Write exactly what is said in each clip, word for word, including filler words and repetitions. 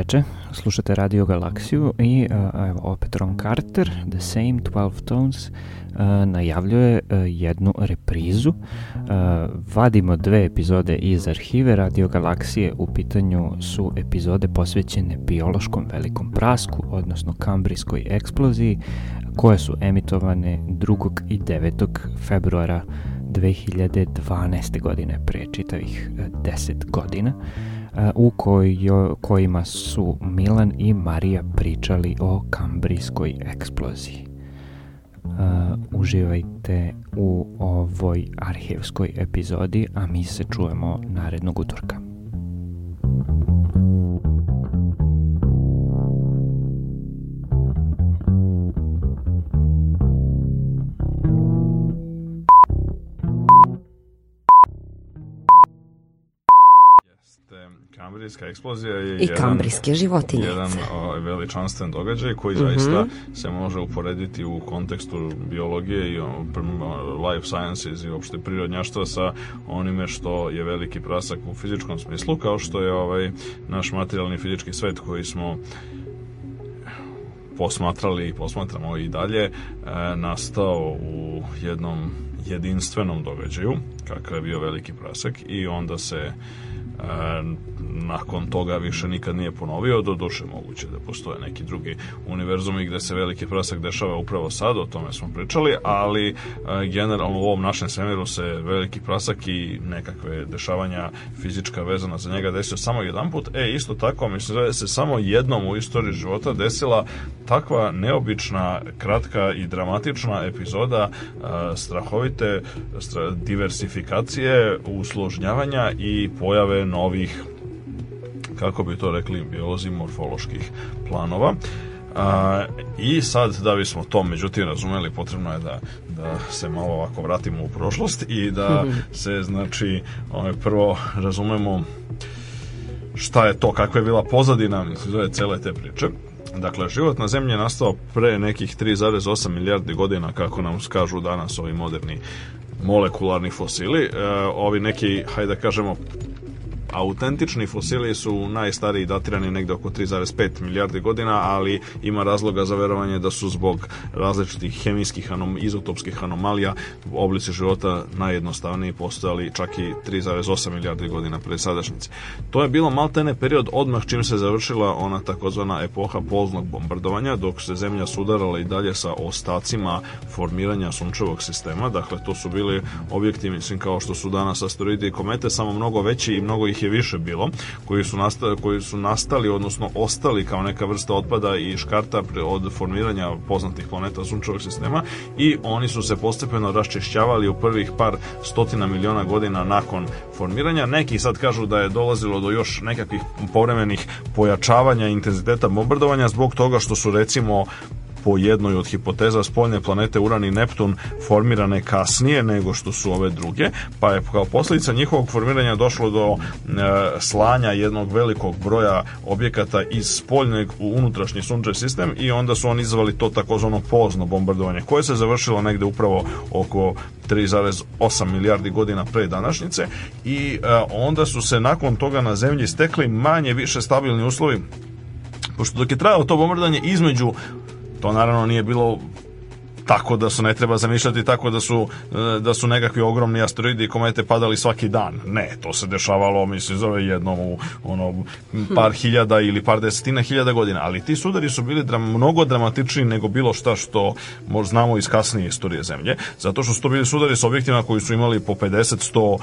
veče, slušate Radio Galaksiju i uh, evo opet Ron Carter, The Same twelve Tones, uh, najavljuje uh, jednu reprizu. Uh, vadimo dve epizode iz arhive Radio Galaksije, u pitanju su epizode posvećene biološkom velikom prasku, odnosno kambrijskoj eksploziji, koje su emitovane drugog i devetog februara dve hiljade dvanaeste. godine, pre čitavih deset godina, u koj, kojima su Milan i Marija pričali o kambrijskoj eksploziji. Uh, uživajte u ovoj arhivskoj epizodi, a mi se čujemo narednog utorka. Kambrijska eksplozija je i kambrijske životinje. Jedan o, veličanstven događaj koji mm-hmm. zaista se može uporediti u kontekstu biologije i o, life sciences i uopšte prirodnjaštva sa onime što je veliki prasak u fizičkom smislu, kao što je ovaj naš materijalni fizički svet koji smo posmatrali i posmatramo i dalje e, nastao u jednom jedinstvenom događaju, kakav je bio veliki prasak, i onda se E, nakon toga više nikad nije ponovio. Doduše moguće da postoje neki drugi univerzumi gde se veliki prasak dešava upravo sad, o tome smo pričali, ali e, generalno u ovom našem svemiru se veliki prasak i nekakve dešavanja fizička vezana za njega desio samo jedan put. E, isto tako, mislim da se samo jednom u istoriji života desila takva neobična, kratka i dramatična epizoda e, strahovite stra, diversifikacije, usložnjavanja i pojave novih, kako bi to rekli biolozi, morfoloških planova. A, i sad, da bismo to međutim razumeli, potrebno je da, da se malo ovako vratimo u prošlost i da se, znači, ovaj, prvo razumemo šta je to, kakva je bila pozadina, mislim, zove cele te priče. Dakle, život na zemlji je nastao pre nekih tri zarez osam milijardi godina, kako nam kažu danas ovi moderni molekularni fosili. E, ovi neki, hajde da kažemo, autentični fosili su najstariji, datirani negde oko tri zarez pet milijardi godina, ali ima razloga za verovanje da su zbog različitih hemijskih, anom, izotopskih anomalija oblici života najjednostavniji postojali čak i tri zarez osam milijardi godina pre sadašnjice. To je bilo maltene period odmah čim se završila ona takozvana epoha poznog bombardovanja, dok se Zemlja sudarala i dalje sa ostacima formiranja sunčevog sistema. Dakle, to su bili objekti, mislim, kao što su danas asteroidi i komete, samo mnogo veći i mnogo ih je više bilo, koji su nastali, koji su nastali, odnosno ostali kao neka vrsta otpada i škarta od formiranja poznatih planeta sunčevog sistema, i oni su se postepeno raščišćavali u prvih par stotina miliona godina nakon formiranja. Neki sad kažu da je dolazilo do još nekakvih povremenih pojačavanja intenziteta bombardovanja zbog toga što su, recimo, po jednoj od hipoteza, spoljne planete Uran i Neptun formirane kasnije nego što su ove druge, pa je kao posljedica njihovog formiranja došlo do e, slanja jednog velikog broja objekata iz spoljnog u unutrašnji sunčev sistem, i onda su oni izvali to takozvano pozno bombardovanje, koje se završilo negde upravo oko tri zarez osam milijardi godina pre današnjice, i e, onda su se nakon toga na Zemlji stekli manje više stabilni uslovi, pošto dok je trajalo to bombardovanje između, to naravno nije bilo tako da se ne treba zamišljati tako da su, da su nekakvi ogromni asteroidi i komete padali svaki dan. Ne, to se dešavalo, mislim, zove jednom u ono, par hiljada ili par desetina hiljada godina, ali ti sudari su bili dram, mnogo dramatičniji nego bilo šta što možda znamo iz kasnije istorije Zemlje, zato što su to bili sudari s objektima koji su imali po pedeset, sto,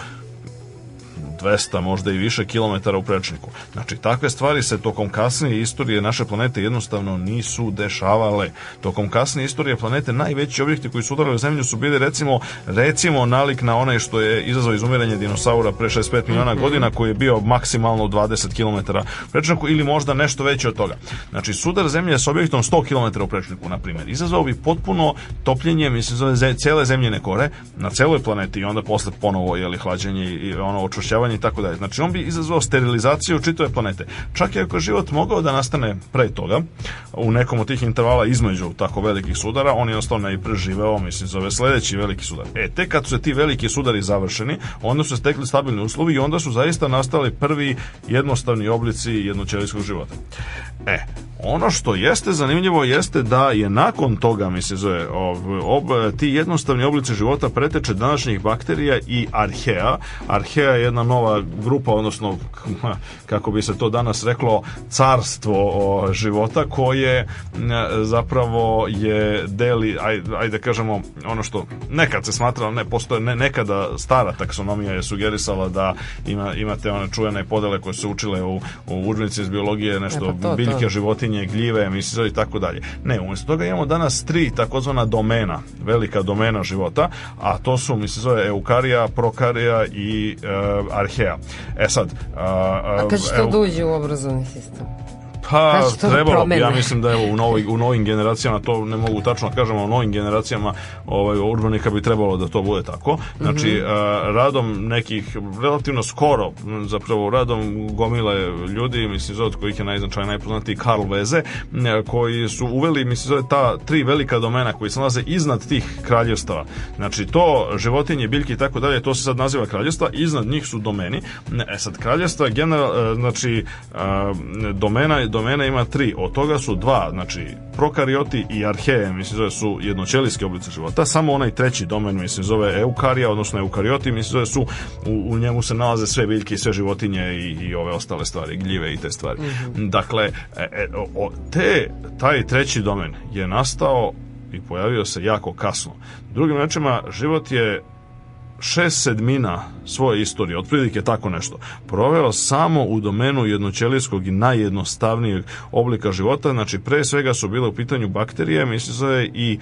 dvesta, možda i više kilometara u prečniku. Znači, takve stvari se tokom kasnije istorije naše planete jednostavno nisu dešavale. Tokom kasnije istorije planete najveći objekti koji su udarali u Zemlju su bili, recimo, recimo nalik na onaj što je izazvao izumiranje dinosaura pre šezdeset pet miliona godina, koji je bio maksimalno dvadeset kilometara u prečniku ili možda nešto veće od toga. Znači, sudar Zemlje s objektom sto kilometara u prečniku, na primjer, izazvao bi potpuno topljenje, mislim, zove cele zemljine kore na celoj planeti, i onda posle ponovo, jeli, hlađenje i ono očvršćavanje i tako dalje. Znači on bi izazvao sterilizaciju čitave planete. Čak i ako je život mogao da nastane pre toga, u nekom od tih intervala između tako velikih sudara, on je ostao ne i preživeo, mislim, zove sledeći veliki sudar. E, tek kad su se ti veliki sudari završeni, onda su se stekli stabilni uslovi i onda su zaista nastali prvi jednostavni oblici jednoćelijskog života. E, ono što jeste zanimljivo jeste da je nakon toga, mislim, zove, ob, ob, ti jednostavni oblici života preteče današnjih bakterija i arhea. Arhea je jedna nova grupa, odnosno, kako bi se to danas reklo, carstvo života koje zapravo je deli, ajde, ajde kažemo, ono što nekad se smatralo, ne, postoje, ne, nekada stara taksonomija je sugerisala da ima, imate one čuvene podele koje su učile u, u udžbenici iz biologije, nešto, e, pa to, biljke, to. životinje, gljive, mislim, i tako dalje. Ne, umjesto toga imamo danas tri takozvana domena, velika domena života, a to su, mislim, zove eukarija, prokarija i e, arhea. E sad... A, a kad će to da uđe u obrazovni sistem? Pa, trebalo bi, ja mislim da evo u, novi, u novim generacijama, to ne mogu tačno kažemo, u novim generacijama ovaj, udžbenika bi trebalo da to bude tako. Znači, mm-hmm. a, radom nekih, relativno skoro, zapravo radom gomile ljudi, mislim, zove od kojih je najznačajniji, najpoznatiji Karl Veze, koji su uveli, mislim, zove ta tri velika domena koji se nalaze iznad tih kraljevstava. Znači, to životinje, biljke i tako dalje, to se sad naziva kraljevstva, iznad njih su domeni. E sad, kraljevstva, general, znači, a, domena domena ima tri, od toga su dva, znači prokarioti i arheje, mislim zove su jednoćelijski oblici života, samo onaj treći domen, mislim zove eukarija, odnosno eukarioti, mislim zove su, u, u njemu se nalaze sve biljke i sve životinje i, i ove ostale stvari, gljive i te stvari. Mm-hmm. Dakle, e, o, te, taj treći domen je nastao i pojavio se jako kasno. Drugim rečima, život je šest sedmina svoje istorije, otprilike tako nešto, proveo samo u domenu jednoćelijskog i najjednostavnijeg oblika života. Znači, pre svega su bile u pitanju bakterije, mislim se, i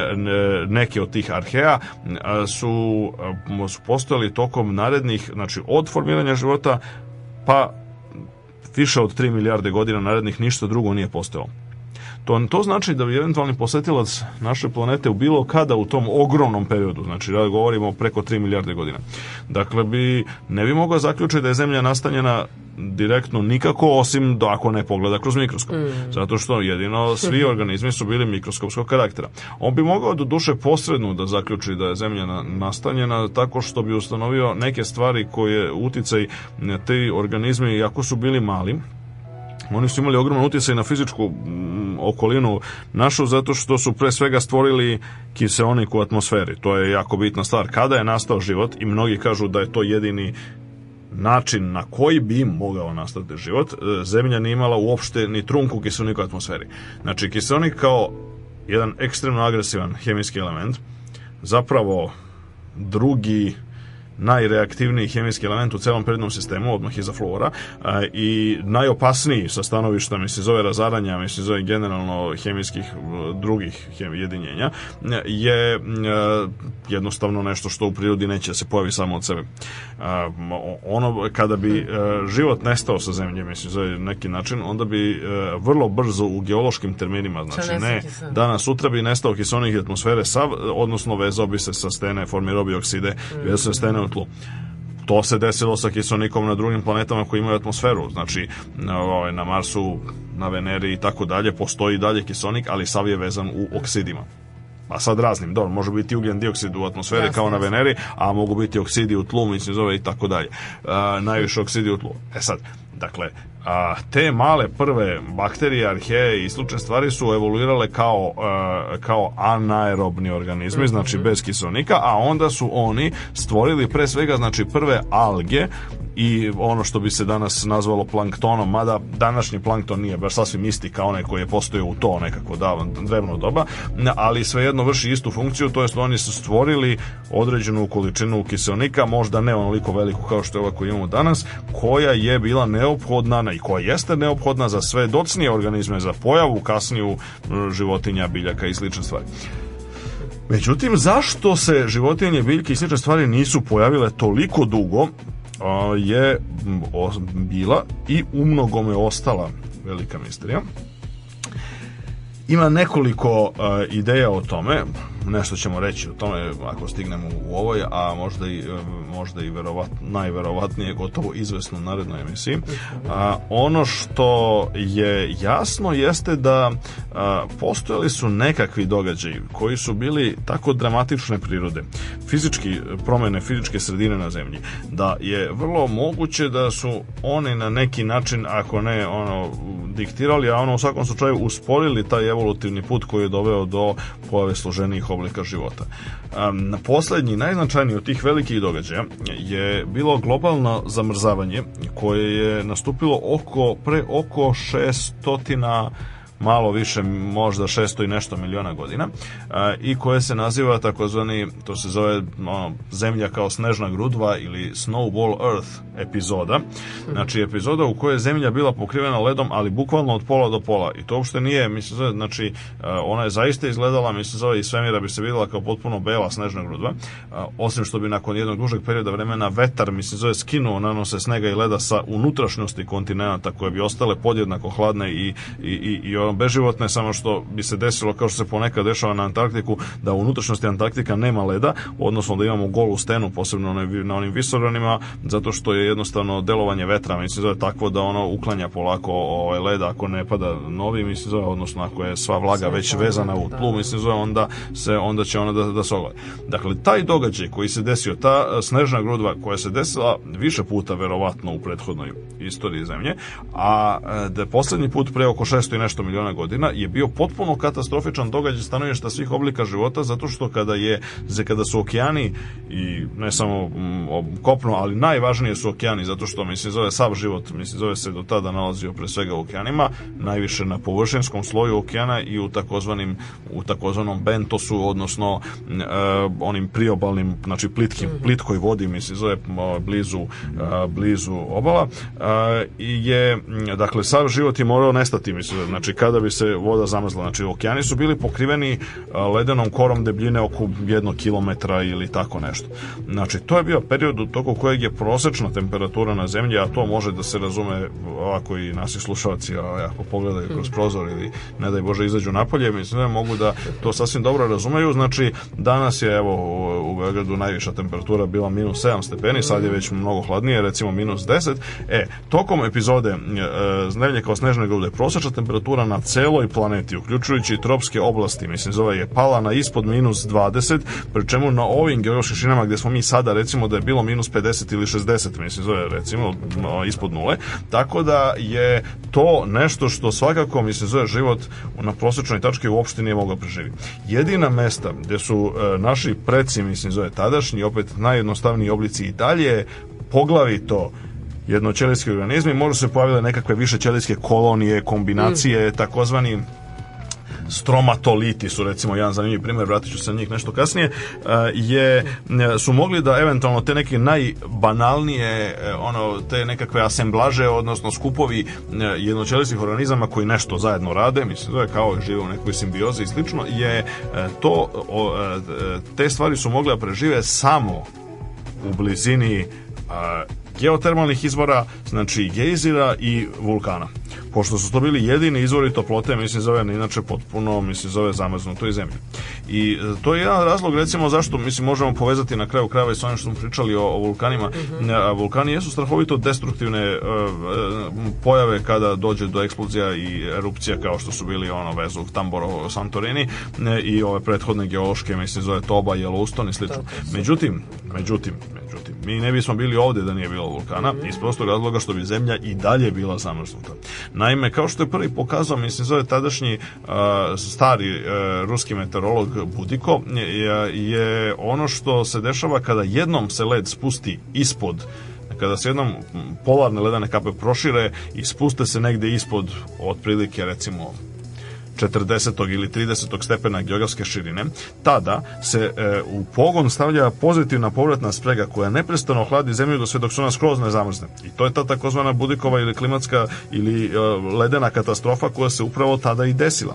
neke od tih arhea su, su postojali tokom narednih, znači od formiranja života pa više od tri milijarde godina narednih ništa drugo nije postojalo. To, to znači da bi eventualni posetilac naše planete u bilo kada u tom ogromnom periodu, znači da govorimo preko tri milijarde godina, dakle bi ne bi mogao zaključiti da je Zemlja nastanjena direktno nikako, osim da ako ne pogleda kroz mikroskop. Mm. Zato što jedino svi organizmi su bili mikroskopskog karaktera. On bi mogao do duše posredno da zaključi da je Zemlja nastanjena tako što bi ustanovio neke stvari koje uticaj te organizmi, iako su bili mali, oni su imali ogroman utjecaj na fizičku m, okolinu našu, zato što su pre svega stvorili kiseonik u atmosferi. To je jako bitna stvar. Kada je nastao život, i mnogi kažu da je to jedini način na koji bi mogao nastati život, Zemlja nije imala uopšte ni trunku kiseonika u atmosferi. Znači, kiseonik kao jedan ekstremno agresivan hemijski element, zapravo drugi najreaktivniji hemijski element u celom periodnom sistemu, odmah iza fluora, i najopasniji sa stanovišta, mislim, zove razaranja, mislim, zove generalno hemijskih drugih jedinjenja, je jednostavno nešto što u prirodi neće se pojavi samo od sebe. Ono, kada bi život nestao sa Zemlje, mislim, zove neki način, onda bi vrlo brzo u geološkim terminima, znači ne danas sutra bi nestao kiseonik iz atmosfere, sav, odnosno vezao bi se sa stene, formirao bi okside, vezao se stene u tlu. To se desilo sa kiseonikom na drugim planetama koji imaju atmosferu, znači na Marsu, na Veneri i tako dalje, postoji dalje kiseonik, ali sav je vezan u oksidima. A sad raznim, dobro, može biti ugljen dioksid u atmosferi, jasne, kao na Veneri, a mogu biti oksidi u tlu, mislim, zove i tako dalje. Najviše oksidi u tlu. E sad, dakle, a, te male prve bakterije, arheje i slične stvari su evoluirale kao, a, kao anaerobni organizmi, mm-hmm. znači bez kiseonika, a onda su oni stvorili pre svega, znači, prve alge i ono što bi se danas nazvalo planktonom, mada današnji plankton nije baš sasvim isti kao onaj koji je postojao u to nekako davno, drevno doba, ali svejedno vrši istu funkciju, to jest oni su stvorili određenu količinu kiseonika, možda ne onoliko veliku kao što je ova koju imamo danas, koja je bila neophodna i koja jeste neophodna za sve docnije organizme, za pojavu kasniju životinja, biljaka i slične stvari. Međutim, zašto se životinje, biljke i slične stvari nisu pojavile toliko dugo, je bila i umnogome ostala velika misterija. Ima nekoliko uh, ideja o tome. nešto ćemo reći o tome ako stignemo u ovoj, a možda i, možda i verovat, najverovatnije gotovo izvesno u narednoj emisiji. A, ono što je jasno jeste da a, postojali su nekakvi događaji koji su bili tako dramatične prirode, fizički promene fizičke sredine na zemlji, da je vrlo moguće da su oni na neki način, ako ne ono diktirali, a ono u svakom slučaju usporili taj evolutivni put koji je doveo do pojave složenijih oblika života. Um, posljednji, najznačajniji od tih velikih događaja je bilo globalno zamrzavanje koje je nastupilo oko, pre oko šestotina, malo više, možda šesto i nešto miliona godina, a, i koje se naziva takozvani, to se zove no, zemlja kao snežna grudva ili Snowball Earth epizoda. Znači epizoda u kojoj je zemlja bila pokrivena ledom, ali bukvalno od pola do pola. I to uopšte nije, mislim, zove, znači ona je zaista izgledala, mislim, zove, iz svemira bi se videla kao potpuno bela snežna grudva, a, osim što bi nakon jednog dužeg perioda vremena vetar, mislim, zove, skinuo nanose snega i leda sa unutrašnjosti kontinenta koje bi ostale podjednako hladne i, i, i, i beživotne, samo što bi se desilo kao što se ponekad dešava na Antarktiku, da u unutrašnjosti Antarktika nema leda, odnosno da imamo golu stenu, posebno na onim visoravnima, zato što je jednostavno delovanje vetra, mislim, zove takvo da ono uklanja polako ovaj led ako ne pada novi, mislim, zove, odnosno ako je sva vlaga već vezana u tlu, mislim, zove, onda se onda će ona da, da se ogleda. Dakle, taj događaj koji se desio, ta snežna grudva koja se desila više puta verovatno u prethodnoj istoriji zemlje, a da je poslednji put pre oko šesto i nešto miliona godina je bio potpuno katastrofičan događaj stanovišta svih oblika života, zato što kada je kada su okeani, i ne samo kopno, ali najvažnije su okeani, zato što mislim zove sav život, mislim zove se do tada nalazio pre svega u okeanima, najviše na površinskom sloju okeana i u takozvanim u takozvanom bentosu, odnosno uh, onim priobalnim, znači plitkim, plitkoj vodi, mislim zove blizu uh, blizu obala, uh, je dakle sav život je morao nestati, mislim, znači kada bi se voda zamrzla. Znači, okeani su bili pokriveni ledenom korom debljine oko jednog kilometra ili tako nešto. Znači, to je bio period u toku kojeg je prosečna temperatura na zemlji, a to može da se razume ovako i naši slušalci, ako pogledaju kroz prozor ili, ne daj Bože, izađu napolje, mislim da mogu da to sasvim dobro razumeju. Znači, danas je, evo, u Beogradu najviša temperatura bila minus sedam stepeni, sad je već mnogo hladnije, recimo minus deset. E, tokom epizode e, zemlje kao snežne grude, prosečna temperatura na celoj planeti, uključujući i tropske oblasti, mislim, zove, je pala na ispod minus dvadeset, pri čemu na ovim geološkim šinama gdje smo mi sada, recimo da je bilo minus pedeset ili šezdeset, mislim, zove, recimo, ispod nule, tako da je to nešto što svakako, mislim, zove, život na prosječnoj tački uopšte nije mogao preživjeti. Jedina mesta gdje su e, naši preci, mislim, zove, tadašnji, opet najjednostavniji oblici i dalje poglavito jednoćelijski organizmi, možda se pojavile nekakve više ćelijske kolonije, kombinacije, mm. takozvani stromatoliti su, recimo, jedan zanimljiv primjer, vratit ću se na njih nešto kasnije, je, su mogli da eventualno te neke najbanalnije, ono, te nekakve asemblaže, odnosno skupovi jednoćelijskih organizama koji nešto zajedno rade, mislim, to je kao žive u nekoj simbiozi i slično, je to, te stvari su mogle da prežive samo u blizini geotermalnih izvora, znači gejzira i vulkana. Pošto su to bili jedini izvori toplote, mislim, zove inače potpuno, mislim, zove zamrznuto i zemlji. I to je jedan razlog, recimo, zašto, mislim, možemo povezati na kraju krajeva i s onim što smo pričali o, o vulkanima. Mm-hmm. Vulkani jesu strahovito destruktivne uh, pojave kada dođe do eksplozija i erupcija, kao što su bili ono Vezuv, Tamboro, Santorini i ove prethodne geološke, mislim, zove Toba, Yellowstone i slično. Međutim, međutim, međutim, mi ne bismo bili ovdje da nije bilo vulkana, mm-hmm. iz prostog razloga što bi zemlja i dalje bila zamrznuta. Naime, kao što je prvi pokazao, mislim, zove tadašnji uh, stari uh, ruski meteorolog Budiko, je, je ono što se dešava kada jednom se led spusti ispod, kada se jednom polarne ledene kape prošire i spuste se negde ispod, otprilike, recimo, četrdesetog ili tridesetog stepena geografske širine, tada se e, u pogon stavlja pozitivna povratna sprega koja neprestano hladi zemlju do sve dok se ona skroz ne zamrzne. I to je ta takozvana Budikova ili klimatska ili e, ledena katastrofa koja se upravo tada i desila.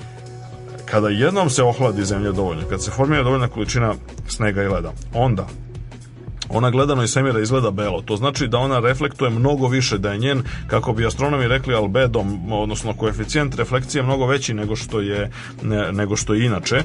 Kada jednom se ohladi zemlja dovoljno, kad se formira dovoljna količina snega i leda, onda ona gledano iz svemira izgleda belo. To znači da ona reflektuje mnogo više, da je njen, kako bi astronomi rekli, albedo, odnosno koeficijent reflekcije mnogo veći nego što je, nego što je inače,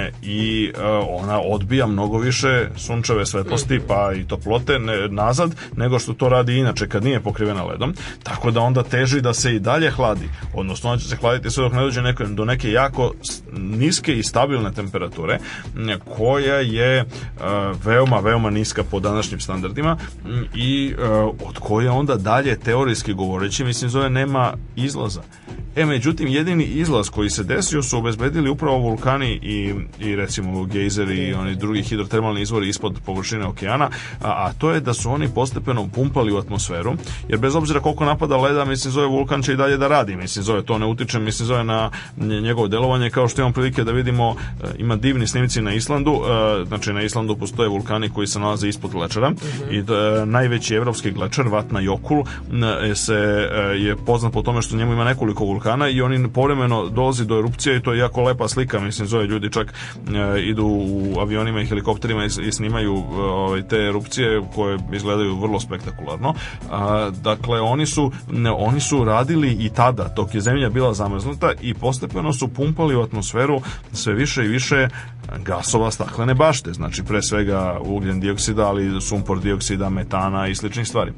i ona odbija mnogo više sunčeve svetlosti pa i toplote nazad nego što to radi inače kad nije pokrivena ledom, tako da onda teži da se i dalje hladi, odnosno ona će se hladiti sve dok ne dođe neke, do neke jako niske i stabilne temperature koja je uh, veoma, veoma niska po današnjim standardima i uh, od koje onda dalje teorijski govoreći, mislim, zove nema izlaza. E, međutim, jedini izlaz koji se desio su obezbedili upravo vulkani i, i recimo gejzeri i oni drugi hidrotermalni izvori ispod površine okeana, a, a to je da su oni postepeno pumpali u atmosferu, jer bez obzira koliko napada leda, mislim, zove vulkan će i dalje da radi, mislim, zove to ne utiče, mislim, zove na njegovo delovanje, kao što imamo prilike da vidimo, ima divni snimci na Islandu, znači na Islandu postoje vulkani koji se nalaze ispod glečera mm-hmm. i da, najveći evropski glečer, Vatna Jokul, se je poznat po tome što njemu ima nekoliko vulkana i oni povremeno dolazi do erupcije i to je jako lepa slika, mislim, zove ljudi čak e, idu u avionima i helikopterima i, i snimaju e, te erupcije koje izgledaju vrlo spektakularno. A, dakle, oni su, ne, oni su radili i tada, dok je zemlja bila zamrznuta, i postepeno su pumpali u atmosferu sve više i više gasova staklene bašte, znači pre svega ugljen dioksida, ali sumpor dioksida, metana i sličnih stvari.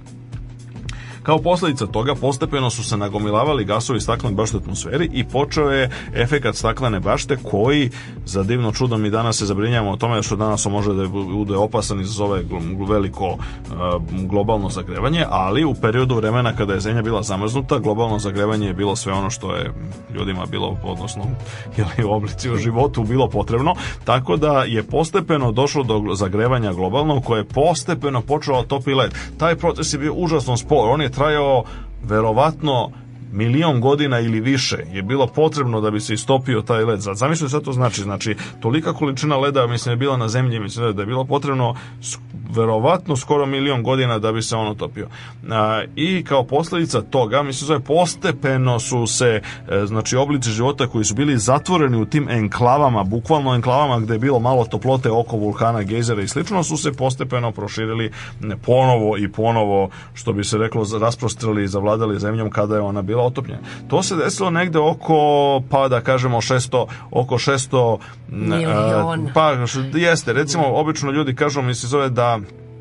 Kao posljedica toga postepeno su se nagomilavali gasovi staklene bašte u atmosferi i počeo je efekat staklene bašte koji, za divno čudo, mi danas se zabrinjavamo o tome što danas može da bude opasan i izazove veliko uh, globalno zagrevanje, ali u periodu vremena kada je zemlja bila zamrznuta, globalno zagrevanje je bilo sve ono što je ljudima bilo, odnosno ili u oblici u životu bilo potrebno, tako da je postepeno došlo do zagrevanja globalno koje je postepeno počelo topi led. Taj proces je bio užasno spor, on je trajao verovatno milion godina ili više je bilo potrebno da bi se istopio taj led. Zamislite šta to znači? Znači, tolika količina leda, mislim, je bila na zemlji, mislim da je bilo potrebno verovatno skoro milion godina da bi se on otopio. A, i kao posljedica toga, mislim, zove, postepeno su se, e, znači, oblici života koji su bili zatvoreni u tim enklavama, bukvalno enklavama gde je bilo malo toplote oko vulkana, gejzera i slično, su se postepeno proširili ponovo i ponovo, što bi se reklo, rasprostrili i zavladali zemljom kada je ona bila otopljena. To se desilo negde oko, pa da kažemo šesto, oko šesto miliona. Pa jeste, recimo, obično ljudi kažu, mislim, zove da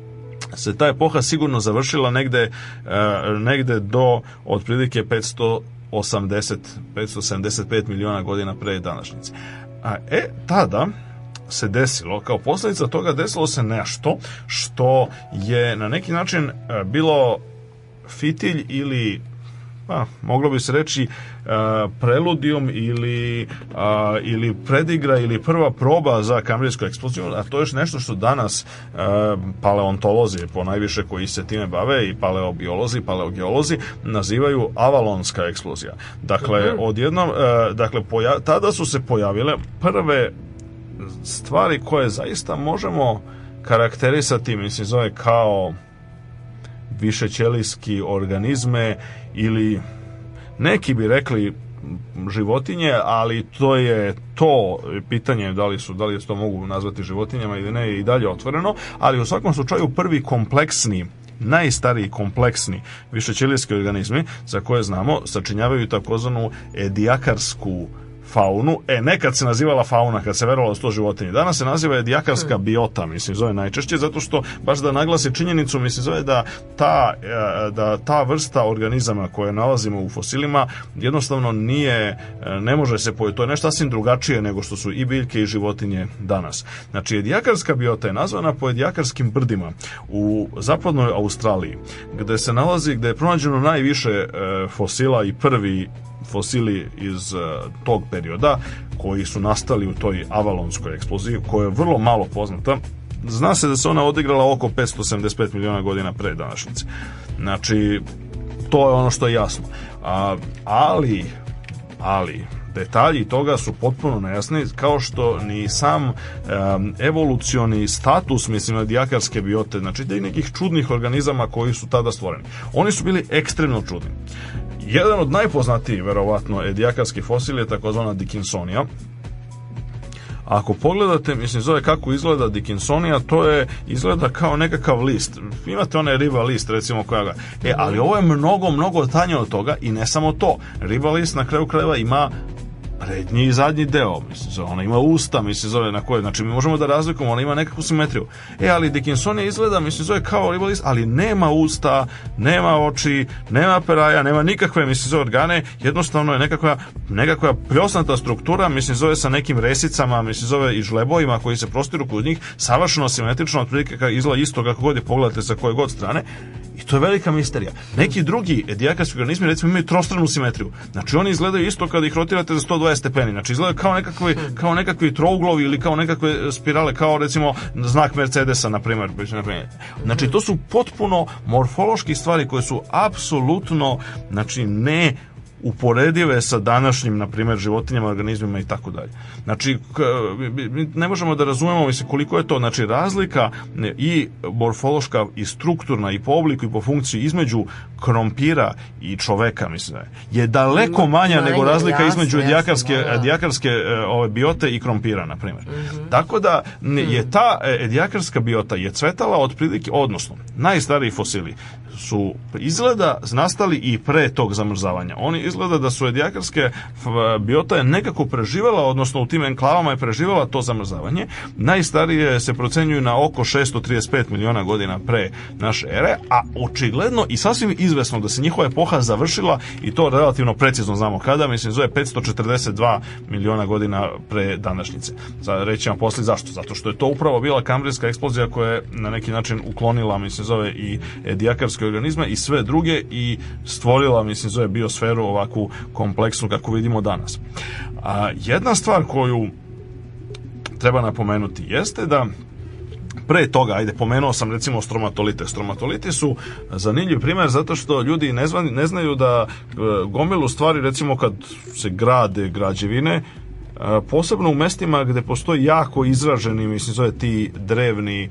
se ta epoha sigurno završila negde, negde do otprilike petsto osamdeset, petsto sedamdeset pet miliona godina pre današnjice. A e, tada se desilo, kao posljedica toga desilo se nešto što je na neki način bilo fitilj ili, pa, moglo bi se reći uh, preludijum ili, uh, ili predigra ili prva proba za kambrijsku eksploziju, a to je nešto što danas uh, paleontolozi, po najviše koji se time bave, i paleobiolozi, paleogeolozi, nazivaju avalonska eksplozija. Dakle, uh-huh. odjednom, uh, dakle, poja- tada su se pojavile prve stvari koje zaista možemo karakterisati, mislim, zove kao višećelijski organizme ili neki bi rekli životinje, ali to je to pitanje da li su, da li to mogu nazvati životinjama ili ne, i dalje otvoreno, ali u svakom slučaju prvi kompleksni, najstariji kompleksni višećelijski organizmi za koje znamo sačinjavaju takozvanu edijakarsku faunu. E, nekad se nazivala fauna, kad se verovalo da su to životinje. Danas se naziva edijakarska biota, mislim, zove najčešće, zato što, baš da naglasi činjenicu, mislim, zove da ta, da ta vrsta organizama koje nalazimo u fosilima jednostavno nije, ne može se pojeti. To je nešto sasvim drugačije nego što su i biljke i životinje danas. Znači, edijakarska biota je nazvana po edijakarskim brdima u zapadnoj Australiji, gde se nalazi, gde je pronađeno najviše fosila i prvi fosili iz uh, tog perioda koji su nastali u toj avalonskoj eksploziji, koja je vrlo malo poznata. Zna se da se ona odigrala oko petsto sedamdeset pet miliona godina pre današnjice. Znači, to je ono što je jasno. A, ali, ali, detalji toga su potpuno nejasni, kao što ni sam um, evolucioni status, mislim, edijakarske biote, znači da i nekih čudnih organizama koji su tada stvoreni. Oni su bili ekstremno čudni. Jedan od najpoznatijih, verovatno, edijakarskih fosila je takozvana Dickinsonija. ako pogledate, mislim, zove kako izgleda Dickinsonija, to je, izgleda kao nekakav list. Imate onaj riba list, recimo, koja ga... E, ali ovo je mnogo, mnogo tanje od toga i ne samo to. Riba list na kraju krajeva ima prednji i zadnji deo, mislim, ona ima usta, mislim, zove na koje, znači mi možemo da razlikujemo, ona ima nekakvu simetriju. E, ali Dickinsonija izgleda, mislim, zove kao riba list, ali nema usta, nema oči, nema peraja, nema nikakve, mislim, zove organe, jednostavno je nekakva, nekakva pljosnata struktura, mislim, zove sa nekim resicama, mislim, zove i žlebovima koji se prostiru kod njih, savršeno simetrično, otprilike kako izgleda isto kako god je pogledate sa koje god strane. I to je velika misterija. Neki drugi edijakarski organizmi, recimo, imaju trostranu simetriju. Znači, oni izgledaju isto kada ih rotirate za sto dvadeset stepeni. Znači, izgledaju kao nekakvi, kao nekakvi trouglovi ili kao nekakve spirale, kao, recimo, znak Mercedesa, na primjer. Znači, to su potpuno morfološki stvari koje su apsolutno, znači, ne uporedive sa današnjim, na primjer, životinjama, organizmima i tako dalje. Znači, ne možemo da razumemo, mislim, koliko je to, znači, razlika i morfološka i strukturna i po obliku i po funkciji između krompira i čoveka, mislim, je daleko manja Manje, nego razlika jasno, između edijakarske, jasno, edijakarske ove, biote i krompira, na primjer. Mm-hmm. Tako da je ta edijakarska biota je cvetala otprilike, odnosno, najstariji fosili su izgleda nastali i pre tog zamrzavanja. Oni izgleda da su edijakarske biota je nekako preživala, odnosno u tim enklavama je preživala to zamrzavanje. Najstarije se procenjuju na oko šesto trideset pet miliona godina pre naše ere, a očigledno i sasvim izvesno da se njihova epoha završila i to relativno precizno znamo kada, mislim, zove petsto četrdeset dva miliona godina pre današnjice. Sad reći vam posle zašto. Zato što je to upravo bila kambrijska eksplozija koja je na neki način uklonila, mislim, zove i edijakarske organizme i sve druge i stvorila, mislim, zove biosferu ovakvu kompleksnu kako vidimo danas. A jedna stvar koju treba napomenuti jeste da pre toga, ajde, pomenuo sam recimo stromatolite. Stromatoliti su zanimljiv primjer zato što ljudi ne, zna, ne znaju da gomilu stvari, recimo kad se grade građevine, posebno u mestima gde postoji jako izraženi, mislim, zove ti drevni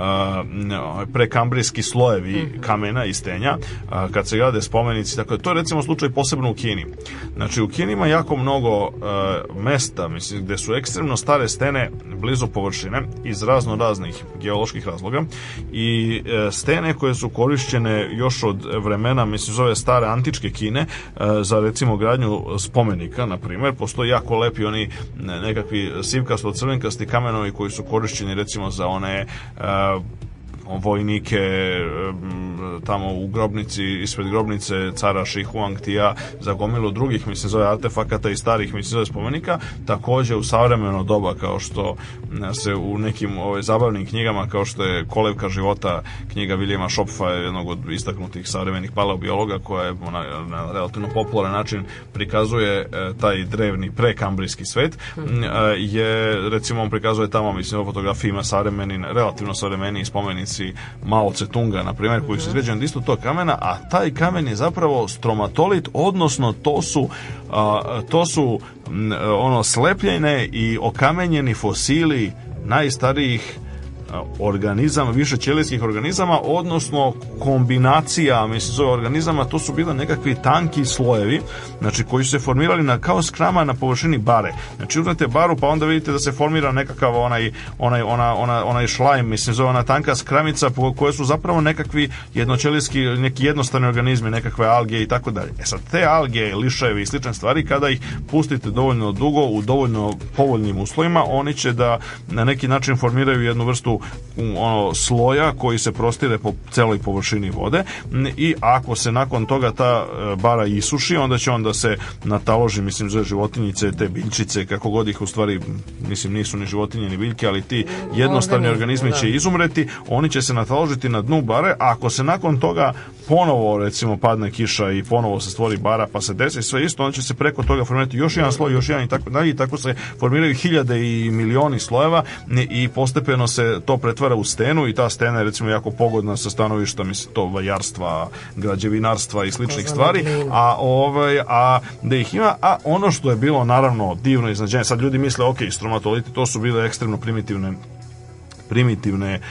uh, prekambrijski slojevi kamena i stenja, uh, kad se grade spomenici, tako da to je recimo slučaj posebno u Kini. Znači, u Kini ima jako mnogo uh, mesta, mislim, gde su ekstremno stare stene blizu površine iz razno raznih geoloških razloga i uh, stene koje su korišćene još od vremena, mislim, zove stare antičke Kine, uh, za recimo gradnju spomenika, na primjer, postoji jako lepi oni nekakvi sivkasto crvenkasti kamenovi koji su korišćeni recimo za one uh, vojnike tamo u grobnici, ispred grobnice cara Shi Huang Tia, za gomilu drugih, mislim, zove artefakata i starih, mislim, zove spomenika, takođe u savremeno doba, kao što se u nekim ove, zabavnim knjigama, kao što je Kolevka života, knjiga Viljema Šopfa, jednog od istaknutih savremenih paleobiologa, koja je na, na relativno popularan način prikazuje e, taj drevni prekambrijski svet, e, je, recimo, on prikazuje tamo, mislim, u fotografiji ima savremeni, relativno savremeni spomenici Mao Tse-tunga, na primjer, koji su izgrađeni od isto tog kamena, a taj kamen je zapravo stromatolit, odnosno to su a, to su m, ono slepljene i okamenjeni fosili najstarijih organizama, više ćelijskih organizama, odnosno kombinacija, mislim, zove organizama, to su bile nekakvi tanki slojevi, znači, koji su se formirali na, kao skrama na površini bare. Znači, uzmete baru, pa onda vidite da se formira nekakav onaj, onaj, ona, ona, onaj šlajm, mislim, zove ona tanka skramica, koje su zapravo nekakvi jednoćelijski, neki jednostavni organizmi, nekakve alge i tako dalje. E sad, te alge, liševi i slične stvari, kada ih pustite dovoljno dugo, u dovoljno povoljnim uslovima, oni će da na neki način formiraju jednu vrstu ono sloja koji se prostire po celoj površini vode i ako se nakon toga ta bara isuši, onda će onda se nataloži, mislim, za životinjice, te biljčice, kako god ih u stvari, mislim, nisu ni životinje ni biljke, ali ti jednostavni organizmi će izumreti, oni će se nataložiti na dnu bare, a ako se nakon toga ponovo, recimo, padne kiša i ponovo se stvori bara, pa se desi sve isto, onda će se preko toga formirati još jedan sloj, još jedan i tako dalje, i tako se formiraju hiljade i milioni slojeva i postepeno se to pretvara u stenu i ta stena je, recimo, jako pogodna sa stanovišta, mislim, to vajarstva, građevinarstva i sličnih stvari, a ovaj a da ih ima, a ono što je bilo naravno divno iznenađenje, sad ljudi misle, ok, stromatoliti, to su bile ekstremno primitivne primitivne e,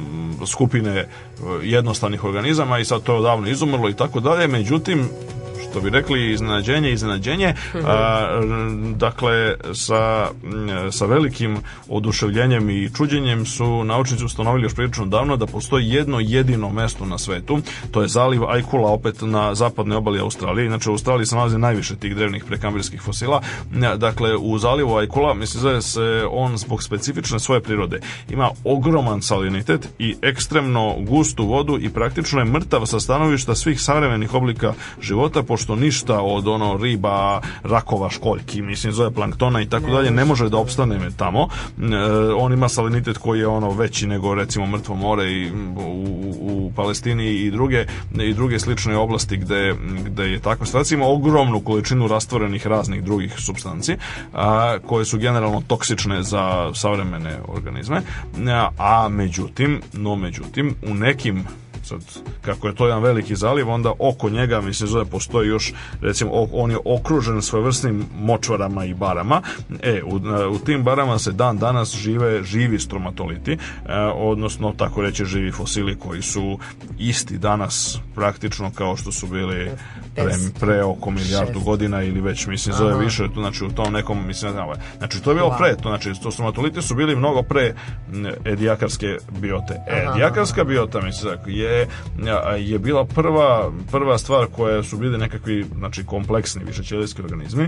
skupine jednostavnih organizama i sad to je odavno izumrlo i tako dalje, međutim, što bi rekli, iznenađenje, iznenađenje, a, dakle, sa, sa velikim oduševljenjem i čuđenjem su naučnici ustanovili još prilično davno da postoji jedno jedino mesto na svetu, to je zaliv Aikula, opet na zapadnoj obali Australije. Inače, u Australiji se nalazi najviše tih drevnih prekambrijskih fosila. Dakle, u zalivu Aikula, mislim, zove se on zbog specifične svoje prirode. Ima ogroman salinitet i ekstremno gustu vodu i praktično je mrtav sa stanovišta svih savremenih oblika života, pošto ništa od ono riba, rakova, školjki, mislim, zove planktona i tako dalje, ne može da opstane tamo. E, on ima salinitet koji je ono veći nego recimo Mrtvo more i u, u, u Palestini i druge i druge slične oblasti gde, gde je takva situacija. Ima ogromnu količinu rastvorenih raznih drugih supstanci, a, koje su generalno toksične za savremene organizme, a, a međutim, no međutim, u nekim, sad, kako je to jedan veliki zaliv, onda oko njega, mislim, zove, postoji još, recimo, on je okružen svojevrsnim močvarama i barama. E, u, u tim barama se dan danas žive živi stromatoliti, e, odnosno, tako reći, živi fosili koji su isti danas praktično kao što su bili pre, pre oko milijardu godina ili već, mislim, zove više, znači u tom nekom, mislim, znači to je bilo pre, to, znači, to stromatoliti su bili mnogo pre edijakarske biote. E, edijakarska biota, mislim, je je bila prva prva stvar koja su bili nekakvi, znači, kompleksni višećelijski organizmi.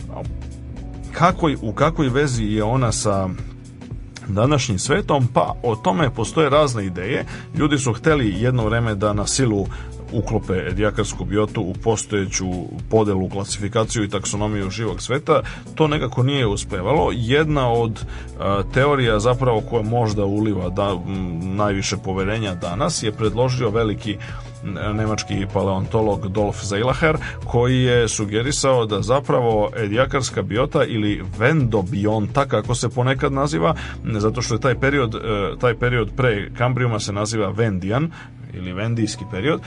Kako, u kakvoj vezi je ona sa današnjim svetom? Pa o tome postoje razne ideje. Ljudi su hteli jedno vreme da na silu uklope edijakarsku biotu u postojeću podelu, klasifikaciju i taksonomiju živog sveta. To nekako nije uspevalo. Jedna od a, teorija zapravo koja možda uliva da, m, najviše poverenja danas je predložio veliki nemački paleontolog Dolf Zeilacher, koji je sugerisao da zapravo edijakarska biota ili vendobionta, kako se ponekad naziva, zato što je taj period, taj period pre Kambrijuma se naziva Vendijan ili vendijski period,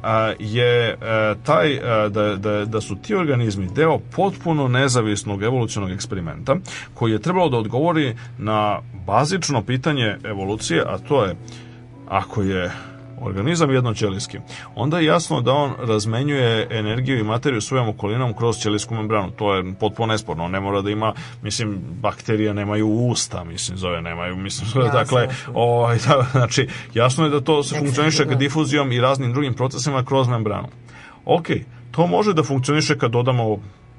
je taj da, da, da su ti organizmi deo potpuno nezavisnog evolucionog eksperimenta koji je trebalo da odgovori na bazično pitanje evolucije, a to je, ako je organizam jednoćelijski, onda je jasno da on razmenjuje energiju i materiju svojom okolinom kroz ćelijsku membranu. To je potpuno nesporno. On ne mora da ima, mislim, bakterije nemaju usta, mislim, zove, nemaju, mislim, zove, jasno, dakle, ovaj, da, znači, jasno je da to se funkcioniše kad difuzijom i raznim drugim procesima kroz membranu. Ok, to može da funkcioniše kad dodamo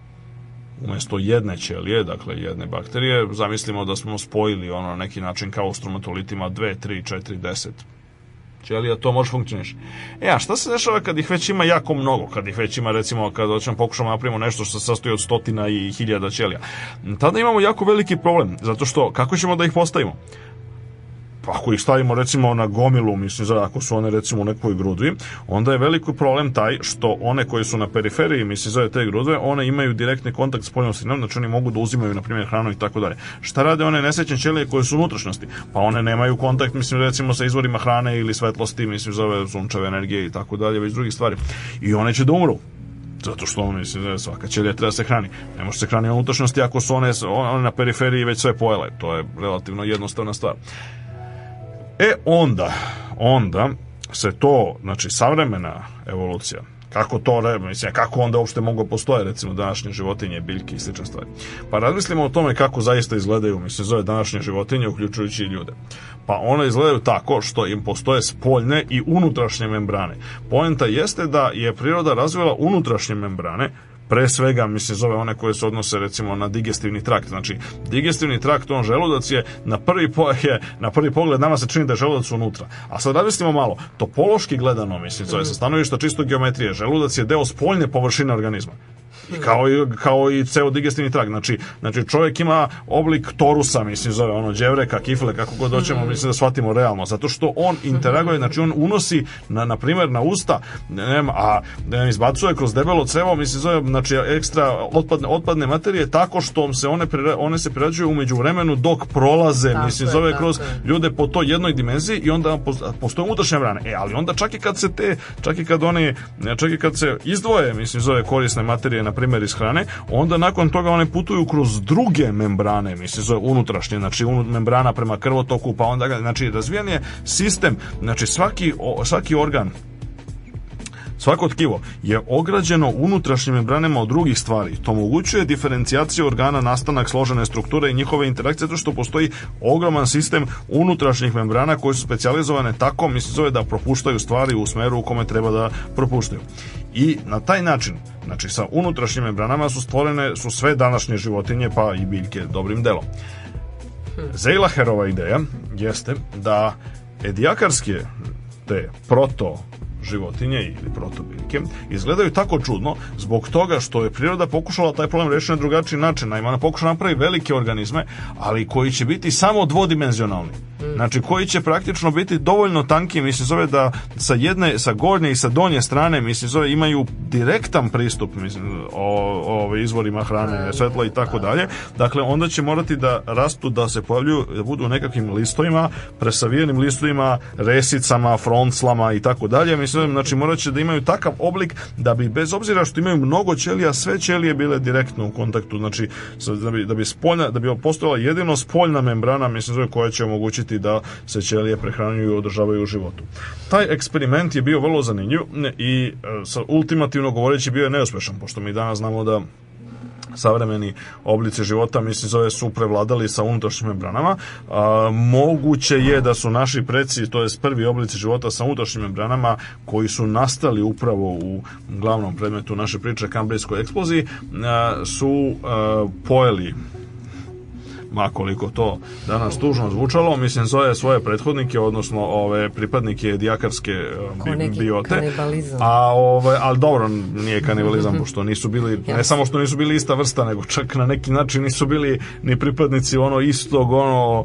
umjesto jedne ćelije, dakle jedne bakterije, zamislimo da smo spojili ono na neki način kao u stromatolitima dve, tri, četiri, deset ćelija, to može funkcioniš. E, a šta se dešava kad ih već ima jako mnogo, kad ih već ima, recimo, kad hoćemo pokušamo napravimo nešto što se sastoji od stotina i hiljada ćelija. Tada imamo jako veliki problem, zato što kako ćemo da ih postavimo? Pa ako ih stavimo, recimo, na gomilu, mislim, ako su one, recimo, u nekoj grudvi, onda je veliki problem taj što one koje su na periferiji, mislim, zove te grudve, one imaju direktni kontakt s poljnom sredinom, znači oni mogu da uzimaju, na primjer, hranu i tako dalje. Šta rade one nesrećne ćelije koje su u unutrašnjosti? Pa one nemaju kontakt, mislim, recimo, sa izvorima hrane ili svetlosti, mislim, zove sunčeve energije i tako dalje, već drugih stvari. I one će da umru. Zato što, mislim, svaka ćelija treba se hrani. Ne može se hrani u unutrašnjosti ako su one, one na periferiji već sve pojele. To je relativno jednostavna stvar. E onda, onda se to, znači savremena evolucija, kako to, mislim, kako onda uopšte mogu postoje, recimo, današnje životinje, biljke i slične stvari. Pa razmislimo o tome kako zaista izgledaju, mislim, zove današnje životinje, uključujući i ljude. Pa one izgledaju tako što im postoje spoljne i unutrašnje membrane. Poenta jeste da je priroda razvila unutrašnje membrane, pre svega, mislim, zove one koje se odnose, recimo, na digestivni trakt. Znači, digestivni trakt, on želudac je na prvi, po, je, na prvi pogled nama se čini da je želudac unutra. A sad razmislimo malo, topološki gledano, mislim, zove sa stanovišta čisto geometrije, želudac je deo spoljne površine organizma. I kao i, kao i ceo digestivni trakt. Znači, znači čovjek ima oblik torusa, mislim, zove ono đevreka, kifle, kako god hoćemo, mislim da shvatimo realno, zato što on interaguje, znači on unosi na, na primjer, na usta, nema, a ne, izbacuje kroz debelo crevo, mislim, zove, znači ekstra otpadne, otpadne materije, tako što se one, one se prerađuju umeđu vremenu dok prolaze, tako mislim, zove, kroz je. Ljude po toj jednoj dimenziji i onda postoje unutrašnje membrane. E, ali onda čak i kad se te, čak i kad one, čak i kad se izdvoje, mislim, zove, korisne materije, na primjer iz hrane, onda nakon toga one putuju kroz druge membrane, mislim, zove unutrašnje, znači membrana prema krvotoku, pa onda, znači razvijen je sistem, znači svaki, svaki organ svako tkivo je ograđeno unutrašnjim membranama od drugih stvari. To omogućuje diferencijaciju organa, nastanak složene strukture i njihove interakcije, zato što postoji ogroman sistem unutrašnjih membrana koje su specijalizovane tako, mislim zove, da propuštaju stvari u smeru u kome treba da propuštaju. I na taj način, znači sa unutrašnjim membranama su stvorene su sve današnje životinje, pa i biljke dobrim delom. Zeilaherova ideja jeste da edijakarske te proto životinje ili protobiljke izgledaju tako čudno zbog toga što je priroda pokušala taj problem rešiti na drugačiji način. Naime, ona pokušala napravi velike organizme, ali koji će biti samo dvodimenzionalni. Znači, koji će praktično biti dovoljno tanki, mislim zove da sa jedne, sa gornje i sa donje strane, mislim zove, imaju direktan pristup, mislim, o, o izvorima hrane, svetla i tako dalje. Dakle, onda će morati da rastu, da se pojavljuju, da budu u nekakvim listovima, presavijenim listovima, resicama, fronclama i tako dalje. Mislim, znači, morat će da imaju takav oblik da bi, bez obzira što imaju mnogo ćelija, sve ćelije bile direktno u kontaktu, znači, da bi, da bi, spoljna, da bi postojala jedino spoljna membrana, mislim zove, koja će omogućiti da se ćelije prehranjuju i održavaju u životu. Taj eksperiment je bio vrlo zanimljiv i sa ultimativno govoreći bio je neuspešan, pošto mi danas znamo da savremeni oblici života, mislim, zove, su prevladali sa unutrašnjim membranama. A, moguće je da su naši preci, to je prvi oblici života sa unutrašnjim membranama, koji su nastali upravo u glavnom predmetu naše priče, kambrijskoj eksploziji, a, su a, pojeli, makoliko to danas tužno zvučalo, mislim, zove svoje prethodnike, odnosno ove pripadnike edijakarske bi, biote. A ove, ali dobro, nije kanibalizam, pošto nisu bili, ne samo što nisu bili ista vrsta, nego čak na neki način nisu bili ni pripadnici ono istog, ono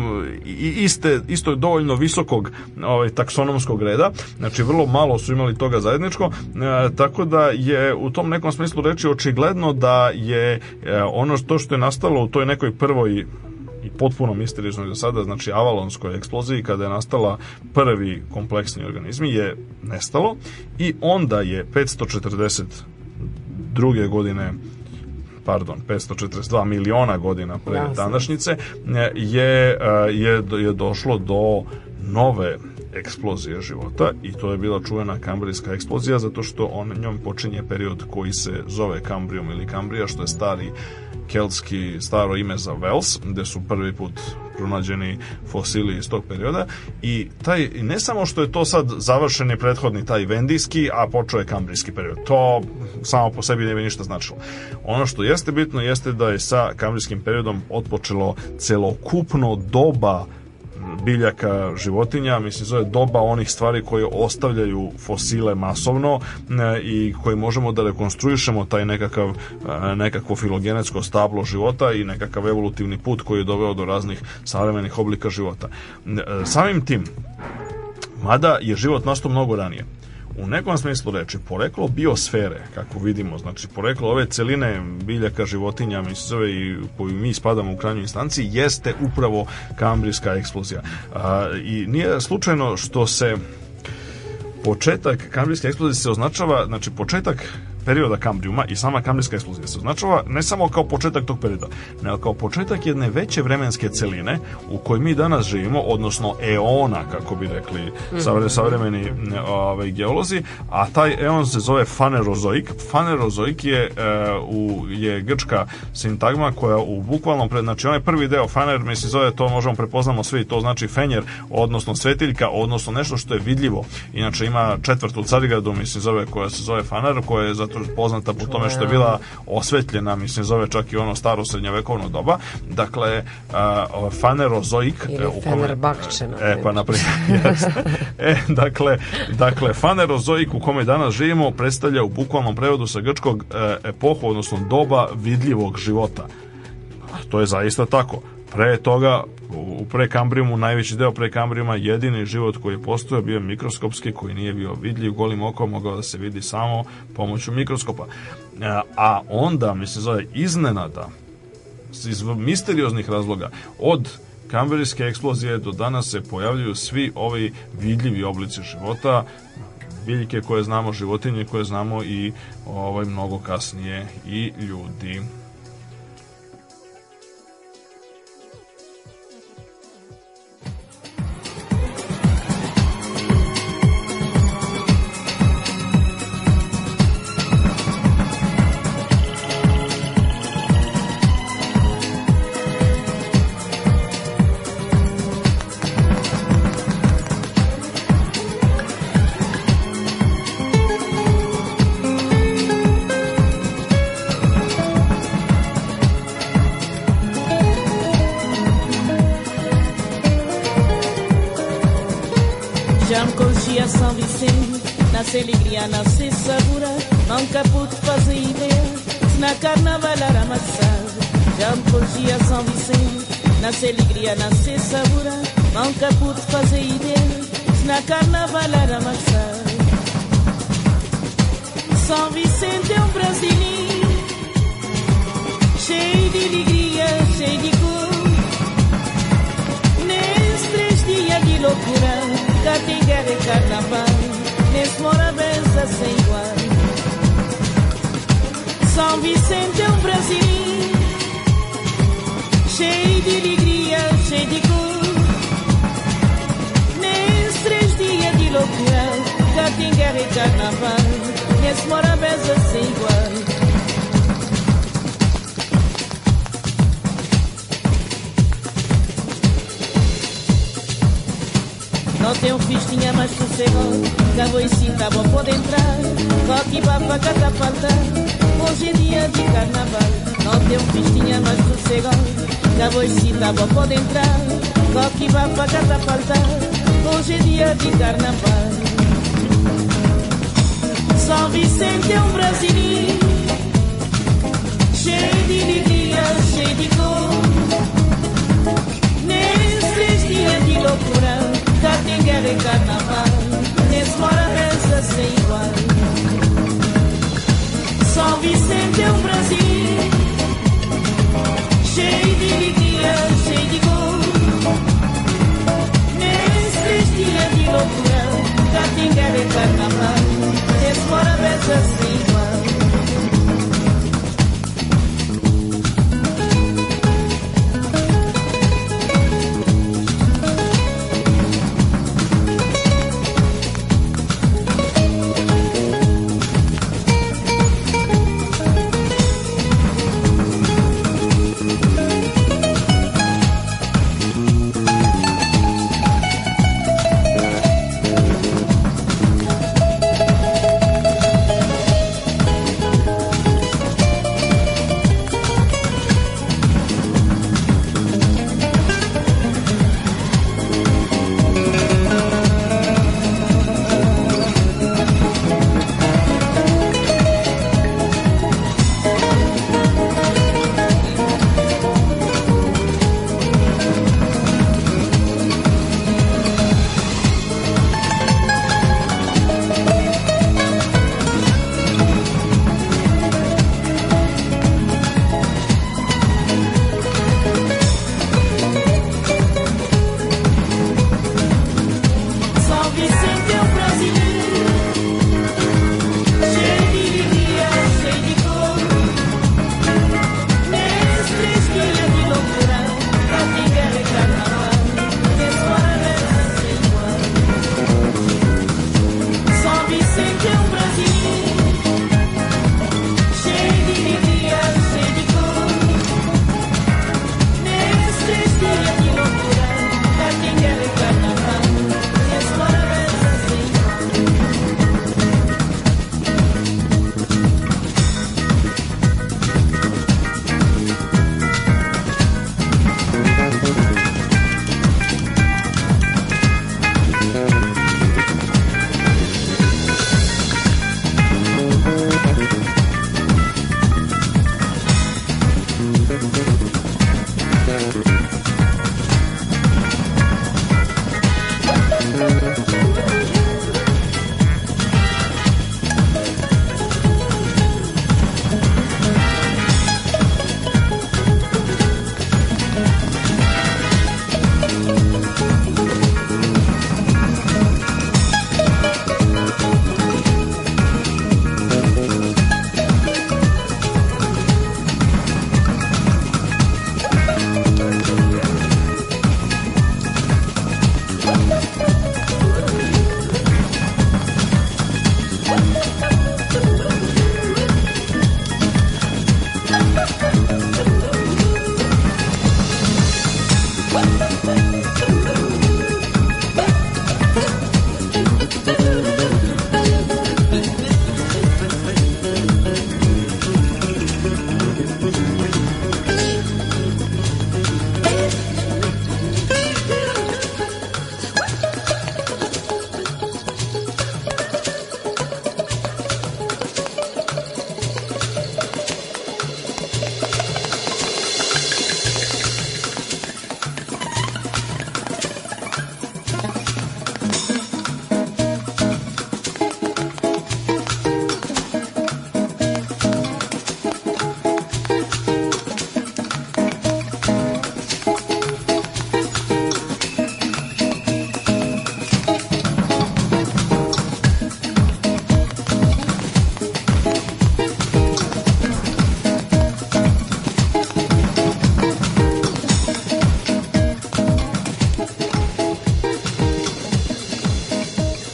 iste, isto dovoljno visokog ovaj, taksonomskog reda, znači vrlo malo su imali toga zajedničko, e, tako da je u tom nekom smislu reči očigledno da je e, ono što, što je nastalo u toj nekoj prvoj i potpuno misteriozno za sada, znači avalonskoj eksploziji, kada je nastala prvi kompleksni organizmi, je nestalo i onda je petsto četrdeset druge godine, pardon, petsto četrdeset dva miliona godina pre današnjice je, je, je došlo do nove eksplozije života i to je bila čuvena kambrijska eksplozija, zato što on njom počinje period koji se zove Kambrium ili Kambrija, što je stari keltski, staro ime za Wales, gde su prvi put pronađeni fosili iz tog perioda i taj, ne samo što je to sad završeni prethodni taj vendijski, a počeo je kambrijski period. To samo po sebi ne bi ništa značilo. Ono što jeste bitno jeste da je sa kambrijskim periodom otpočelo celokupno doba biljaka, životinja, mislim, zove doba onih stvari koje ostavljaju fosile masovno e, i koje možemo da rekonstruišemo taj nekakav, e, nekakvo filogenetsko stablo života i nekakav evolutivni put koji je doveo do raznih savremenih oblika života. E, samim tim, mada je život nastao mnogo ranije, u nekom smislu reči, poreklo biosfere, kako vidimo, znači poreklo ove celine biljaka, životinja, mislim, i koju mi spadamo u krajnjoj instanciji, jeste upravo kambrijska eksplozija. A, i nije slučajno što se početak kambrijske eksplozije se označava, znači početak perioda Kambrijuma i sama kambrijska eksplozija se označava ne samo kao početak tog perioda, nego kao početak jedne veće vremenske celine u kojoj mi danas živimo, odnosno eona, kako bi rekli mm-hmm. savremeni ovaj, geolozi, a taj eon se zove fanerozoik. Fanerozoik je, uh, u, je grčka sintagma koja u bukvalnom, pred, znači onaj prvi deo faner, mislim zove, to možemo prepoznamo svi, to znači fenjer, odnosno svetiljka, odnosno nešto što je vidljivo. Inače ima četvrtu Carigradu, mislim zove, koja se zove faner, koja je zato poznata po tome što je bila osvetljena, mislim zove čak i ono staro srednjovekovno doba. Dakle, uh, fanerozoik ili u kome, Fenerbahče, e, pa naprimjer, e, dakle, dakle, fanerozoik u kome danas živimo predstavlja u bukvalnom prevodu sa grčkog e, epohu, odnosno doba vidljivog života. To je zaista tako. Pre toga, u prekambrijumu, najveći deo prekambrijuma, jedini život koji je postojao bio mikroskopski, koji nije bio vidljiv golim okom, mogao da se vidi samo pomoću mikroskopa. A onda, mislim, zove iznenada, iz misterioznih razloga, od kambrijske eksplozije do danas se pojavljuju svi ovi vidljivi oblici života, biljke koje znamo, životinje koje znamo i ovaj, mnogo kasnije i ljudi. Já me conhecia São Vicente, nasce alegria, nasce sabura. Nunca pude fazer ideia se na carnaval era amassado. Já me conhecia São Vicente, nasce alegria, nasce sabura. Nunca pude fazer ideia se na carnaval era amassado. São Vicente é um brasileiro, cheio de alegria, cheio de cor. Nesses três dias de loucura, cá tem guerra e carnaval, nesse Morabeza sem igual. São Vicente é um Brasil, cheio de alegria, cheio de cor. Nesses três dias de loucura, cá tem guerra e carnaval, nesse Morabeza sem igual. Não tem um festinha mais sossegado, cabo e cita, bom pode entrar. Coque bapa, cata faltar, hoje é dia de carnaval. Não tem um festinha mais sossegado, cabo e cita, bom pode entrar. Coque bapa, cata faltar, hoje é dia de carnaval. São Vicente é um brasileiro, cheio de alegria, cheio de cor. Nesses três dias de loucura, cá tem guerra e carnaval, nesse Morabeza sem igual. São Vicente é um Brasil, cheio de alegria, cheio de cor. Nesses três dias de loucura, cá tem guerra e carnaval, nesse Morabeza sem igual.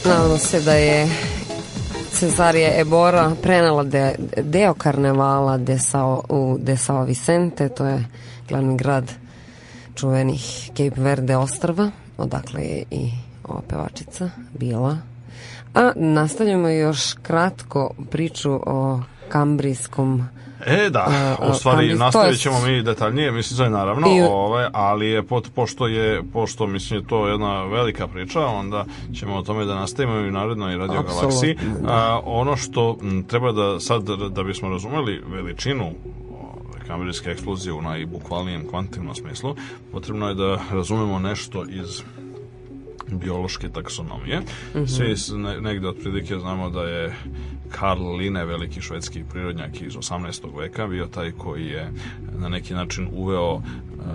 Nadamo se da je Cesarija Ebora prenela de, deo karnevala de Sao, u de Sao Vicente, to je glavni grad čuvenih Cape Verde ostrva, odakle je i ova pevačica bila. A nastavljamo još kratko priču o kambrijskom. E, da, u stvari nastavit ćemo mi detaljnije, mislim da je naravno, I... ove, ali je, po, pošto je, pošto mislim je to jedna velika priča, onda ćemo o tome da nastavimo i u narednoj Radio Galaksiji. A, ono što m, treba da sad, da bismo razumeli veličinu kambrijske eksplozije u najbukvalnijem kvantitativnom smislu, potrebno je da razumemo nešto iz biološke taksonomije. Mm-hmm. Svi ne, negde otprilike znamo da je Karl Linne, veliki švedski prirodnjak iz osamnaestog veka, bio taj koji je na neki način uveo uh,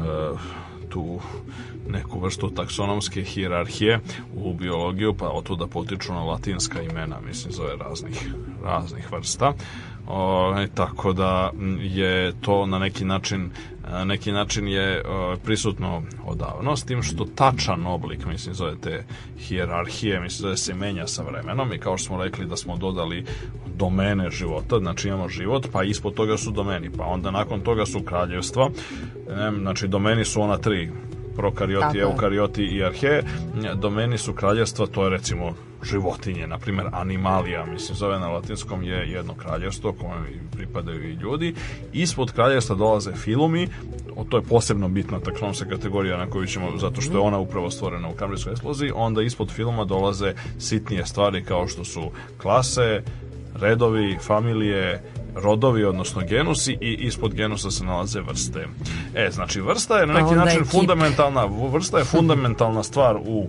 tu neku vrstu taksonomske hijerarhije u biologiju, pa od tuda potiču na latinska imena, mislim, zove raznih, raznih vrsta. O, tako da je to na neki način na neki način je o, prisutno odavno, s tim što tačan oblik, mislim, zove te hijerarhije, mislim, zove se menja sa vremenom, i kao što smo rekli da smo dodali domene života, znači imamo život, pa ispod toga su domeni, pa onda nakon toga su kraljevstva, e, znači domeni su ona tri, prokarioti, eukarioti i arheje. Domeni su kraljevstva, to je recimo životinje, na primjer animalija, mislim, zove na latinskom je jedno kraljevstvo kojem pripadaju i ljudi. Ispod kraljevstva dolaze filumi, to je posebno bitna taksonomska kategorija na koju ćemo, zato što je ona upravo stvorena u kambrijskoj eksploziji. Onda ispod filuma dolaze sitnije stvari kao što su klase, redovi, familije, rodovi, odnosno genusi, i ispod genusa se nalaze vrste. E, znači vrsta je na neki način fundamentalna, vrsta je fundamentalna stvar u,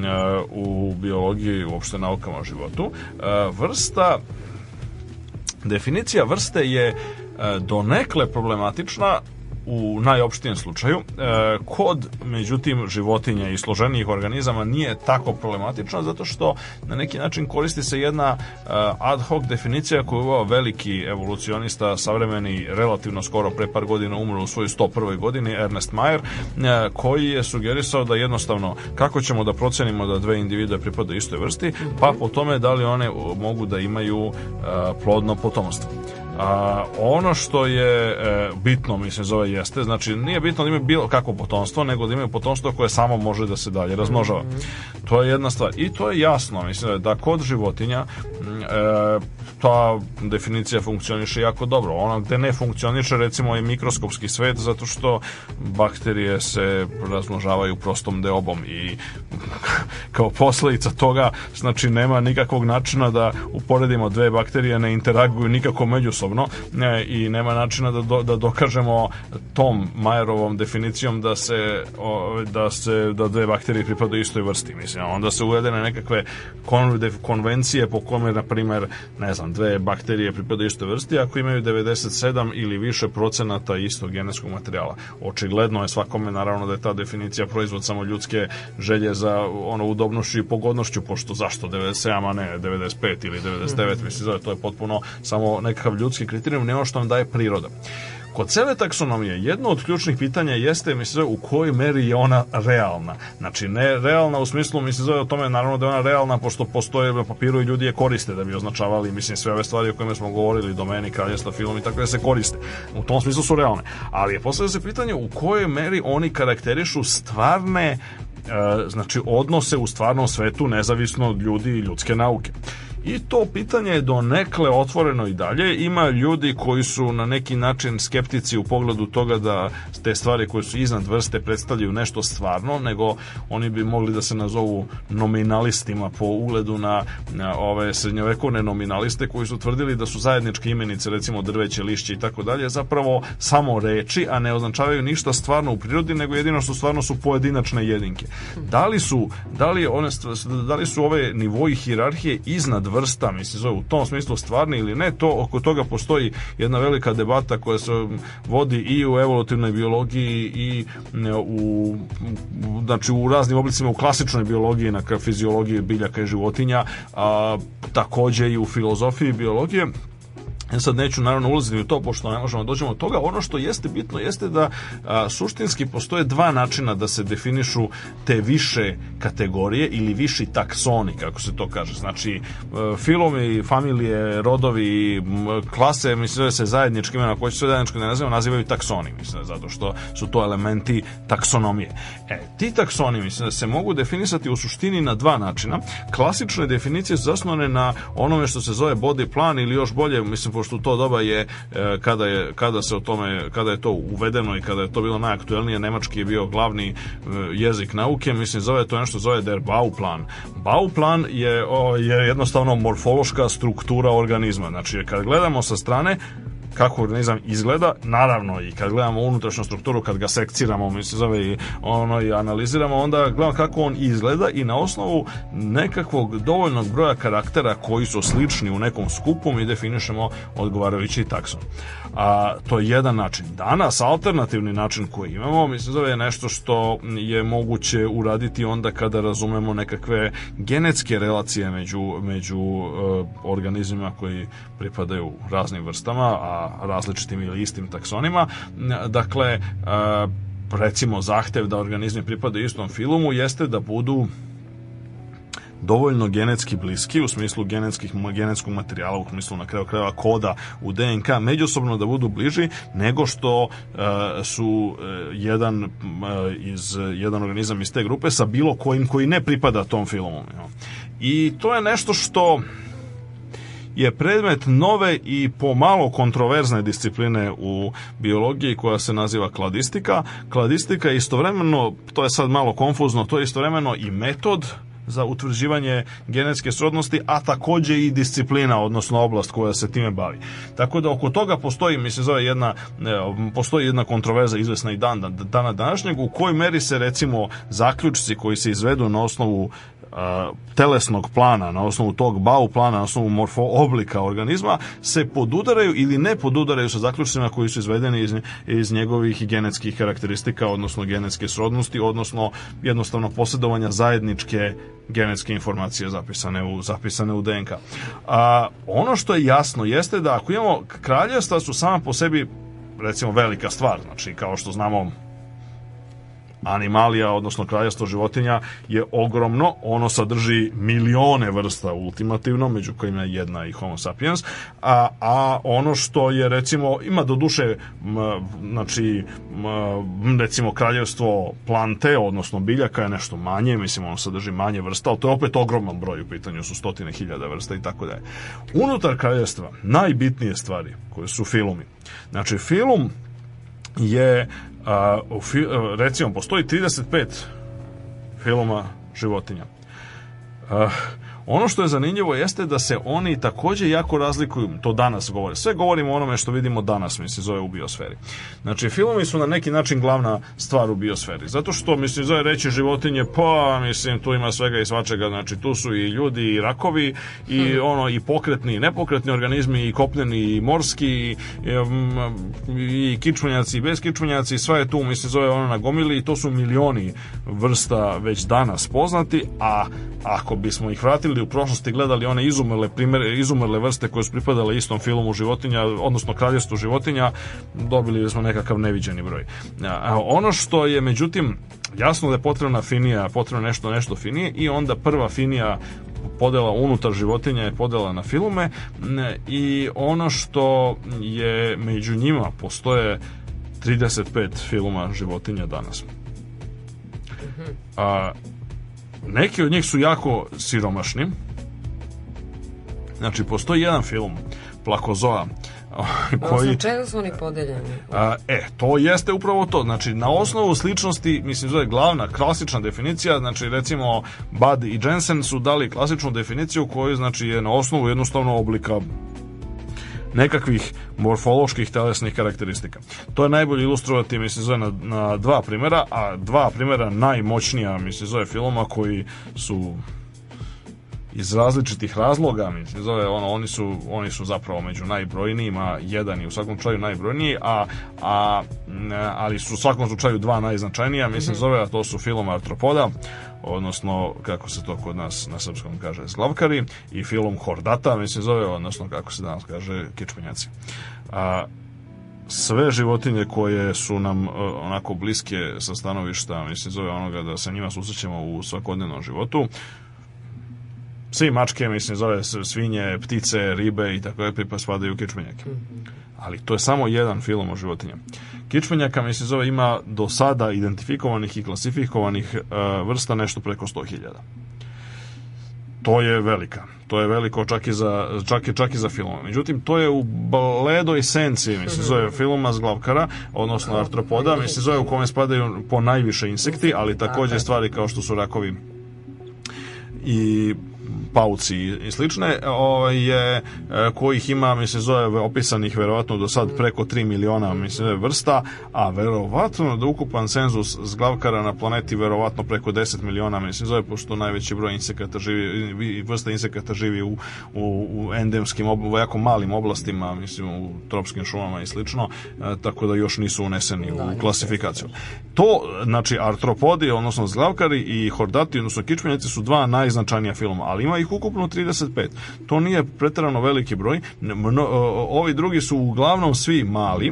u biologiji i uopšte naukama o životu. Vrsta, definicija vrste je donekle problematična u najopštijem slučaju. E, kod, međutim, životinja i složenijih organizama nije tako problematično, zato što na neki način koristi se jedna e, ad hoc definicija koju je uveo veliki evolucionista, savremeni, relativno skoro pre par godina umro u svojoj sto prvoj godini, Ernest Mayr, e, koji je sugerisao da jednostavno kako ćemo da procenimo da dve individue pripadaju istoj vrsti, pa po tome da li one mogu da imaju e, plodno potomstvo. A, ono što je e, bitno, mislim, zove jeste, znači nije bitno da imaju bilo kakvo potomstvo, nego da imaju potomstvo koje samo može da se dalje razmnožava. To je jedna stvar. I to je jasno, mislim, da kod životinja e, ta definicija funkcioniše jako dobro. Ono gde ne funkcioniše, recimo, je mikroskopski svet, zato što bakterije se razmnožavaju prostom deobom i kao posledica toga, znači, nema nikakvog načina da uporedimo dve bakterije, ne interaguju nikako međusobno, ne, i nema načina da, do, da dokažemo tom Majerovom definicijom da se, o, da se da dve bakterije pripadaju istoj vrsti. Mislim, onda se uvedene nekakve kon, konvencije po kome, na primer, ne znam, dve bakterije pripadaju istoj vrsti ako imaju devedeset sedam ili više procenata istog genetskog materijala. Očigledno je svakome, naravno, da je ta definicija proizvod samo ljudske želje za ono udobnošću i pogodnošću, pošto zašto devedeset sedam, a ne devedeset pet ili devedeset devet, mislim, to je potpuno samo nekakav ljudski kriterijum, nema što nam daje priroda. Kod cele taksonomije jedno od ključnih pitanja jeste, mislim, u kojoj meri je ona realna. Znači, ne realna u smislu, mislim, zove o tome, naravno da je ona realna pošto postoje na papiru i ljudi je koriste da bi označavali, mislim, sve ove stvari o kojima smo govorili, domeni, kraljevstva, film i tako da se koriste. U tom smislu su realne. Ali je postavlja se pitanje u kojoj meri oni karakterišu stvarne, e, znači, odnose u stvarnom svetu nezavisno od ljudi i ljudske nauke. I to pitanje je donekle otvoreno i dalje. Ima ljudi koji su na neki način skeptici u pogledu toga da te stvari koje su iznad vrste predstavljaju nešto stvarno, nego oni bi mogli da se nazovu nominalistima po ugledu na, na ove srednjovekovne nominaliste koji su tvrdili da su zajedničke imenice, recimo drveće, lišće i tako dalje, zapravo samo reči, a ne označavaju ništa stvarno u prirodi, nego jedino što stvarno su pojedinačne jedinke. Da li su, da li one, da li su ove nivoji hijerarhije iznad vrsta, mislim, zove u tom smislu stvarni ili ne, to oko toga postoji jedna velika debata koja se vodi i u evolutivnoj biologiji i u, znači, u raznim oblicima u klasičnoj biologiji, na fiziologiji biljaka i životinja, a takođe i u filozofiji biologije. Ja sad neću naravno ulaziti u to, pošto ne možemo dođemo od toga. Ono što jeste bitno jeste da a, suštinski postoje dva načina da se definišu te više kategorije ili viši taksoni, kako se to kaže. Znači, a, filomi, familije, rodovi, m, klase, mislim da se zajednički imena, koji će sve zajednički da nazivaju, nazivaju taksoni, mislim, zato što su to elementi taksonomije. E, ti taksoni, mislim da se mogu definisati u suštini na dva načina. Klasične definicije su zasnovane na onome što se zove body plan ili još bolje, mislim, pošto u to doba je kada je kada se o tome kada je to uvedeno i kada je to bilo najaktuelnije, nemački je bio glavni jezik nauke, mislim zove to nešto zove der Bauplan. Bauplan je o, je jednostavno morfološka struktura organizma. Znači kad gledamo sa strane kako organizam izgleda, naravno i kad gledamo unutrašnju strukturu, kad ga sekciramo, mi se zove i ono i analiziramo, onda gledamo kako on izgleda i na osnovu nekakvog dovoljnog broja karaktera koji su slični u nekom skupu mi definišemo odgovarajući takson. A to je jedan način. Danas alternativni način koji imamo, mi se zove nešto što je moguće uraditi onda kada razumemo nekakve genetske relacije među, među uh, organizmima koji pripadaju raznim vrstama, a različitim ili istim taksonima. Dakle, recimo zahtev da organizmi pripadaju istom filumu jeste da budu dovoljno genetski bliski u smislu genetskih, genetskog materijala, u smislu na kraju krajeva koda u D N K, međusobno da budu bliži nego što uh, su uh, jedan uh, iz jedan organizam iz te grupe sa bilo kojim koji ne pripada tom filumu. I to je nešto što je predmet nove i pomalo kontroverzne discipline u biologiji koja se naziva kladistika. Kladistika je istovremeno, to je sad malo konfuzno, to je istovremeno i metod za utvrđivanje genetske srodnosti, a takođe i disciplina, odnosno oblast koja se time bavi. Tako da oko toga postoji, mislim, zove jedna, postoji jedna kontroverza izvesna i dan, dana današnjeg, u kojoj meri se recimo zaključci koji se izvedu na osnovu telesnog plana, na osnovu tog bau plana, na osnovu morfo oblika organizma se podudaraju ili ne podudaraju sa zaključcima koji su izvedeni iz, iz njegovih genetskih karakteristika, odnosno genetske srodnosti, odnosno jednostavno posjedovanja zajedničke genetske informacije zapisane u, zapisane u D N K. A, ono što je jasno jeste da ako imamo kraljevstva su sama po sebi recimo velika stvar, znači kao što znamo animalija, odnosno kraljevstvo životinja je ogromno, ono sadrži milione vrsta ultimativno, među kojima je jedna i Homo sapiens, a, a ono što je recimo, ima do duše m, znači m, recimo kraljevstvo plante, odnosno biljaka je nešto manje, mislim ono sadrži manje vrsta, ali to je opet ogroman broj, u pitanju su stotine hiljada vrsta i tako dalje. Unutar kraljevstva najbitnije stvari koje su filumi. Znači film je Uh, fi, uh, recimo postoji trideset pet filma životinja. Uh, ono što je zanimljivo jeste da se oni takođe jako razlikuju, to danas govore. Sve govorimo o onome što vidimo danas, mislim, zove u biosferi. Znači, filmovi su na neki način glavna stvar u biosferi. Zato što, mislim, zove reći životinje, pa, mislim, tu ima svega i svačega. Znači, tu su i ljudi, i rakovi, i hmm. ono, i pokretni, i nepokretni organizmi, i kopneni, i morski, i, i, i kičmenjaci, i beskičmenjaci, i sve je tu, mislim, zove ono na gomili, i to su milioni vrsta već danas poznati, a ako bismo ih vratili u prošlosti, gledali one izumrle primere, izumrle vrste koje su pripadale istom filmu životinja, odnosno kraljevstvu životinja, dobili smo nekakav neviđeni broj. A ono što je međutim jasno da je potrebna finija, potrebno nešto nešto finije, i onda prva finija podela unutar životinja je podela na filume, i ono što je među njima postoje trideset pet filuma životinja danas. A neki od njih su jako siromašni. Znači, postoji jedan film, Plakozoa, koji... Osam čega su oni podeljeni? A, e, to jeste upravo to. Znači, na osnovu sličnosti, mislim, zove glavna, klasična definicija, znači, recimo, Bud i Jensen su dali klasičnu definiciju koju, znači, je na osnovu jednostavno oblika nekakvih morfoloških telesnih karakteristika. To je najbolje ilustrovati, mislim, zove na, na dva primjera, a dva primjera najmoćnija, mislim, zove filma koji su iz različitih razloga, mislim, zove, ono, oni su, oni su zapravo među najbrojnijima, jedan je u svakom slučaju najbrojniji, a, a, ali su u svakom slučaju dva najznačajnija, mislim, zove, a to su film Artropoda, odnosno, kako se to kod nas na srpskom kaže, Zglavkari, i film Hordata, mislim, zove, odnosno, kako se danas kaže, Kičmenjaci. A, sve životinje koje su nam onako bliske sa stanovišta, mislim, zove onoga da se njima susrećemo u svakodnevnom životu, svi mačke, mislim, zove svinje, ptice, ribe i tako je, pa spadaju u kičmenjake. Ali to je samo jedan film o životinjama. Kičmenjaka, mislim, zove ima do sada identifikovanih i klasifikovanih uh, vrsta nešto preko sto hiljada. To je velika. To je veliko čak i za, čak i, čak i za filmove. Međutim, to je u bledoj senci, mislim, zove filma Zglavkara, odnosno Artropoda, mislim, zove u kome spadaju po najviše insekti, ali također stvari kao što su rakovi i pauci i slične, je, kojih ima, mislim, zove opisanih verovatno do sad preko tri miliona, mislim, vrsta, a verovatno da ukupan cenzus Zglavkara na planeti verovatno preko deset miliona, mislim, zove, pošto najveći broj insekata živi, vrsta insekata živi u, u, u endemskim, u jako malim oblastima, mislim, u tropskim šumama i slično, tako da još nisu uneseni u klasifikaciju. To, znači, Artropodi, odnosno Zglavkari i Hordati, odnosno Kičmenjaci su dva najznačajnija filma, ali ima ih ukupno trideset pet. To nije pretjerano veliki broj. Ovi drugi su uglavnom svi mali.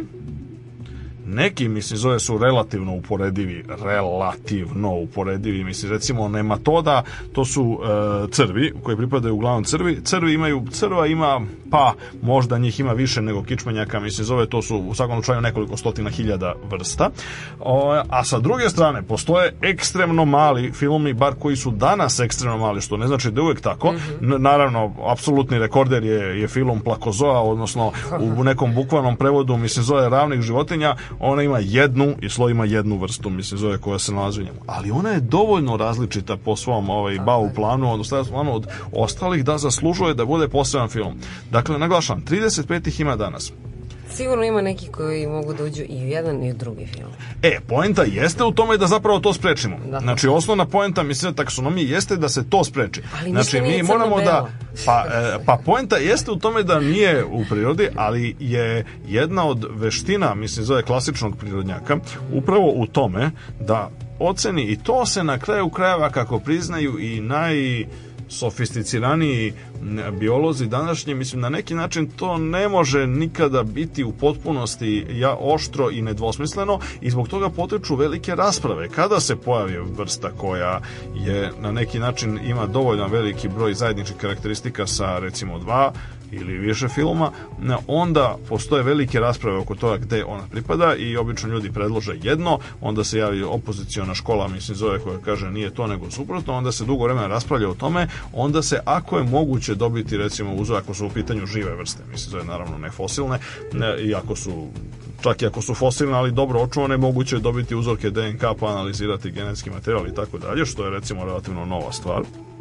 Neki, mislim, zove su relativno uporedivi, relativno uporedivi, mislim, recimo nematoda, to su e, crvi, koji pripadaju uglavnom crvi. Crvi imaju, crva ima, pa možda njih ima više nego kičmenjaka, mislim, zove, to su u svakom slučaju nekoliko stotina hiljada vrsta. O, a sa druge strane, postoje ekstremno mali filmi, bar koji su danas ekstremno mali, što ne znači da je uvijek tako. Mm-hmm. Naravno, apsolutni rekorder je, je film Plakozoa, odnosno u nekom bukvalnom prevodu, mislim, zove ravnih životinja. Ona ima jednu i sloj ima jednu vrstu, mislim, zove, koja se nalazi u njemu. Ali ona je dovoljno različita po svom ovaj, bau planu, odnosno planu od ostalih da zaslužuje da bude poseban film. Dakle, naglašavam, trideset pet ih ima danas. Sigurno ima neki koji mogu da uđu i u jedan i u drugi film. E, poenta jeste u tome da zapravo to sprečimo. Da. Znači, osnovna poenta, mislim, taksonomije jeste da se to spreči. Ali znači, mi moramo da... Pa, e, pa poenta jeste u tome da nije u prirodi, ali je jedna od veština, mislim, zove klasičnog prirodnjaka, upravo u tome da oceni, i to se na kraju krajeva, kako priznaju i naj... sofisticiraniji biolozi današnji, mislim, na neki način to ne može nikada biti u potpunosti ja, oštro i nedvosmisleno, i zbog toga potiču velike rasprave. Kada se pojavi vrsta koja je na neki način ima dovoljno veliki broj zajedničkih karakteristika sa recimo dva ili više filma, onda postoje velike rasprave oko toga gde ona pripada i obično ljudi predlože jedno, onda se javi opoziciona škola, mislim, zove, koja kaže nije to nego suprotno, onda se dugo vremena raspravlja o tome, onda se, ako je moguće dobiti, recimo, uzor, ako su u pitanju žive vrste, mislim, zove, naravno ne fosilne, ne, i ako su, čak i ako su fosilne, ali dobro očuvane, moguće je dobiti uzorke D N K pa analizirati genetski materijal i tako dalje, što je, recimo, relativno nova stvar.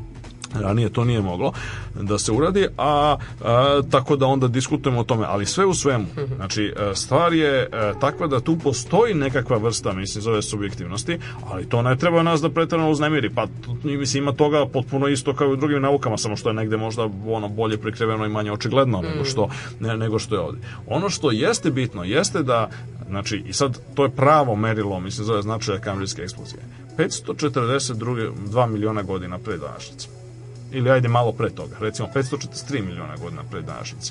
Ranije to nije moglo da se uradi, a, a tako da onda diskutujemo o tome, ali sve u svemu, znači, stvar je a, takva da tu postoji nekakva vrsta, mislim, zove subjektivnosti, ali to ne treba nas da pretjerano uznemiri, pa mislim, ima toga potpuno isto kao i u drugim naukama, samo što je negde možda ono bolje prikriveno i manje očigledno nego što, ne, nego što je ovdje. Ono što jeste bitno, jeste da, znači, i sad to je pravo merilo, mislim, zove značaja kambrijske eksplozije, petsto četrdeset dva miliona godina pre današnjice. Ili ajde malo pre toga, recimo petsto četrdeset tri miliona godina pre današnjice.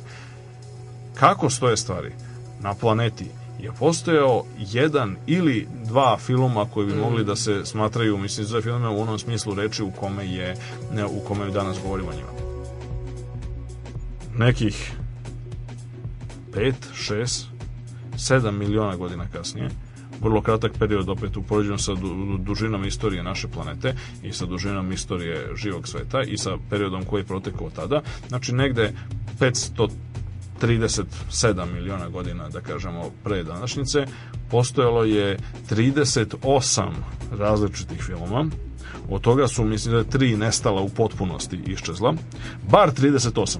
Kako stoje stvari? Na planeti je postojao jedan ili dva filma koji bi mogli da se smatraju, mislim, za filme u onom smislu reči u kome je, u kome danas govorimo o njima. Nekih pet, šest, sedam miliona godina kasnije, vrlo kratak period opet upoređeno sa du, dužinom istorije naše planete i sa dužinom istorije živog sveta i sa periodom koji je protekao tada, znači negde petsto trideset sedam miliona godina, da kažemo, pre današnjice, postojalo je trideset osam različitih filmova. Od toga su, mislim, da je tri nestala u potpunosti, iščezla. Bar trideset osam.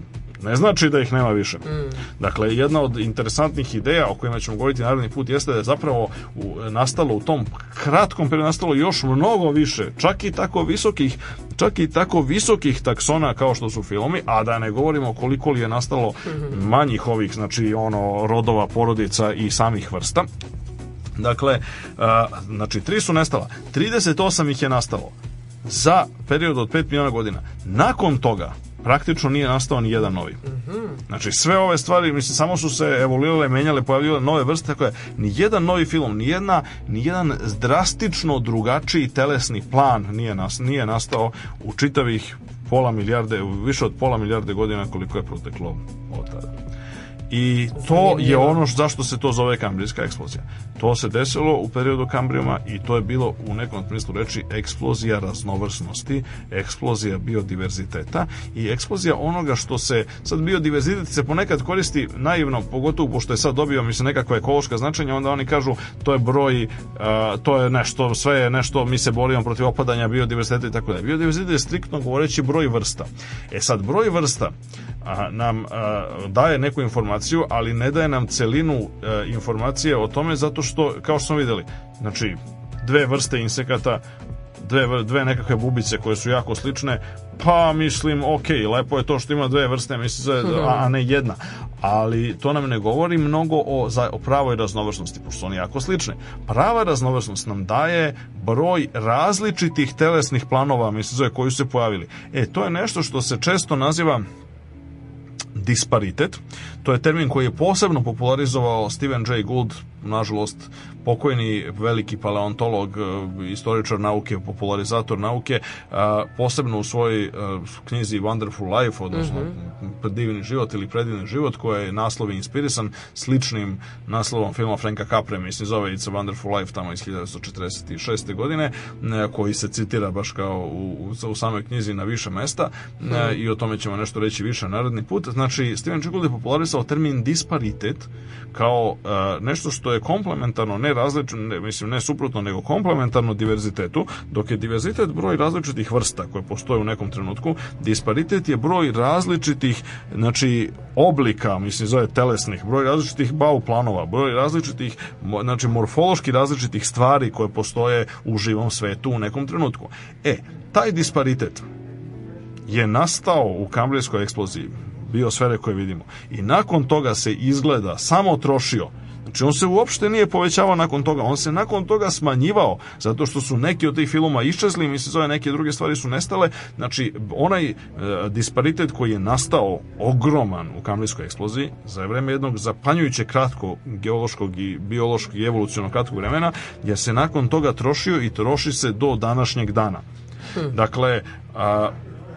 ne znači da ih nema više. Mm. Dakle, jedna od interesantnih ideja o kojima ćemo govoriti naredni put jeste da je zapravo u, nastalo u tom kratkom periodu nastalo još mnogo više, čak i tako visokih, čak i tako visokih taksona kao što su filmovi, a da ne govorimo koliko li je nastalo mm-hmm. manjih ovih, znači ono rodova, porodica i samih vrsta. Dakle, a, znači tri su nestala, trideset osam ih je nastalo za period od pet miliona godina. Nakon toga praktično nije nastao ni jedan novi. Znači sve ove stvari, mislim, samo su se evoluirale, menjale, pojavljivale nove vrste, tako je, ni jedan novi film, ni jedna, ni jedan drastično drugačiji telesni plan nije, nas, nije nastao u čitavih pola milijarde, više od pola milijarde godina koliko je proteklo od tada. I to je ono zašto se to zove kambrijska eksplozija. To se desilo u periodu Kambrijuma i to je bilo u nekom smislu reči eksplozija raznovrsnosti, eksplozija biodiverziteta i eksplozija onoga što se, sad biodiverzitet se ponekad koristi naivno, pogotovo pošto je sad dobio mislim nekakva ekološka značenja, onda oni kažu to je broj, uh, to je nešto, sve je nešto, mi se borimo protiv opadanja biodiverziteta i tako da. Biodiverzitet je striktno govoreći broj vrsta. E sad, broj vrsta a, nam a, daje neku informaciju, ali ne daje nam celinu a, informacije o tome, zato što, kao što smo videli, znači, dve vrste insekata, dve, dve nekakve bubice koje su jako slične, pa mislim, ok, lepo je to što ima dve vrste, mislim, a ne jedna. Ali to nam ne govori mnogo o, o pravoj raznovrsnosti, pošto su oni jako slične. Prava raznovrsnost nam daje broj različitih telesnih planova, mislim, koji su se pojavili. E, to je nešto što se često naziva disparitet. To je termin koji je posebno popularizovao Stephen Jay Gould, nažalost pokojni veliki paleontolog, istoričar nauke, popularizator nauke, posebno u svojoj knjizi Wonderful Life, odnosno mm-hmm. Divni život ili Predivni život, koji je naslov inspirisan sličnim naslovom filma Franka Capre, mislim zove It's a Wonderful Life, tamo iz hiljadu devetsto četrdeset šeste. godine, koji se citira baš kao u, u samoj knjizi na više mesta mm. i o tome ćemo nešto reći više naredni put. Znači, Stephen Jay Gould je popularizovao termin disparitet kao uh, nešto što je komplementarno, ne različno, ne, mislim ne suprotno, nego komplementarno diverzitetu, dok je diverzitet broj različitih vrsta koje postoje u nekom trenutku, disparitet je broj različitih, znači, oblika, mislim zove telesnih, broj različitih bauplanova, broj različitih, znači morfološki različitih stvari koje postoje u živom svetu u nekom trenutku. E, taj disparitet je nastao u kambrijskoj eksploziji biosfere koje vidimo. I nakon toga se izgleda samo trošio. Znači on se uopšte nije povećavao nakon toga, on se nakon toga smanjivao, zato što su neki od tih filmova iščezli, mi se zove neke druge stvari su nestale. Znači onaj e, disparitet koji je nastao ogroman u kambrijskoj eksploziji za vreme jednog zapanjujuće kratkog geološkog i biološkog i evolucionog kratkog vremena, je se nakon toga trošio i troši se do današnjeg dana. Hmm. Dakle, a,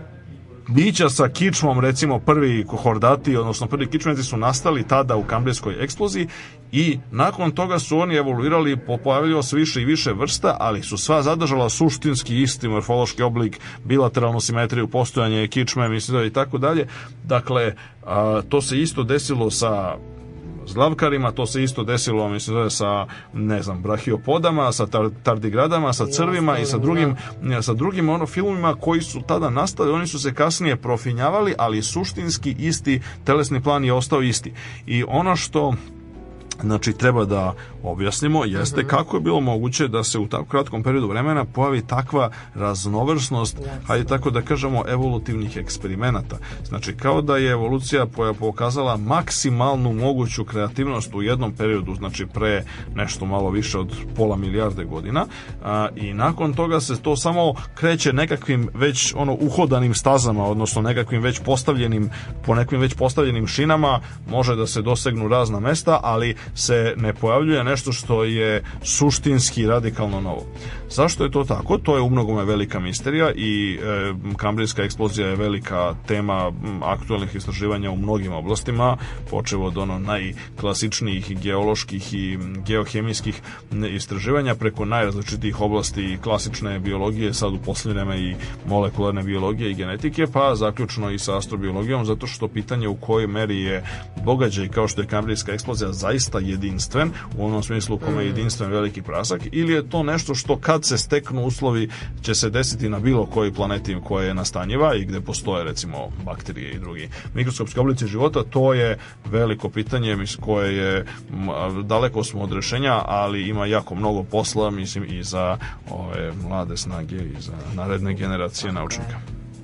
bića sa kičmom, recimo prvi kohordati, odnosno prvi kičmenci su nastali tada u kambrijskoj eksploziji i nakon toga su oni evoluirali, pojavilo se više i više vrsta, ali su sva zadržala suštinski isti morfološki oblik, bilateralnu simetriju, postojanje kičme, mislim i tako dalje. Dakle, a, to se isto desilo sa zglavkarima, to se isto desilo, mislim, sa, ne znam, brahiopodama, sa tar, tardigradama, sa crvima i sa drugim, sa drugim ono, filmima koji su tada nastali, oni su se kasnije profinjavali, ali suštinski isti telesni plan je ostao isti. I ono što znači treba da objasnimo jeste uh-huh. kako je bilo moguće da se u tako kratkom periodu vremena pojavi takva raznovrsnost, hajde tako da kažemo, evolutivnih eksperimenata. Znači kao da je evolucija pokazala maksimalnu moguću kreativnost u jednom periodu, znači pre nešto malo više od pola milijarde godina, a, i nakon toga se to samo kreće nekakvim već ono uhodanim stazama, odnosno nekakvim već postavljenim, po nekim već postavljenim šinama može da se dosegnu razna mesta, ali se ne pojavljuje nešto što je suštinski radikalno novo. Zašto je to tako? To je u mnogome velika misterija i e, kambrijska eksplozija je velika tema aktualnih istraživanja u mnogim oblastima, počev od ono najklasičnijih geoloških i geohemijskih istraživanja preko najrazličitijih oblasti klasične biologije, sad u posljednje vreme i molekularne biologije i genetike, pa zaključno i sa astrobiologijom, zato što pitanje u kojoj meri je događaj kao što je kambrijska eksplozija zaista dosta jedinstven, u onom smislu u kome je jedinstven veliki prasak, ili je to nešto što kad se steknu uslovi će se desiti na bilo koji planeti koja je nastanjiva i gde postoje recimo bakterije i drugi mikroskopski oblici života. To je veliko pitanje, mislim, koje je daleko smo od rešenja, ali ima jako mnogo posla, mislim, i za ove mlade snage i za naredne generacije naučnika.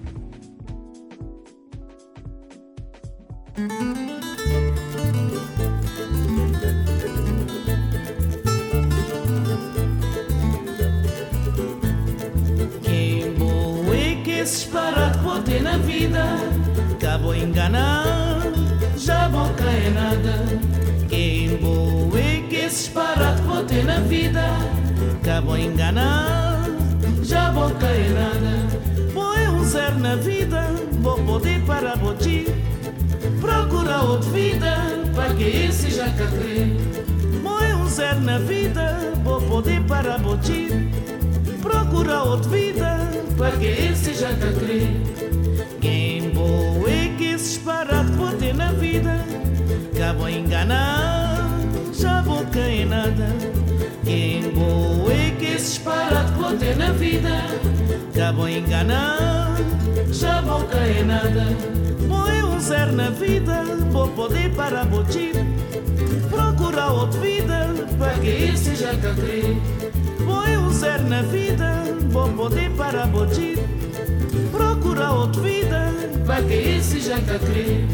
Quem boe que esse disparate vou ter na vida, acabou enganar, já vou cair nada. Quem boe que esse disparate vou ter na vida, acabou enganar, já vou cair nada. Põe um zero na vida, vou poder parar botir, procura outra vida, para que esse já cá crer. Põe um zero na vida, vou poder parar botir, procura outra vida, para que esse já cá crer. Quem boe que esse disparate vou ter na vida, acabou enganar, já vou cair nada. Quem boe que esse disparate vou ter na vida, acabou enganar, já vou cair nada. Põe um zero na vida, vou poder parar botir, procura outra vida, para que esse já cá crer. Põe um zero na vida, vou poder parar botir, procura outra vida, para que esse já cá crer.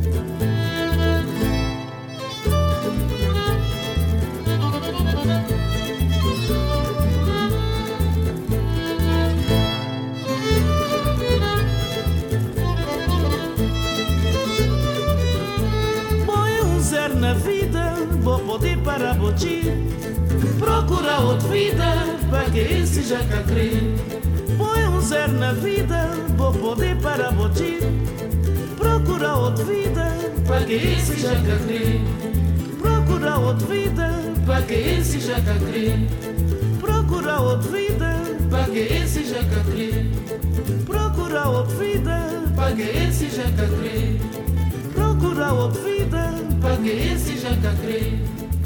Na vida, vou poder parar botir, procura outra vida, para que esse já cá crer. Põe um zero na vida, vou poder parar botir, procura outra vida, para que esse já cá crer. Procura outra vida, para que esse já cá crer. Procura outra vida, para que esse já cá crer. Procura outra vida, para que esse já cá crer. Procura outra vida, para que esse já cá crer.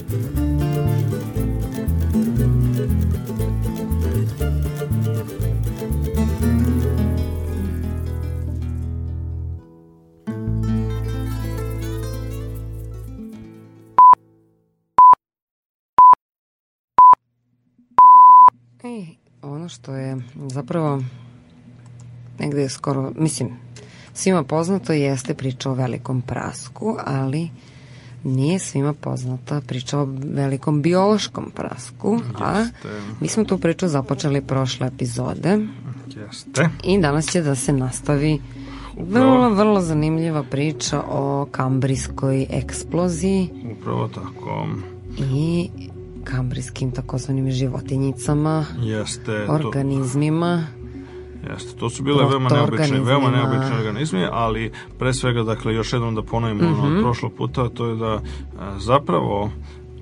E, ono što je zapravo negde skoro, mislim, svima poznato jeste priča o velikom prasku, ali nije svima poznata priča o velikom biološkom prasku, a mi smo tu priču započeli prošle epizode. Jeste. I danas će da se nastavi vrlo, vrlo zanimljiva priča o kambrijskoj eksploziji. Upravo tako. I kambrijskim takozvanim životinjicama, jeste, organizmima. Jeste, to su bile veoma neobične, veoma neobične organizmi, ali pre svega, dakle, još jednom da ponovimo mm-hmm. ono od prošlog puta, to je da a, zapravo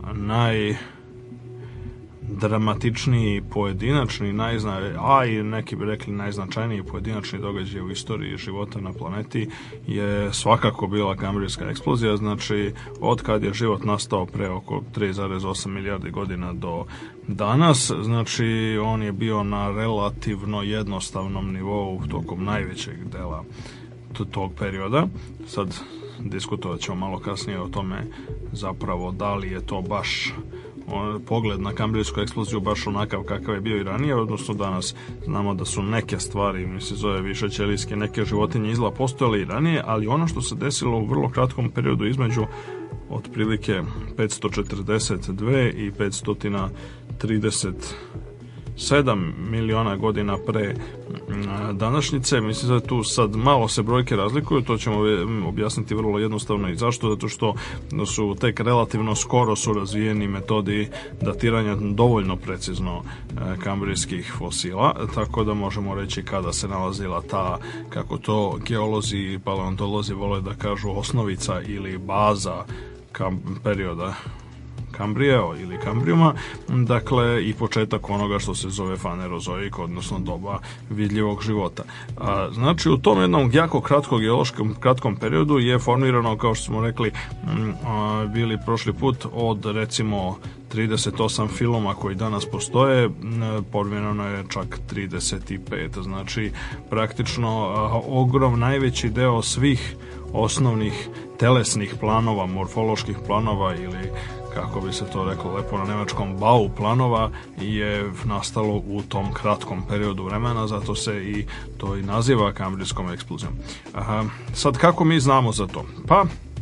najdramatičniji pojedinačni, najzna, a i neki bi rekli najznačajniji pojedinačni događaj u istoriji života na planeti je svakako bila kambrijska eksplozija. Znači, od kad je život nastao pre oko tri zarez osam milijardi godina do danas, znači on je bio na relativno jednostavnom nivou tokom najvećeg dela tog perioda. Sad diskutovat ćemo malo kasnije o tome zapravo da li je to baš on, pogled na kambrijsku eksploziju baš onakav kakav je bio i ranije, odnosno danas znamo da su neke stvari, mi se zove višećelijske, neke životinje izgleda postojale i ranije, ali ono što se desilo u vrlo kratkom periodu između otprilike petsto četrdeset dve i petsto trideset sedam miliona godina pre današnjice. Mislim da je tu sad malo se brojke razlikuju, to ćemo objasniti vrlo jednostavno i zašto, zato što su tek relativno skoro su razvijeni metodi datiranja dovoljno precizno kambrijskih fosila, tako da možemo reći kada se nalazila ta, kako to geolozi i paleontolozi vole da kažu, osnovica ili baza kam, perioda Kambrije ili Kambrijuma, dakle i početak onoga što se zove fanerozoik, odnosno doba vidljivog života. A, znači u tom jednom jako kratkom geološkom kratkom periodu je formirano, kao što smo rekli m, a, bili prošli put, od recimo trideset osam filoma koji danas postoje, formirano je čak trideset pet, znači praktično a, ogrom najveći deo svih osnovnih telesnih planova, morfoloških planova ili kako bi se to reklo lepo na nemačkom bau planova je nastalo u tom kratkom periodu vremena, zato se i to i naziva kambrijskom eksplozijom. Aha, sad kako mi znamo za to? Pa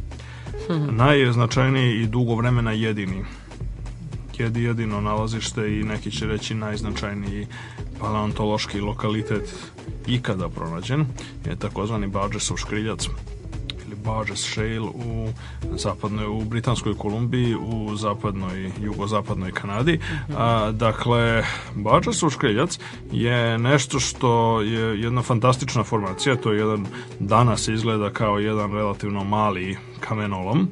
najznačajniji i dugo vremena jedini jedi jedino nalazište i neki će reći najznačajniji paleontološki lokalitet ikada pronađen je takozvani Burgessov škriljac ili Burgess Shale u zapadnoj, u Britanskoj Kolumbiji, u zapadnoj, jugozapadnoj Kanadi. A, dakle, Burgessov škriljac je nešto što je jedna fantastična formacija, to je jedan, danas izgleda kao jedan relativno mali kamenolom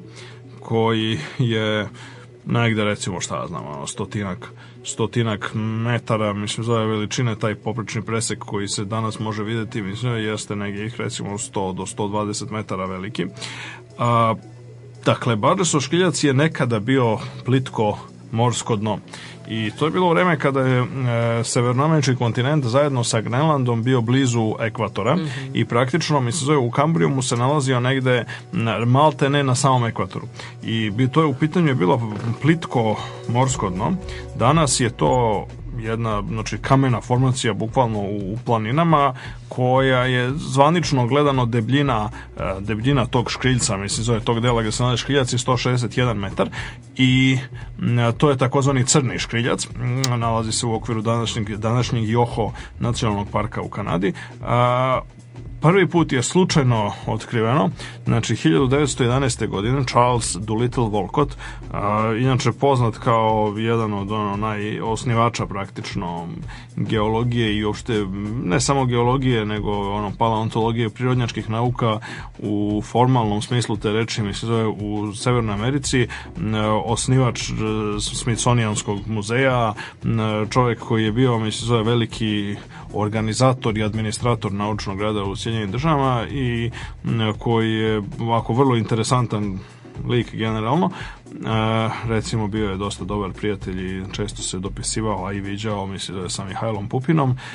koji je negde recimo šta ja znam, ono, stotinak, stotinak metara, mislim zove veličine, taj poprečni presek koji se danas može vidjeti, mislim jeste negdje ih recimo sto do sto dvadeset metara veliki. A, dakle, Burgessov škriljac je nekada bio plitko morsko dno. I to je bilo vreme kada je e, severnoamerički kontinent zajedno sa Grenlandom bio blizu ekvatora mm-hmm. i praktično, mislim zove, u Kambrijumu se nalazio negde malte ne na samom ekvatoru. I bi, to je u pitanju je bilo plitko morsko dno. Danas je to jedna, znači, kamena formacija bukvalno u, u planinama koja je zvanično gledano debljina, debljina tog škriljca, mislim zove tog dela gdje se nalazi škriljac je sto šezdeset jedan metar i to je takozvani crni škriljac, nalazi se u okviru današnjeg, današnjeg Yoho nacionalnog parka u Kanadi. A, prvi put je slučajno otkriveno, znači hiljadu devetsto jedanaeste. godine Charles Doolittle Wolcott, a, inače poznat kao jedan od ono najosnivača praktično geologije i uopšte ne samo geologije nego ono paleontologije prirodnjačkih nauka u formalnom smislu te reči, mislim zove u Severnoj Americi, osnivač Smithsonianskog muzeja, čovjek koji je bio, mislim zove, veliki organizator i administrator naučnog rada u Sjedinjenim Državama i koji je ovako vrlo interesantan lik generalno. E, recimo bio je dosta dobar prijatelj i često se dopisivao, a i viđao, mislim da je sa Mihajlom Pupinom. E,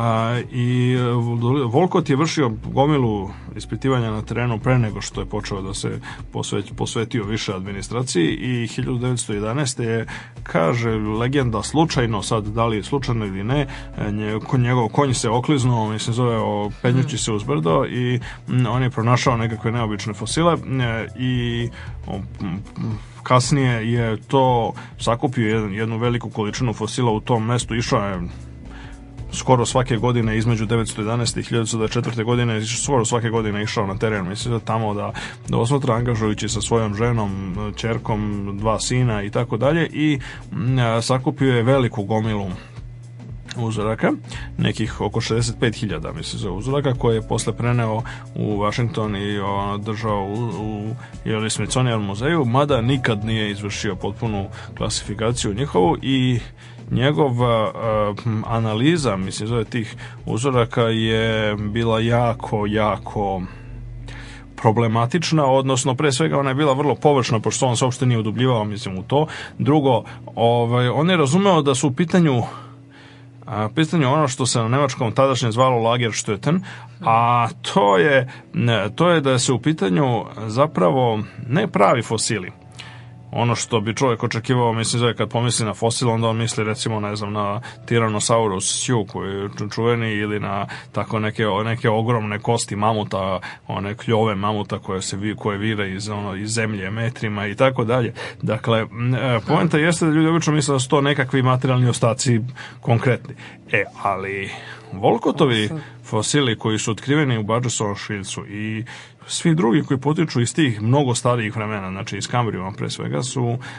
I Wolcott je vršio gomilu ispitivanja na terenu pre nego što je počeo da se posveti, posvetio više administraciji i hiljadu devetsto jedanaeste. je, kaže legenda, slučajno, sad da li je slučajno ili ne, nje, njegov konj se okliznuo, mislim zove, penjući se uz brdo i m, on je pronašao nekakve neobične fosile e, i o, m, kasnije je to sakupio jednu, jednu veliku količinu fosila u tom mestu, išao je skoro svake godine između devetsto jedanaeste. i hiljadu devetsto dvadeset četvrte. godine, skoro svake godine išao na teren, mislim da tamo da, da osmotra, angažujući sa svojom ženom, ćerkom, dva sina i tako dalje, i a, sakupio je veliku gomilu uzoraka, nekih oko šezdeset pet hiljada, mislim, za uzoraka, koje je posle preneo u Washington i ono, držao u, u ili Smithsonian muzeju, mada nikad nije izvršio potpunu klasifikaciju njihovu i njegova uh, analiza, mislim, zove tih uzoraka je bila jako, jako problematična, odnosno pre svega ona je bila vrlo površna, pošto on se uopšte nije udubljivao, mislim, u to. Drugo, ovaj, on je razumeo da su u pitanju a pitanje ono što se na nemačkom tadašnje zvalo Lagerstätten, a to je, to je da se u pitanju zapravo ne pravi fosili. Ono što bi čovjek očekivao, mislim, zove, kad pomisli na fosil, onda on misli, recimo, ne znam, na Tyrannosaurus Sioux, koji je čuveni, ili na tako neke, neke ogromne kosti mamuta, one kljove mamuta koje se vi, koje vire iz, ono, iz zemlje metrima i tako dalje. Dakle, poenta jeste da ljudi obično misle da su to nekakvi materijalni ostaci konkretni. E, ali Wolcottovi fosili koji su otkriveni u Burgessovom škriljcu i svi drugi koji potiču iz tih mnogo starijih vremena, znači iz Kambrijuma pre svega, su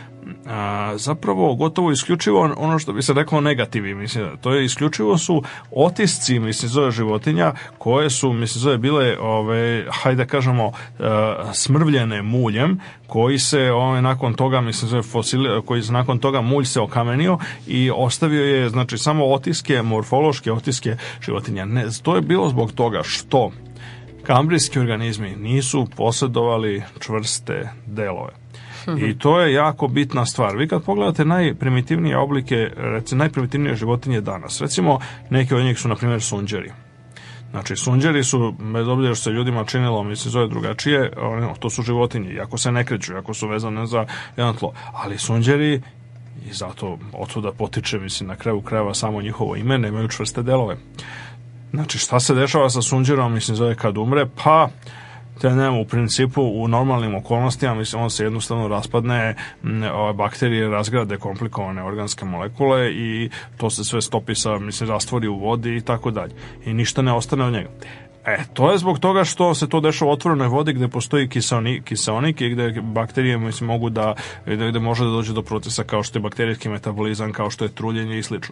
a, zapravo gotovo isključivo ono što bi se reklo negativi, mislim, to je isključivo su otisci, mislim, zove životinja koje su, mislim, zove bile, ove, hajde da kažemo, a, smrvljene muljem, koji se ove, nakon toga, mislim, zove fosili, koji se nakon toga mulj se okamenio i ostavio je, znači, samo otiske, morfološke otiske životinja. Ne, to je bilo zbog toga što kambrijski organizmi nisu posjedovali čvrste delove. I to je jako bitna stvar. Vi kad pogledate najprimitivnije oblike, recimo najprimitivnije životinje danas, recimo neki od njih su na primjer sunđeri. Znači sunđeri su, bez obzira što se ljudima činilo, mislim, zove drugačije, to su životinje, iako se ne kreću, iako su vezane za jedno tlo. Ali sunđeri, i zato otuda potiče, mislim, na kraju krajeva samo njihovo ime, nemaju čvrste delove. Znači, šta se dešava sa sunđerom, mislim, zove kad umre? Pa, te nema, u principu, u normalnim okolnostima, mislim, on se jednostavno raspadne, ove bakterije razgrade komplikovane organske molekule i to se sve stopi sa, mislim, rastvori u vodi i tako dalje. I ništa ne ostane od njega. E, to je zbog toga što se to dešava u otvorenoj vodi gde postoji kiseonik, kiseonik i gde bakterije, mislim, mogu da, gde, gde može da dođe do procesa kao što je bakterijski metabolizam, kao što je truljenje i slično.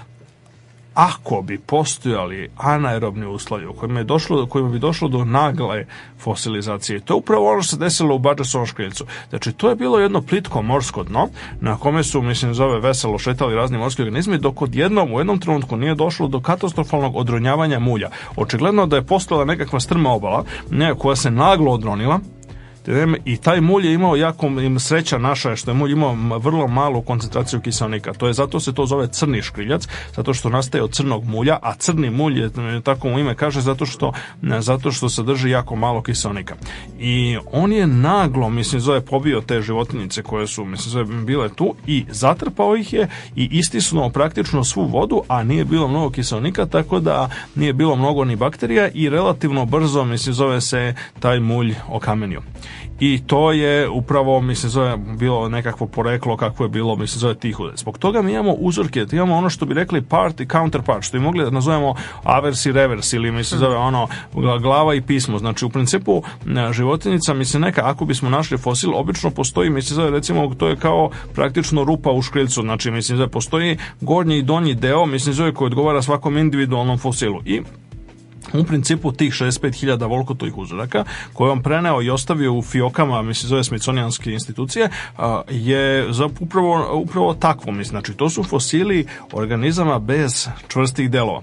Ako bi postojali anaerobni uslovi u kojima, je došlo, kojima bi došlo do nagle fosilizacije, to je upravo ono što se desilo u Badgesovom škriljcu. Znači, to je bilo jedno plitko morsko dno na kome su, mislim, zove veselo šetali razni morski organizmi, dok odjednom u jednom trenutku nije došlo do katastrofalnog odronjavanja mulja. Očigledno da je postojala nekakva strma obala, ne, koja se naglo odronila, i taj mulj je imao jako, sreća naša je što je mulj imao vrlo malu koncentraciju kiseonika. To je, zato se to zove crni škriljac, zato što nastaje od crnog mulja, a crni mulj je, tako mu ime kaže, zato što, zato što sadrži jako malo kiseonika. I on je naglo, mislim, zove, pobio te životinjice koje su, mislim, zove, bile tu i zatrpao ih je i istisnuo praktično svu vodu, a nije bilo mnogo kiseonika, tako da nije bilo mnogo ni bakterija i relativno brzo, mislim, zove se taj mulj okamenio. I to je upravo, mislim, zove, bilo nekakvo poreklo kako je bilo, mislim, zove tihude. Zbog toga mi imamo uzorke, imamo ono što bi rekli part i counterpart, što bi mogli da nazovemo avers i revers, ili, mislim, zove ono glava i pismo. Znači, u principu, životinjica, mislim, neka, ako bismo našli fosil, obično postoji, mislim, zove, recimo, to je kao praktično rupa u škriljcu, znači, mislim, zove, postoji gornji i donji deo, mislim, zove, koji odgovara svakom individualnom fosilu. I u principu tih šezdeset pet hiljada Volkotovih uzoraka koje on preneo i ostavio u fiokama, mislim, zove Smithsonijanske institucije, je za upravo, upravo takvo, mislim. Znači, to su fosili organizama bez čvrstih delova.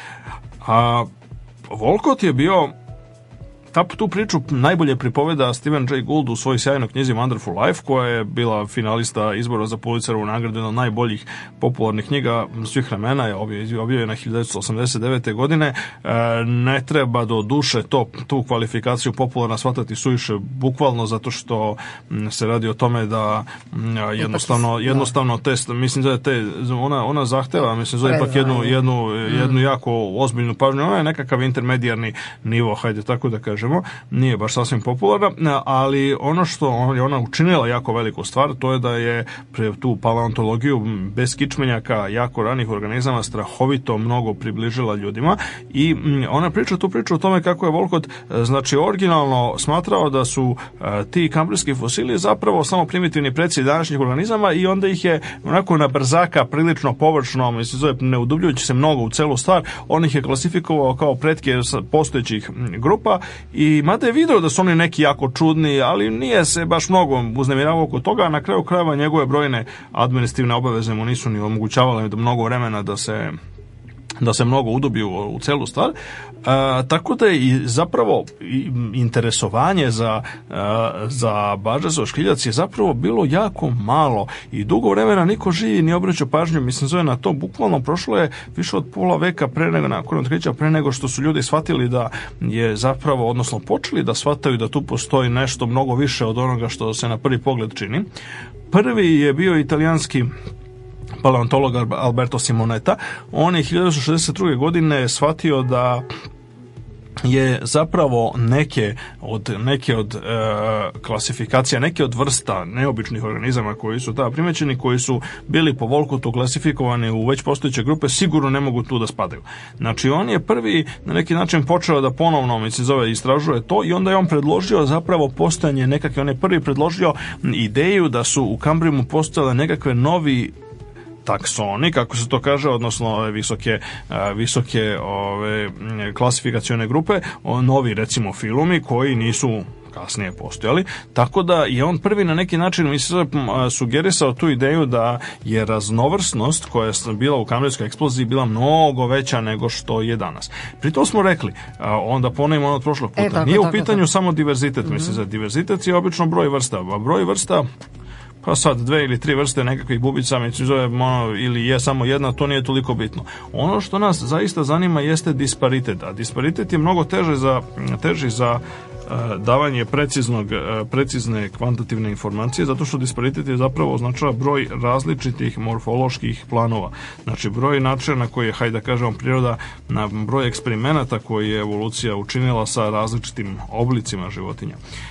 A Volkot je bio, ta, tu priču najbolje pripoveda Stephen Jay Gould u svojoj sjajnoj knjizi Wonderful Life, koja je bila finalista izbora za Pulitzerovu nagradu, jedna od najboljih popularnih knjiga svih vremena, je objavljena hiljadu devetsto osamdeset devete. godine. E, ne treba do duše to, tu kvalifikaciju popularna shvatati suviše bukvalno, zato što se radi o tome da jednostavno, jednostavno test, mislim da je te, ona, ona zahteva, mislim da je ipak jednu, jednu, jednu jako ozbiljnu pažnju, ona je nekakav intermedijarni nivo, hajde tako da kažem. Nije baš sasvim popularna, ali ono što je ona učinila jako veliku stvar, to je da je pre tu paleontologiju bez kičmenjaka jako ranih organizama strahovito mnogo približila ljudima i ona priča tu priču o tome kako je Volkot, znači, originalno smatrao da su ti kambrijski fosili zapravo samo primitivni preci današnjih organizama i onda ih je onako na brzaka, prilično površno, mislim, zove, ne udubljujući se mnogo u celu stvar, on ih je klasifikovao kao pretke postojećih grupa. I mada je video da su oni neki jako čudni, ali nije se baš mnogo uznemiravao oko toga, a na kraju krajeva njegove brojne administrativne obaveze mu nisu ni omogućavale da mnogo vremena da se da se mnogo udubiju u celu stvar. A, tako da je i zapravo i interesovanje za, a, za Badgesov škriljac je zapravo bilo jako malo i dugo vremena niko živi ni obraćao pažnju, mislim, zove na to, bukvalno prošlo je više od pola veka pre nego, nakon otkrića, pre nego što su ljudi shvatili da je zapravo, odnosno počeli da shvataju da tu postoji nešto mnogo više od onoga što se na prvi pogled čini. Prvi je bio italijanski paleontolog Alberto Simonetta. On je hiljadu devetsto šezdeset druge. godine shvatio da je zapravo neke od neke od e, klasifikacija, neke od vrsta neobičnih organizama koji su tada primećeni, koji su bili po Volkottu klasifikovani u već postojeće grupe, sigurno ne mogu tu da spadaju. Znači on je prvi na neki način počeo da ponovno, mislim, zove, istražuje to, i onda je on predložio zapravo postojanje nekakve, on je prvi predložio ideju da su u Kambrijumu postojale nekakve novi taksoni, kako se to kaže, odnosno ove visoke, visoke ove klasifikacione grupe, novi recimo filumi koji nisu kasnije postojali, tako da je on prvi na neki način, mislim, sugerisao tu ideju da je raznovrsnost koja je bila u Kambrijskoj eksploziji bila mnogo veća nego što je danas. Pritom smo rekli, onda ponovimo ono od prošlog puta, e, tako, nije tako, u pitanju tako. samo diverzitet, mm-hmm. mislim, za diverzitet je obično broj vrsta, a broj vrsta, pa sad dve ili tri vrste nekakvih bubica, mislim, zove, ono, ili je samo jedna, to nije toliko bitno. Ono što nas zaista zanima jeste disparitet, a disparitet je mnogo teže za, teži za davanje preciznog, precizne kvantitativne informacije, zato što disparitet je zapravo označava broj različitih morfoloških planova. Znači broj načina na koji je, hajde da kažemo, priroda, na broj eksperimenata koji je evolucija učinila sa različitim oblicima životinja.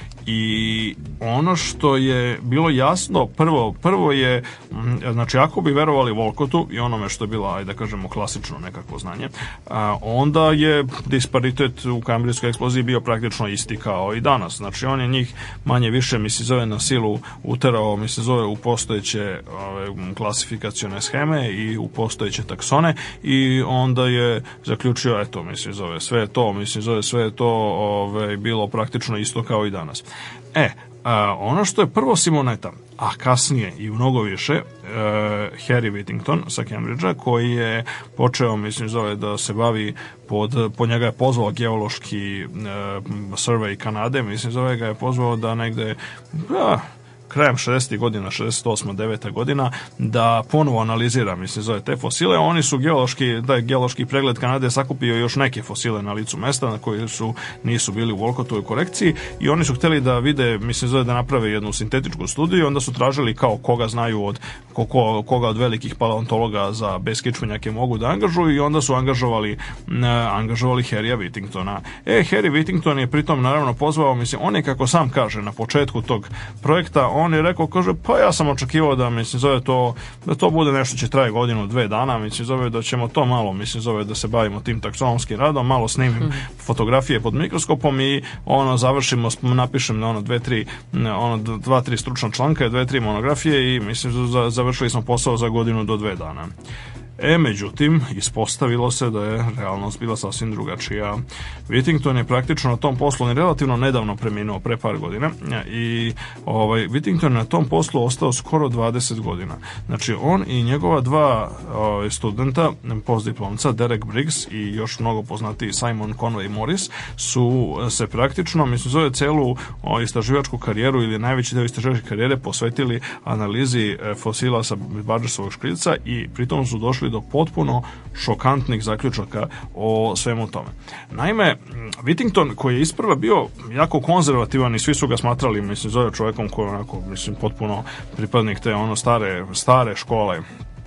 I ono što je bilo jasno, prvo, prvo je, znači ako bi verovali Volkottu i onome što je bila, ajde da kažemo, klasično nekakvo znanje, a, onda je disparitet u Kambrijskoj eksploziji bio praktično isti kao i danas. Znači on je njih manje više, misli, zove na silu uterao, misli, zove u postojeće ove, klasifikacione scheme i u postojeće taksone, i onda je zaključio, eto, misli, zove sve to, misli, zove sve to ove, bilo praktično isto kao i danas. E, a, ono što je prvo Simonetta, a kasnije i mnogo više, e, Harry Whittington sa Cambridgea, koji je počeo, mislim, zove da se bavi pod, po njega je pozvao geološki e, survey Kanade, mislim, zove ga je pozvao da negde, ja, krajem šezdesetih godina, šezdeset osma deveta godina, da ponovo analizira, mislim, zove te fosile. Oni su geološki, da je geološki pregled Kanade sakupio još neke fosile na licu mesta na koji su, nisu bili u Volkottovoj korekciji, i oni su hteli da vide, mislim, zove da naprave jednu sintetičku studiju, onda su tražili kao koga znaju od, koga, koga od velikih paleontologa za beskičmenjake mogu da angažuju, i onda su angažovali, ne, angažovali Harrya Whittingtona. E, Harry Whittington je pritom naravno pozvao, mislim, on je, kako sam kaže, na početku tog projekta, on je rekao, kaže, pa ja sam očekivao da, mislim, zove to, da to bude nešto će traje godinu, dve dana, mislim, zove da ćemo to malo, mislim, zove da se bavimo tim taksonomskim radom, malo snimim hmm. fotografije pod mikroskopom i ono, završimo, napišem na ono dve, tri, ono, dva, tri stručna članka, dve, tri monografije i, mislim, završili smo posao za godinu do dve dana. E, međutim, ispostavilo se da je realnost bila sasvim drugačija. Whittington je praktično na tom poslu relativno nedavno preminuo, pre par godina, i ovaj, Whittington je na tom poslu ostao skoro dvadeset godina. Znači, on i njegova dva ovaj, studenta, postdiplomca, Derek Briggs i još mnogo poznatiji Simon Conway Morris, su se praktično, mislim, zove celu o, istraživačku karijeru ili najveći deo istraživačke karijere posvetili analizi e, fosila sa Badgersovog škriljca, i pritom su došli do potpuno šokantnih zaključaka o svemu tome. Naime, Whittington, koji je isprva bio jako konzervativan i svi su ga smatrali, mislim, zove čovjekom koji je onako, mislim, potpuno pripadnik te ono stare, stare škole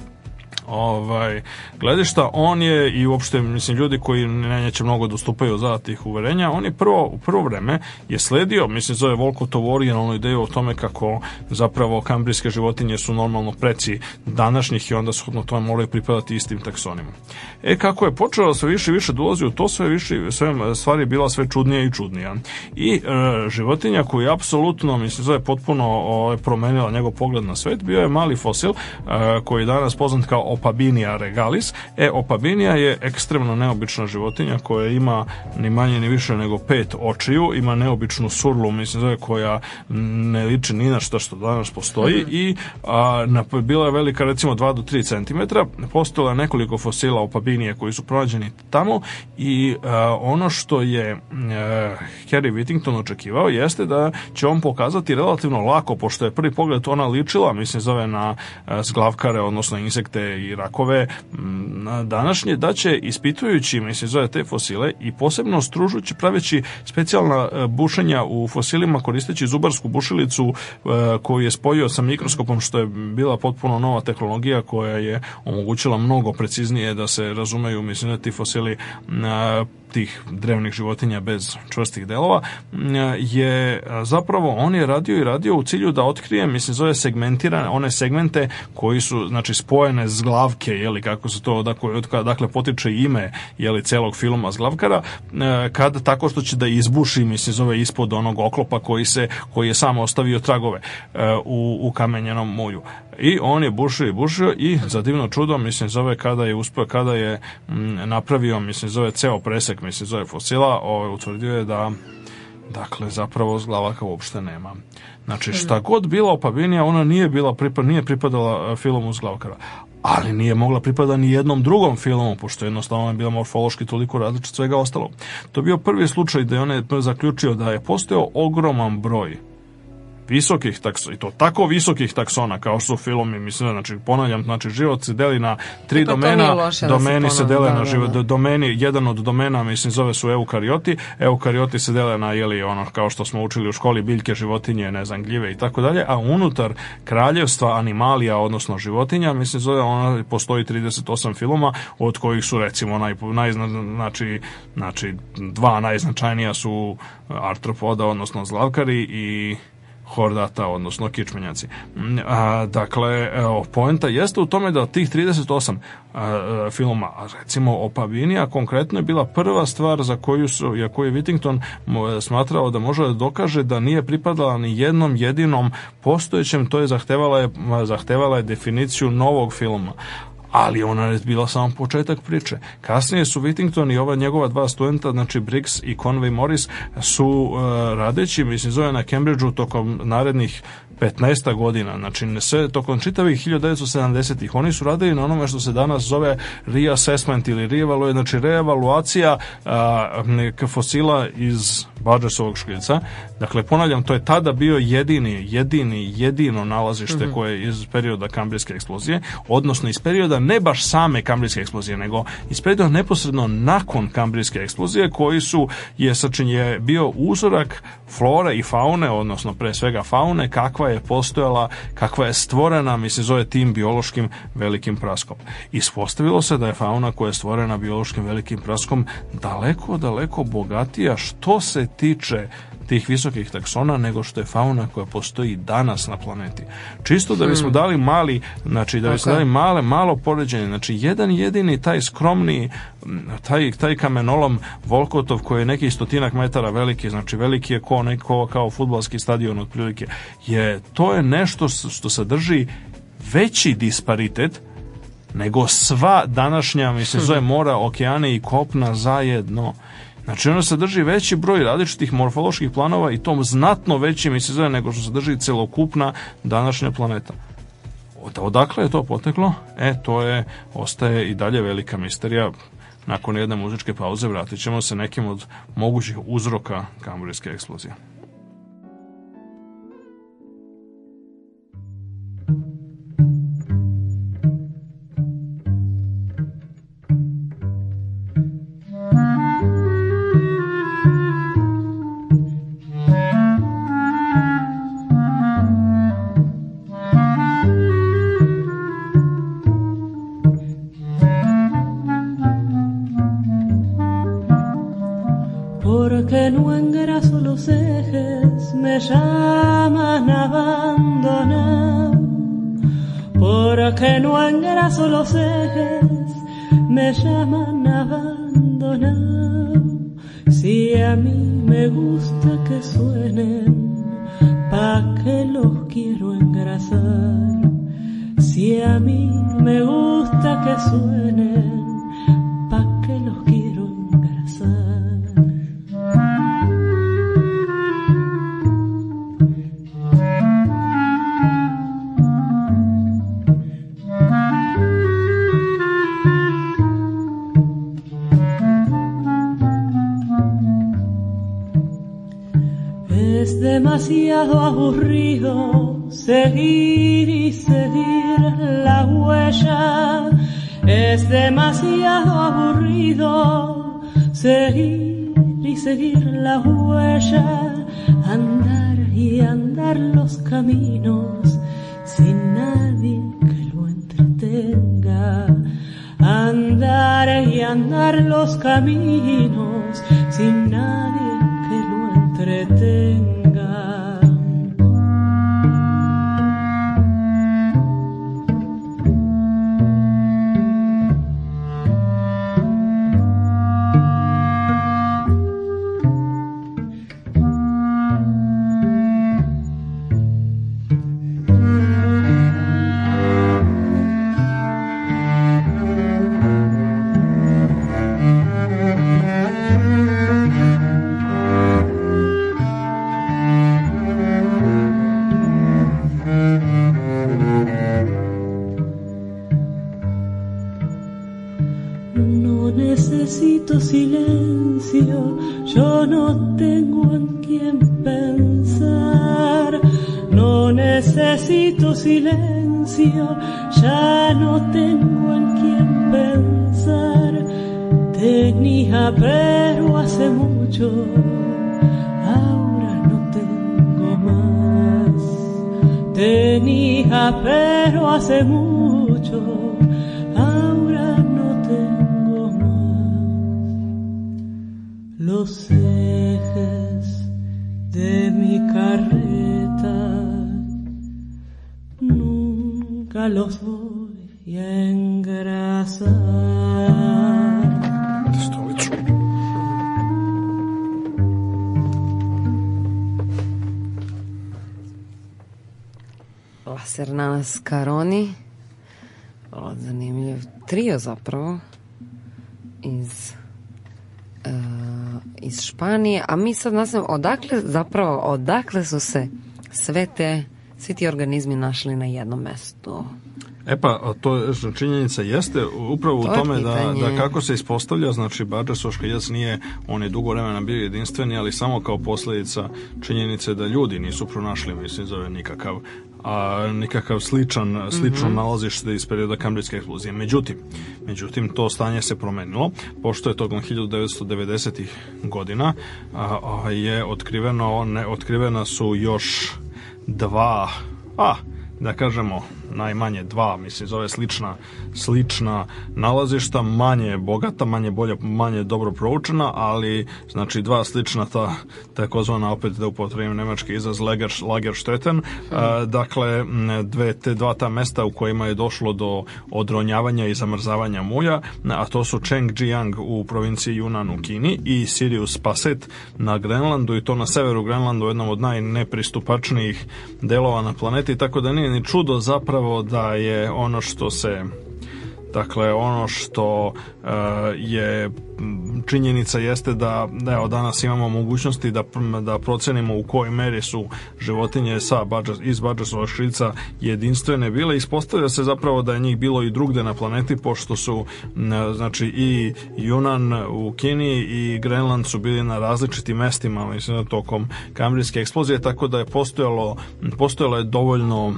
ovaj, gledišta, on je, i uopšte, mislim, ljudi koji neće mnogo dostupaju za tih uverenja, on je prvo, u prvo vreme je sledio, mislim, zove Volkottovu originalnu ideju o tome kako zapravo kambrijske životinje su normalno preci današnjih i onda shodno tome moraju pripadati istim taksonima. E, kako je počelo sve više i više dolazi u to, sve više, sve stvari je bila sve čudnija i čudnija. I e, životinja koju je apsolutno, mislim, zove potpuno o, promenila njegov pogled na svet, bio je mali fosil e, koji je danas poznat kao Opabinia regalis. E, Opabinia je ekstremno neobična životinja koja ima ni manje ni više nego pet očiju, ima neobičnu surlu, mislim, zove, koja ne liči ni na što što danas postoji, mm-hmm. i a, na, bila je velika recimo dva do tri centimetra, postojalo je nekoliko fosila Opabinije koji su pronađeni tamo, i a, ono što je a, Harry Whittington očekivao jeste da će on pokazati relativno lako, pošto je prvi pogled ona ličila, mislim, zove na a, zglavkare, odnosno insekte i rakove na današnje, da će ispitujući, mislim, zove te fosile i posebno stružući, praveći specijalna bušenja u fosilima koristeći zubarsku bušilicu koju je spojio sa mikroskopom, što je bila potpuno nova tehnologija koja je omogućila mnogo preciznije da se razumeju, mislim, da ti fosili tih drevnih životinja bez čvrstih delova, je zapravo on je radio i radio u cilju da otkrije, mislim, zove segmentirane, one segmente koji su, znači, spojene zglavke, jeli, kako se to, odakle, odakle potiče ime, jeli, celog filma Zglavkara, kad tako što će da izbuši, mislim, zove ispod onog oklopa koji se, koji je sam ostavio tragove u, u kamenjenom mulju. I on je bušio i bušio i za divno čudo, mislim, zove kada je uspio, kada je m, napravio, mislim, zove ceo presek, mislim, zove fosila, ovaj, utvrdio je da, dakle, zapravo Zglavaka uopšte nema. Znači, šta god bila Opabinija, ona nije bila pripad, nije pripadala filmu Zglavkara, ali nije mogla pripada ni jednom drugom filmu, pošto jednostavno je bila morfološki toliko različit svega ostalo. To je bio prvi slučaj da je on je zaključio da je postojao ogroman broj visokih taksona, i to tako visokih taksona kao što su filmi, mislim, znači, ponavljam, znači, život se deli na tri pa domena, domeni se, se dele da, na život, da, da. domeni, jedan od domena, mislim, zove su eukarioti, eukarioti se dele na, jeli, ono, kao što smo učili u školi, biljke, životinje, ne znam, gljive i tako dalje, a unutar kraljevstva animalija, odnosno životinja, mislim, zove, ona, postoji trideset osam filmova, od kojih su, recimo, naj, naj, znači, znači, dva najznačajnija su artropoda, odnosno zglavkari, i hordata, odnosno kičmenjaci. A, dakle, evo, poenta jeste u tome da tih trideset osam a, filma, recimo Opabinija konkretno je bila prva stvar za koju su, ja koju je Whittington smatrao da može da dokaže da nije pripadala ni jednom jedinom postojećem, to je zahtevala je, zahtevala je definiciju novog filma. Ali ona je bila samo početak priče. Kasnije su Whittington i ova njegova dva studenta, znači Briggs i Conway Morris, su uh, radeći, mislim, zove na Cambridgeu tokom narednih petnaest godina, znači sve tokom čitavih hiljadu devetsto sedamdesetih oni su radili na onome što se danas zove reassessment ili reevaluacija, znači reevaluacija uh, fosila iz Badgesovog škriljca. Dakle, ponavljam, to je tada bio jedini, jedini, jedino nalazište mm-hmm. koje je iz perioda Kambrijske eksplozije, odnosno iz perioda ne baš same Kambrijske eksplozije, nego iz perioda neposredno nakon Kambrijske eksplozije, koji su, je sačin je bio uzorak flore i faune, odnosno pre svega faune, kakva je postojala, kakva je stvorena, mislim, zove tim biološkim velikim praskom. Ispostavilo se da je fauna koja je stvorena biološkim velikim praskom daleko, daleko bogatija što se tiče tih visokih taksona nego što je fauna koja postoji danas na planeti. Čisto da bismo dali mali, znači da bismo okay. dali male, malo poređenje, znači jedan jedini taj skromni, taj, taj kamenolom Volkotov koji je nekih stotinak metara veliki, znači veliki je ko neko kao fudbalski stadion otprilike, je, to je nešto što sadrži veći disparitet nego sva današnja, mislim, zove mora, okeane i kopna zajedno. Znači, ono sadrži veći broj različitih morfoloških planova i to znatno veći, mislim, zove, nego što sadrži celokupna današnja planeta. Od, odakle je to poteklo? E, to je, ostaje i dalje velika misterija. Nakon jedne muzičke pauze vratit ćemo se nekim od mogućih uzroka Kambrijske eksplozije. Porque no engraso los ejes, me llaman a abandonar. Porque no engraso los ejes, me llaman a abandonar. Si a mí me gusta que suenen, ¿pa' qué los quiero engrasar? Si a mí me gusta que suenen, ¿pa' qué los quiero engrasar? Es demasiado aburrido seguir y seguir la huella. Es demasiado aburrido seguir y seguir la huella. Andar y andar los caminos sin nadie que lo entretenga. Andar andar y andar los caminos sin nadie que lo entretenga. Silencio, yo no tengo en quién pensar. No necesito silencio, ya no tengo en quién pensar. Tenía pero hace mucho, ahora no tengo más. Tenía pero hace mucho, ahora no tengo más. Los ejes de mi carreta nunca los voy a engrasar. Las Hermanas Caroni, zanimljiv trio zapravo iz Uh, iz Španije, a mi sad nastavimo odakle zapravo, odakle su se sve te, svi ti organizmi našli na jednom mestu. E pa, to činjenica jeste upravo to u tome da, da kako se ispostavlja, znači Badžasov škriljac nije, on je dugo vremena bio jedinstveni, ali samo kao posljedica činjenice da ljudi nisu pronašli, mislim, zove nikakav a nikakav sličan, slično mm-hmm. nalazište iz perioda Kambrijske eksplozije. Međutim, međutim, to stanje se promenilo, pošto je tokom hiljadu devetsto devedesetih godina a, a, je otkriveno, ne, otkrivena su još dva, a, da kažemo, najmanje dva, mislim, zove slična, slična nalazišta, manje bogata, manje bolje, manje dobro proučena, ali, znači, dva slična ta, takozvana, opet da upotrebim nemački izraz, Lager, Lagerstätten, a, dakle, dve, te dva ta mesta u kojima je došlo do odronjavanja i zamrzavanja mulja, a to su Chengjiang u provinciji Yunnan u Kini i Sirius Passet na Grenlandu, i to na severu Grenlandu, jednom od najnepristupačnijih delova na planeti, tako da nije ni čudo zapravo da je ono što se dakle ono što uh, je činjenica jeste da evo danas imamo mogućnosti da, da procenimo u kojoj meri su životinje sa Badžas, iz Badžasovog škriljca jedinstvene bile. Ispostavlja se zapravo da je njih bilo i drugde na planeti, pošto su znači i Yunnan u Kini i Grenland su bili na različitim mestima, mislim, tokom Kambrijske eksplozije, tako da je postojalo postojalo je dovoljno,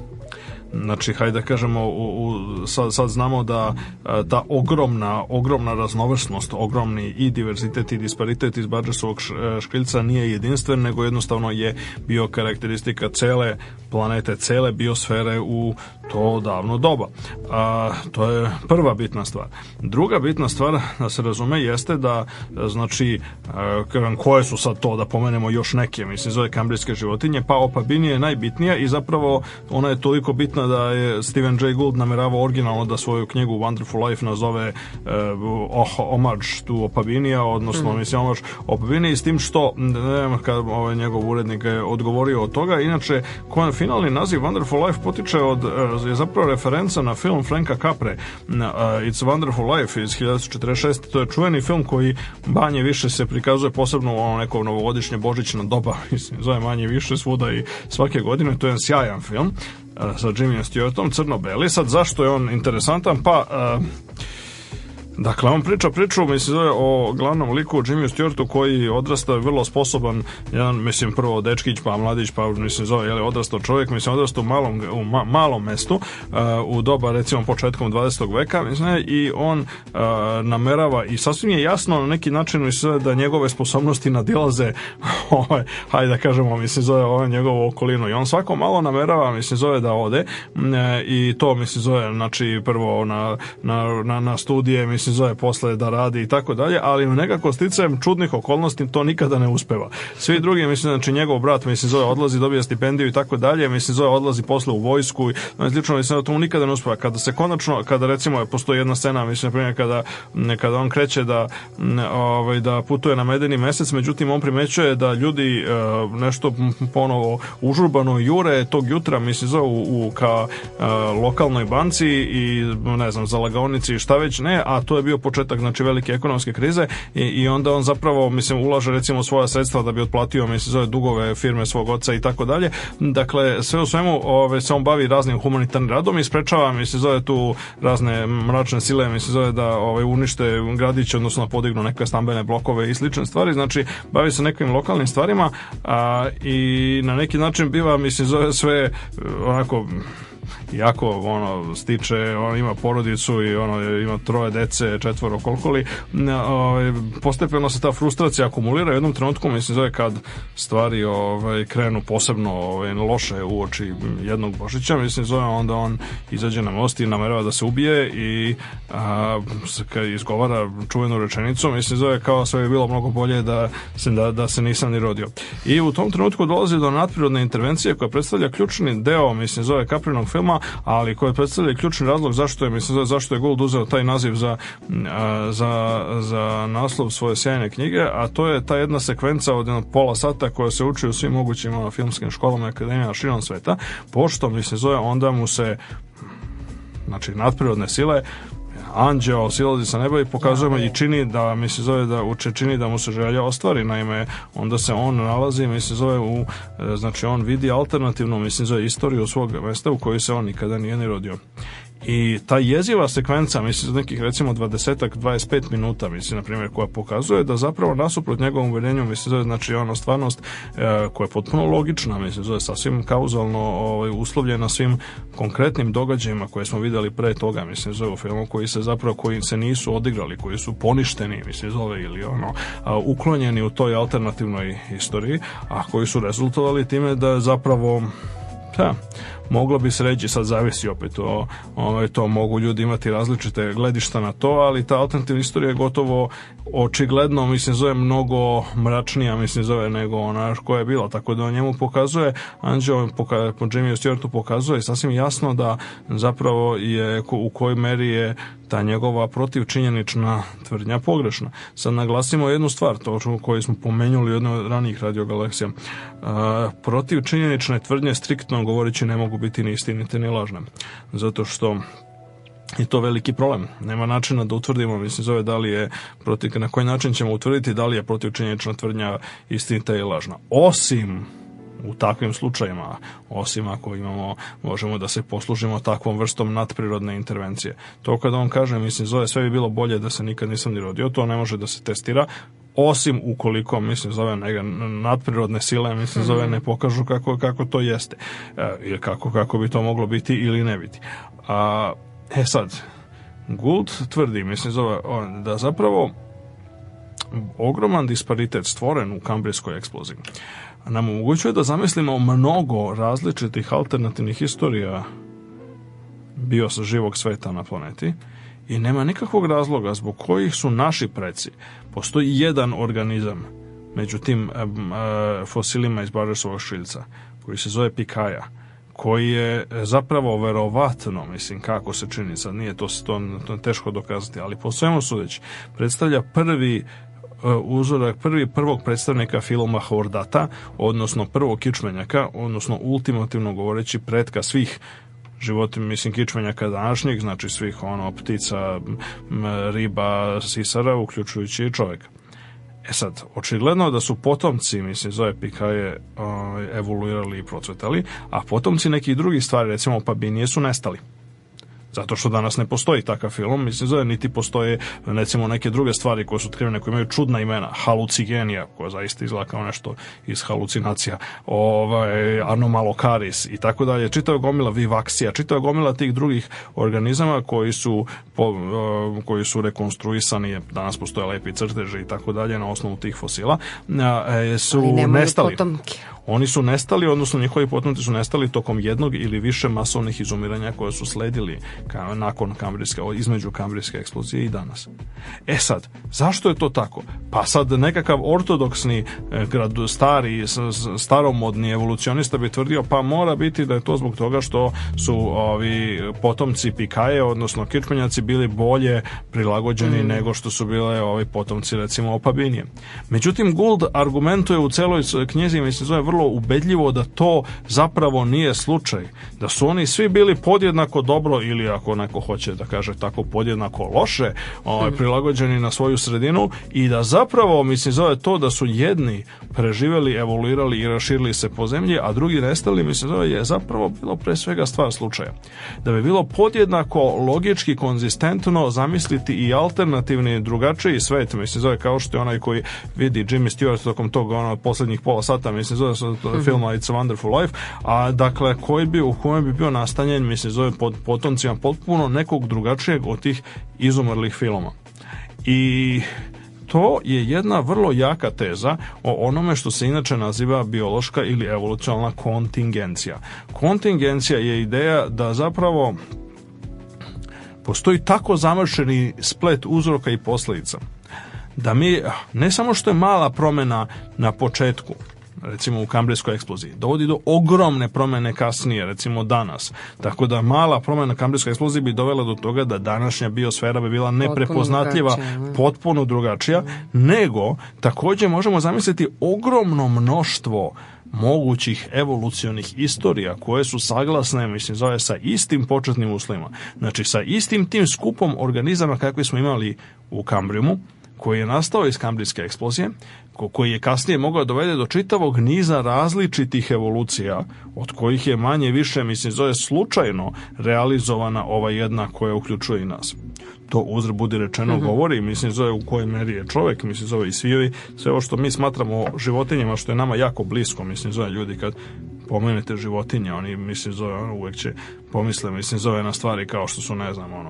znači, hajde da kažemo, u, u, sad, sad znamo da a, ta ogromna, ogromna raznovrsnost, ogromni i diverzitet i disparitet iz Badžasovog škriljca nije jedinstven, nego jednostavno je bio karakteristika cele planete, cele biosfere u to davno doba. A, to je prva bitna stvar. Druga bitna stvar, da se razume, jeste da, znači, a, koje su sad to, da pomenemo još neke, mislim, zove kambrijske životinje, pa Opabini je najbitnija i zapravo ona je toliko bitna da je Stephen Jay Gould nameravao originalno da svoju knjigu Wonderful Life nazove uh, Homage to Opabinija, odnosno mm. mislim Homage Opabiniji, s tim što ne znam kad ovaj njegov urednik je odgovorio od toga. Inače, kojan finalni naziv Wonderful Life potiče od, uh, je zapravo referenca na film Franka Capre uh, It's Wonderful Life iz hiljadu devetsto četrdeset šeste. To je čuveni film koji manje više se prikazuje posebno u ono neko novogodišnje božićna doba, mislim, zove manje više svuda i svake godine. To je jedan sjajan film sa Jimmyem Stewartom, crno-beli. Sad, zašto je on interesantan? Pa, uh, Dakle, on priča priču, mislim, zove o glavnom liku Jimmyu Stewartu koji odrasta vrlo sposoban, jedan, mislim, prvo dečkić, pa mladić, pa, mislim, zove, je li odrastao čovjek, mislim, odrastao u malom, u ma, malom mestu, uh, u doba, recimo, početkom dvadesetog veka, mislim, i on uh, namerava, i sasvim je jasno na neki način, mislim, da njegove sposobnosti nadilaze, ovaj, hajde da kažemo, mislim, zove, ovaj njegovu okolinu, i on svako malo namerava, mislim, zove da ode, uh, i to, mislim, zove, znači, prvo na, na, na, na studije, mislim, zove posle da radi i tako dalje, ali nekako sticajem čudnih okolnosti to nikada ne uspeva. Svi drugi, mislim, znači njegov brat, mislim, zove odlazi, dobija stipendiju i tako dalje, mislim, zove odlazi posle u vojsku i slično, mislim, da to mu nikada ne uspeva. Kada se konačno, kada recimo postoji jedna scena, mislim, na primjer, kada, kada on kreće da, ovaj, da putuje na medeni mesec, međutim, on primećuje da ljudi uh, nešto ponovo užurbano jure tog jutra, mislim, zove u, u ka uh, lokalnoj banci i, ne znam, zalagaonici i šta već ne, a to je bio početak, znači, velike ekonomske krize i, i onda on zapravo, mislim, ulaže recimo svoja sredstva da bi otplatio, mislim, zove dugove firme svog oca i tako dalje. Dakle, sve u svemu ove, se on bavi raznim humanitarnim radom i sprečava, mislim, zove tu razne mračne sile, mislim, zove da ove, unište gradiće, odnosno podignu neke stambene blokove i slične stvari, znači, bavi se nekim lokalnim stvarima a, i na neki način biva, mislim, zove sve onako jako ono stiče, on ima porodicu i ono ima troje dece, četvoro koliko li, ovaj postepeno se ta frustracija akumulira u jednom trenutku, mislim, zove kad stvari ovaj krenu posebno ovaj loše u oči jednog Božića, mislim, zove onda on izađe na most i namerava da se ubije i a, kad izgovara čuvenu rečenicu, mislim, zove kao sve je bilo mnogo bolje da se da, da se nisam ni rodio. I u tom trenutku dolazi do nadprirodne intervencije koja predstavlja ključni deo, mislim, zove Caprinog filma, ali koje predstavlja ključni razlog zašto je, mislim, zašto je Gould uzeo taj naziv za, za, za naslov svoje sjajne knjige, a to je ta jedna sekvenca od jednog pola sata koja se uči u svim mogućim filmskim školama i akademijama širom sveta, pošto, mislim, zove, onda mu se, znači, nadprirodne sile, anđeo silazi sa neba i pokazujemo i čini da, mi se zove da uče čini da mu se želja ostvari, naime onda se on nalazi, mi se zove u, znači on vidi alternativnu, mislim, zove istoriju svog mesta u kojoj se on nikada nije ni rodio. I ta jeziva sekvenca, mislim, za nekih recimo dvadeset dvadeset pet minuta, mislim, na primjer, koja pokazuje da zapravo nasuprot njegovom uvedenju, mislim, zove, znači ono stvarnost e, koja je potpuno logična, mislim, zove sasvim kauzalno ovaj, uslovljena svim konkretnim događajima koje smo videli pre toga, mislim, zove u filmu, koji se zapravo, koji se nisu odigrali, koji su poništeni, mislim, zove, ili ono, a, uklonjeni u toj alternativnoj istoriji, a koji su rezultovali time da zapravo, da, moglo bi se reći, sad zavisi opet o, o, to mogu ljudi imati različite gledišta na to, ali ta alternativna istorija je gotovo očigledno, mislim, zove mnogo mračnija, mislim, zove nego ona koja je bila, tako da on njemu pokazuje, Anđeo poka, po Jimmyu Stewartu pokazuje sasvim jasno da zapravo je u kojoj meri je ta njegova protivčinjenična tvrdnja pogrešna. Sad naglasimo jednu stvar, to koju smo pomenuli u jednoj od ranijih radiogalaksija. Uh, protivčinjenične tvrdnje striktno govoreći ne mogu biti ni istinite ni lažne. Zato što je to veliki problem. Nema načina da utvrdimo, mislim, zove da li je protiv, na koji način ćemo utvrditi da li je protivčinjenična tvrdnja istinita i lažna. Osim u takvim slučajima, osim ako imamo, možemo da se poslužimo takvom vrstom nadprirodne intervencije. To kada on kaže, mislim, zove sve bi bilo bolje da se nikad nisam ni rodio, to ne može da se testira, osim ukoliko, mislim, zove nega nadprirodne sile, mislim, zove ne pokažu kako, kako to jeste, e, ili kako, kako bi to moglo biti ili ne biti. A, e sad, Gould tvrdi, mislim, zove, da zapravo ogroman disparitet stvoren u kambrijskoj eksploziji nam omogućuje da zamislimo mnogo različitih alternativnih istorija bio sa živog sveta na planeti i nema nikakvog razloga zbog kojih su naši preci. Postoji jedan organizam među tim e, e, fosilima iz Bažesovog ščiljca koji se zove Pikaja, koji je zapravo verovatno, mislim, kako se čini, sad nije to, to, to teško dokazati, ali po svemu sudeći predstavlja prvi uzorak, prvi prvog predstavnika filma Hordata, odnosno prvog kičmenjaka, odnosno ultimativno govoreći pretka svih života, mislim, kičmenjaka današnjeg, znači svih ono ptica, riba, sisara, uključujući i čovjeka. E sad, očigledno da su potomci, mislim, zove Pikaje, evoluirali i procvetali, a potomci nekih drugih stvari, recimo pabinije, su nestali. Zato što danas ne postoji takav film, mislim, zove, niti postoje, recimo, neke druge stvari koje su otkrivene, koje imaju čudna imena, halucigenija, koja zaista izgleda kao nešto iz halucinacija, ovaj, anomalokaris i tako dalje, čitava gomila vivaksija, čitava gomila tih drugih organizama koji su, po, koji su rekonstruisani, danas postoje lepi crteži i tako dalje na osnovu tih fosila, su nestali. Potomke. Oni su nestali, odnosno njihovi potomci su nestali tokom jednog ili više masovnih izumiranja koje su sledili ka, nakon kambrijske, između kambrijske eksplozije i danas. E sad, zašto je to tako? Pa sad nekakav ortodoksni, stari, staromodni evolucionista bi tvrdio, pa mora biti da je to zbog toga što su ovi potomci Pikaje, odnosno kičmenjaci, bili bolje prilagođeni mm. nego što su bile ovi potomci, recimo, Opabinije. Međutim, Gould argumentuje u celoj knjizi, mislim, zove vrlo ubedljivo da to zapravo nije slučaj. Da su oni svi bili podjednako dobro, ili ako neko hoće da kaže tako, podjednako loše, ovaj, prilagođeni na svoju sredinu, i da zapravo, mislim, zove to da su jedni preživjeli, evoluirali i raširili se po zemlji, a drugi nestali, mislim, zove je zapravo bilo pre svega stvar slučaja. Da bi bilo podjednako logički konzistentno zamisliti i alternativni, drugačiji svet, mislim, zove, kao što je onaj koji vidi Jimmy Stewart tokom tog ono, poslednjih pola sata, mislim, zove se filma It's a Wonderful Life, a dakle koji bi, u kojem bi bio nastanjen, mislim, zove pod potomcima potpuno nekog drugačijeg od tih izumrlih filmova. I to je jedna vrlo jaka teza o onome što se inače naziva biološka ili evolucionalna kontingencija. Kontingencija je ideja da zapravo postoji tako zamršeni splet uzroka i posljedica da mi, ne samo što je mala promjena na početku, recimo u kambrijskoj eksploziji, dovodi do ogromne promjene kasnije, recimo danas. Tako da mala promjena na kambrijskoj eksploziji bi dovela do toga da današnja biosfera bi bila neprepoznatljiva, potpuno drugačija, potpuno drugačija nego također možemo zamisliti ogromno mnoštvo mogućih evolucionih istorija koje su saglasne, mislim, zove sa istim početnim uslovima. Znači, sa istim tim skupom organizama kakvi smo imali u Kambrijumu, koji je nastao iz kambrijske eksplozije, koji je kasnije mogao dovede do čitavog niza različitih evolucija, od kojih je manje više, mislim, zove slučajno realizovana ova jedna koja uključuje i nas. To uzr budi rečeno mm-hmm. govori, mislim, zove u kojoj meri je čovjek, mislim, zove i svi, sve ovo što mi smatramo životinjama, što je nama jako blisko, mislim, zove ljudi kad pomenete životinje, oni, mislim, zove, ono, uvek će pomisle, mislim, zove na stvari kao što su, ne znam, ono,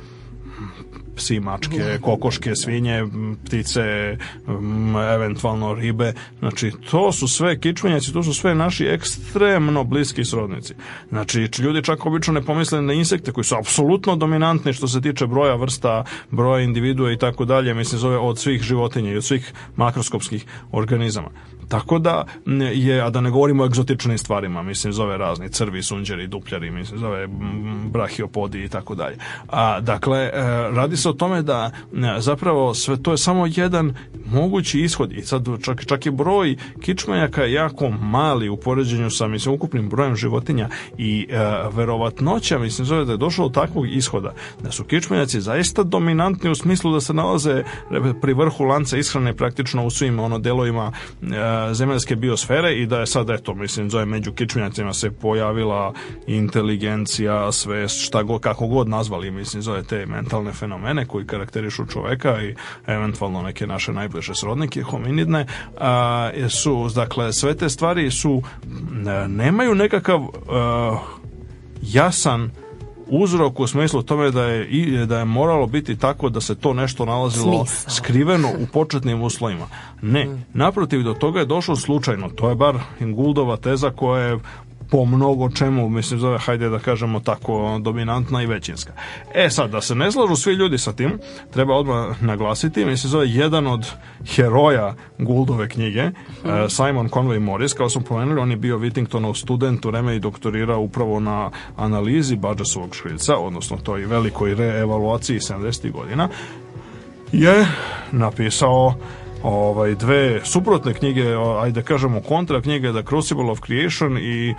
psi, mačke, kokoške, svinje, ptice, eventualno ribe. Znači, to su sve kičmenjaci, to su sve naši ekstremno bliski srodnici. Znači, ljudi čak obično ne pomisle na insekte koji su apsolutno dominantni što se tiče broja vrsta, broja individua i tako dalje, mislim, zove od svih životinja i od svih makroskopskih organizama. Tako da je, a da ne govorimo o egzotičnim stvarima, mislim, zove razni crvi, sunđeri, dupljari, mislim, zove brahiopodi i tako dalje. A, dakle, radi se o tome da zapravo sve to je samo jedan mogući ishod i sad čak, čak i broj kičmenjaka je jako mali u poređenju sa, mislim, ukupnim brojem životinja i e, verovatnoća, mislim, zove da je došlo do takvog ishoda, da su kičmenjaci zaista dominantni u smislu da se nalaze pri vrhu lanca ishrane praktično u svim ono delovima e, zemaljske biosfere i da je sad, eto, mislim, zove među kičmenjacima se pojavila inteligencija, svest, šta god, kako god nazvali, mislim, zove te mentalne fenomene koji karakterišu čoveka i eventualno neke naše najbliže srodnike, hominidne, a, su, dakle, sve te stvari su, nemaju nekakav a, jasan uzrok u smislu tome da je, da je moralo biti tako da se to nešto nalazilo Smisla. skriveno u početnim uslovima. Ne, naprotiv, do toga je došlo slučajno. To je bar Gouldova teza koja je po mnogo čemu, mislim, zove, hajde da kažemo tako, dominantna i većinska. E sad, da se ne slažu svi ljudi sa tim, treba odmah naglasiti, mislim, zove, jedan od heroja Gouldove knjige, hmm. uh, Simon Conway Morris, kao smo pomenuli, on je bio Whittingtonov student u vreme i doktorirao upravo na analizi Burgessovog škriljca, odnosno toj velikoj reevaluaciji sedamdesetih godina, je napisao ovaj dve suprotne knjige, ajde kažemo kontra knjige, The Crucible of Creation i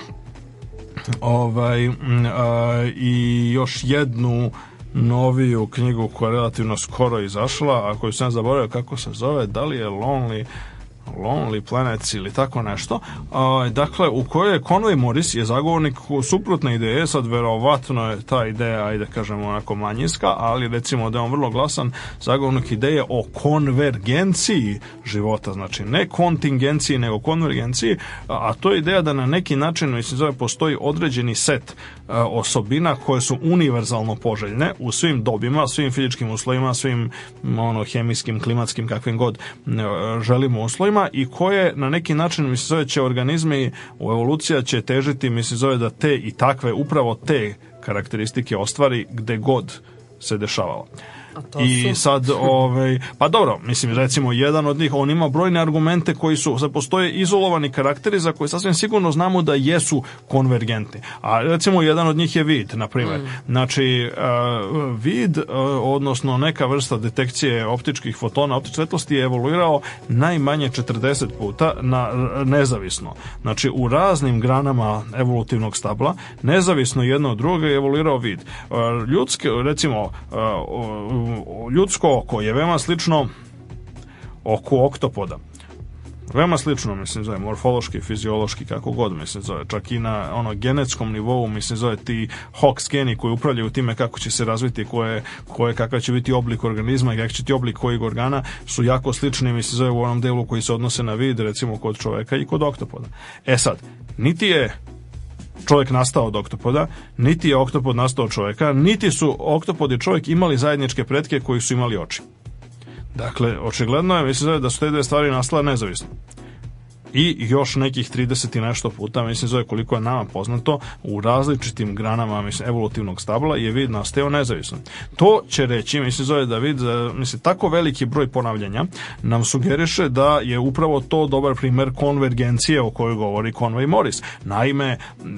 ovaj a, i još jednu noviju knjigu koja je relativno skoro izašla, a koju sam zaboravio kako se zove, da li je Lonely Lonely Planets ili tako nešto, a, dakle u kojoj Conway Morris je zagovornik suprotne ideje, sad verovatno je ta ideja, ajde kažemo onako manjinska, ali recimo da je on vrlo glasan zagovornik ideje o konvergenciji života, znači ne kontingenciji nego konvergenciji, a, a to je ideja da na neki način, mislim zove, postoji određeni set a, osobina koje su univerzalno poželjne u svim dobima, svim fizičkim uslovima, svim ono, hemijskim, klimatskim, kakvim god a, želimo uslovima, i koje na neki način, mislim zove, će organizmi u evolucija će težiti, mislim zove, da te i takve, upravo te karakteristike ostvari gde god se dešavalo. I sad, ovaj, pa dobro, mislim, recimo, jedan od njih, on ima brojne argumente koji su, sad postoje izolovani karakteri za koje sasvim sigurno znamo da jesu konvergentni. A recimo, jedan od njih je vid, na primjer. Mm. Znači, uh, vid, uh, odnosno neka vrsta detekcije optičkih fotona, optičke svetlosti je evoluirao najmanje četrdeset puta na, nezavisno. Znači, u raznim granama evolutivnog stabla, nezavisno jedno od druga je evoluirao vid. Uh, ljudske, recimo, uh, ljudsko oko je veoma slično oku oktopoda. Veoma slično, mislim, zove, morfološki, fiziološki, kako god, mislim, zove, čak i na ono genetskom nivou, mislim, zove, ti Hox geni koji upravljaju time kako će se razviti, koje, koje, kakav će biti oblik organizma i kakav će biti oblik kojeg organa, su jako slični, mislim, zove, u onom delu koji se odnose na vid, recimo, kod čoveka i kod oktopoda. E sad, niti je čovjek nastao od oktopoda, niti je oktopod nastao od čovjeka, niti su oktopod i čovjek imali zajedničke pretke koji su imali oči. Dakle, očigledno je, mislim, da su te dve stvari nastale nezavisno. I još nekih trideset i nešto puta, mislim, zove, koliko je nama poznato, u različitim granama, mislim, evolutivnog stabla je vid nastao nezavisno. To će reći, mislim, zove, da vid, mislim, tako veliki broj ponavljanja nam sugeriše da je upravo to dobar primer konvergencije o kojoj govori Conway Morris. Naime,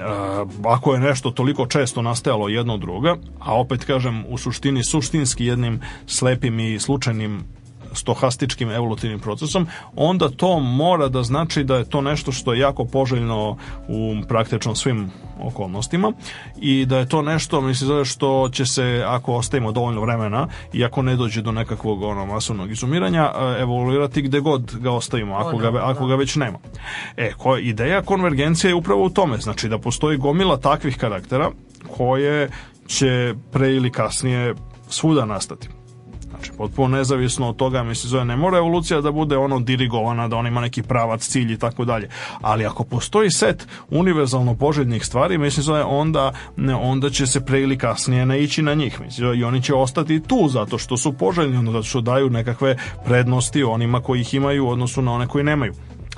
ako je nešto toliko često nastajalo jedno od druga, a opet kažem, u suštini, suštinski jednim slepim i slučajnim stohastičkim evolutivnim procesom, onda to mora da znači da je to nešto što je jako poželjno u praktično svim okolnostima i da je to nešto, mislim, što će se, ako ostavimo dovoljno vremena i ako ne dođe do nekakvog ono, masovnog izumiranja, evoluirati gde god ga ostavimo, ako ga, ako ga već nema. E, ko, ideja konvergencije je upravo u tome, znači da postoji gomila takvih karaktera koje će pre ili kasnije svuda nastati. Znači, potpuno nezavisno od toga, mislim, zove, ne mora evolucija da bude ono dirigovana, da on ima neki pravac, cilj i tako dalje. Ali ako postoji set univerzalno poželjnih stvari, mislim, zove, onda, ne, onda će se pre ili kasnije naići na njih. Mislim, zove, i oni će ostati tu zato što su poželjni, ono, zato što daju nekakve prednosti onima koji ih imaju u odnosu na one koji nemaju.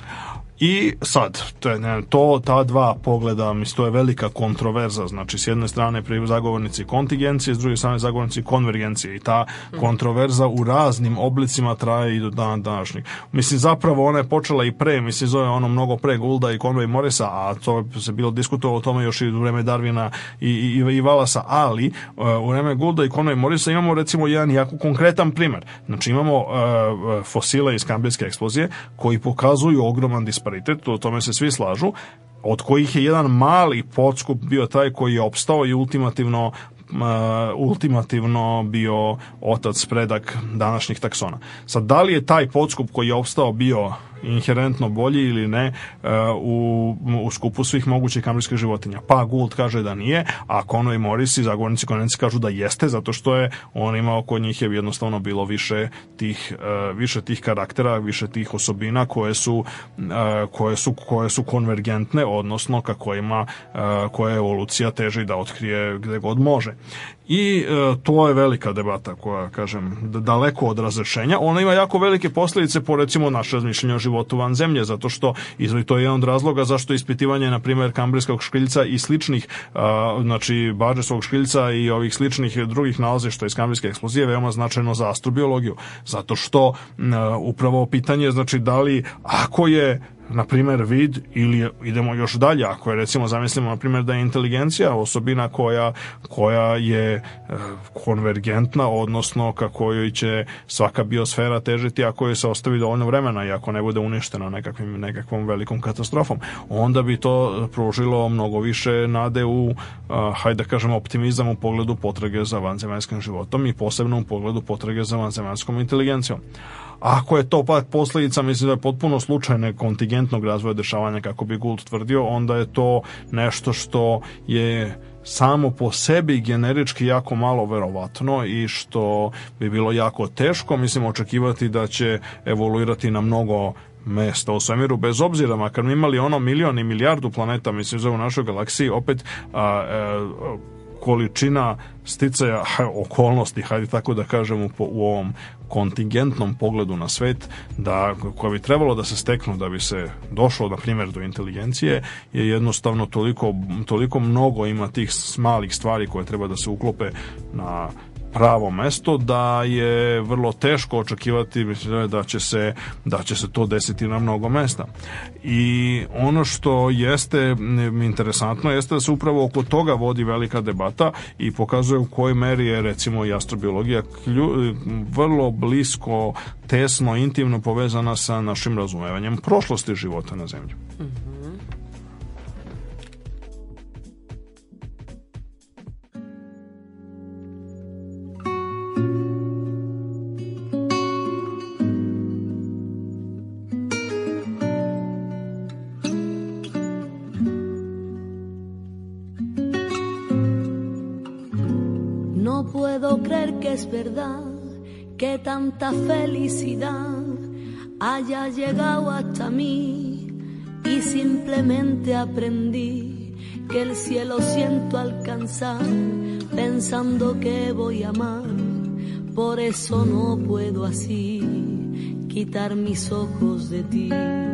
I sad, to, ta dva pogleda, mislim, to je velika kontroverza, znači s jedne strane pri zagovornici kontingencije, s druge strane zagovornici konvergencije i ta mm. kontroverza u raznim oblicima traje i do dana današnjeg. Mislim, zapravo ona je počela i pre, mislim, zove ono mnogo pre Goulda i Conway Morrisa, a to se bilo diskutovalo o tome još i u vreme Darwina i, i, i Wallacea, ali uh, u vreme Goulda i Conway Morrisa imamo recimo jedan jako konkretan primer. Znači imamo uh, fosile iz Kambrijske eksplozije koji pokazuju ogroman disparitet, o tome se svi slažu, od kojih je jedan mali podskup bio taj koji je opstao i ultimativno Uh, ultimativno bio otac, predak današnjih taksona. Sad, da li je taj podskup koji je opstao bio inherentno bolji ili ne uh, u, u skupu svih mogućih kambrijskih životinja? Pa Gould kaže da nije, a Conway Morris i zagovornici konvencije kažu da jeste, zato što je on imao, kod njih je jednostavno bilo više tih, uh, više tih karaktera, više tih osobina koje su, uh, koje su, koje su konvergentne, odnosno ka kojima uh, koja evolucija teži da otkrije gde god može. I e, to je velika debata koja, kažem, daleko od razrešenja. Ona ima jako velike posljedice po, recimo, naše razmišljenje o životu van zemlje, zato što i to je jedan od razloga zašto ispitivanje, na primjer, kambrijskog škriljca i sličnih, a, znači badžesovog škriljca i ovih sličnih drugih nalazišta iz kambrijske eksplozije veoma značajno za astrobiologiju, zato što a, upravo pitanje, znači, da li, ako je na primjer vid, ili idemo još dalje, ako je, recimo, zamislimo na primjer da je inteligencija osobina koja, koja je e, konvergentna, odnosno ka kojoj će svaka biosfera težiti ako joj se ostavi dovoljno vremena i ako ne bude uništena nekakvim, nekakvom velikom katastrofom, onda bi to pružilo mnogo više nade u, a, hajde da kažemo, optimizam u pogledu potrage za vanzemaljskim životom i posebno u pogledu potrage za vanzemaljskom inteligencijom. ako je to pak posljedica, mislim da je potpuno slučajne kontingentnog razvoja dešavanja, kako bi Gould tvrdio, onda je to nešto što je samo po sebi generički jako malo verovatno i što bi bilo jako teško, mislim, očekivati da će evoluirati na mnogo mesta u svemiru, bez obzira, makar mi imali ono milion i milijardu planeta, mislim, za u našoj galaksiji, opet a, a, količina sticaja okolnosti, hajde tako da kažemo, po, u ovom kontingentnom pogledu na svet, da, koja bi trebalo da se steknu da bi se došlo, na primjer, do inteligencije, je jednostavno toliko, toliko mnogo ima tih malih stvari koje treba da se uklope na pravo mesto, da je vrlo teško očekivati da će se, da će se to desiti na mnogo mesta. I ono što jeste interesantno jeste da se upravo oko toga vodi velika debata i pokazuje u kojoj meri je, recimo, i astrobiologija klju, vrlo blisko, tesno, intimno povezana sa našim razumevanjem prošlosti života na Zemlji. Mm-hmm. No puedo creer que es verdad que tanta felicidad haya llegado hasta mí y simplemente aprendí que el cielo siento alcanzar pensando que voy a amar. Por eso no puedo así quitar mis ojos de ti.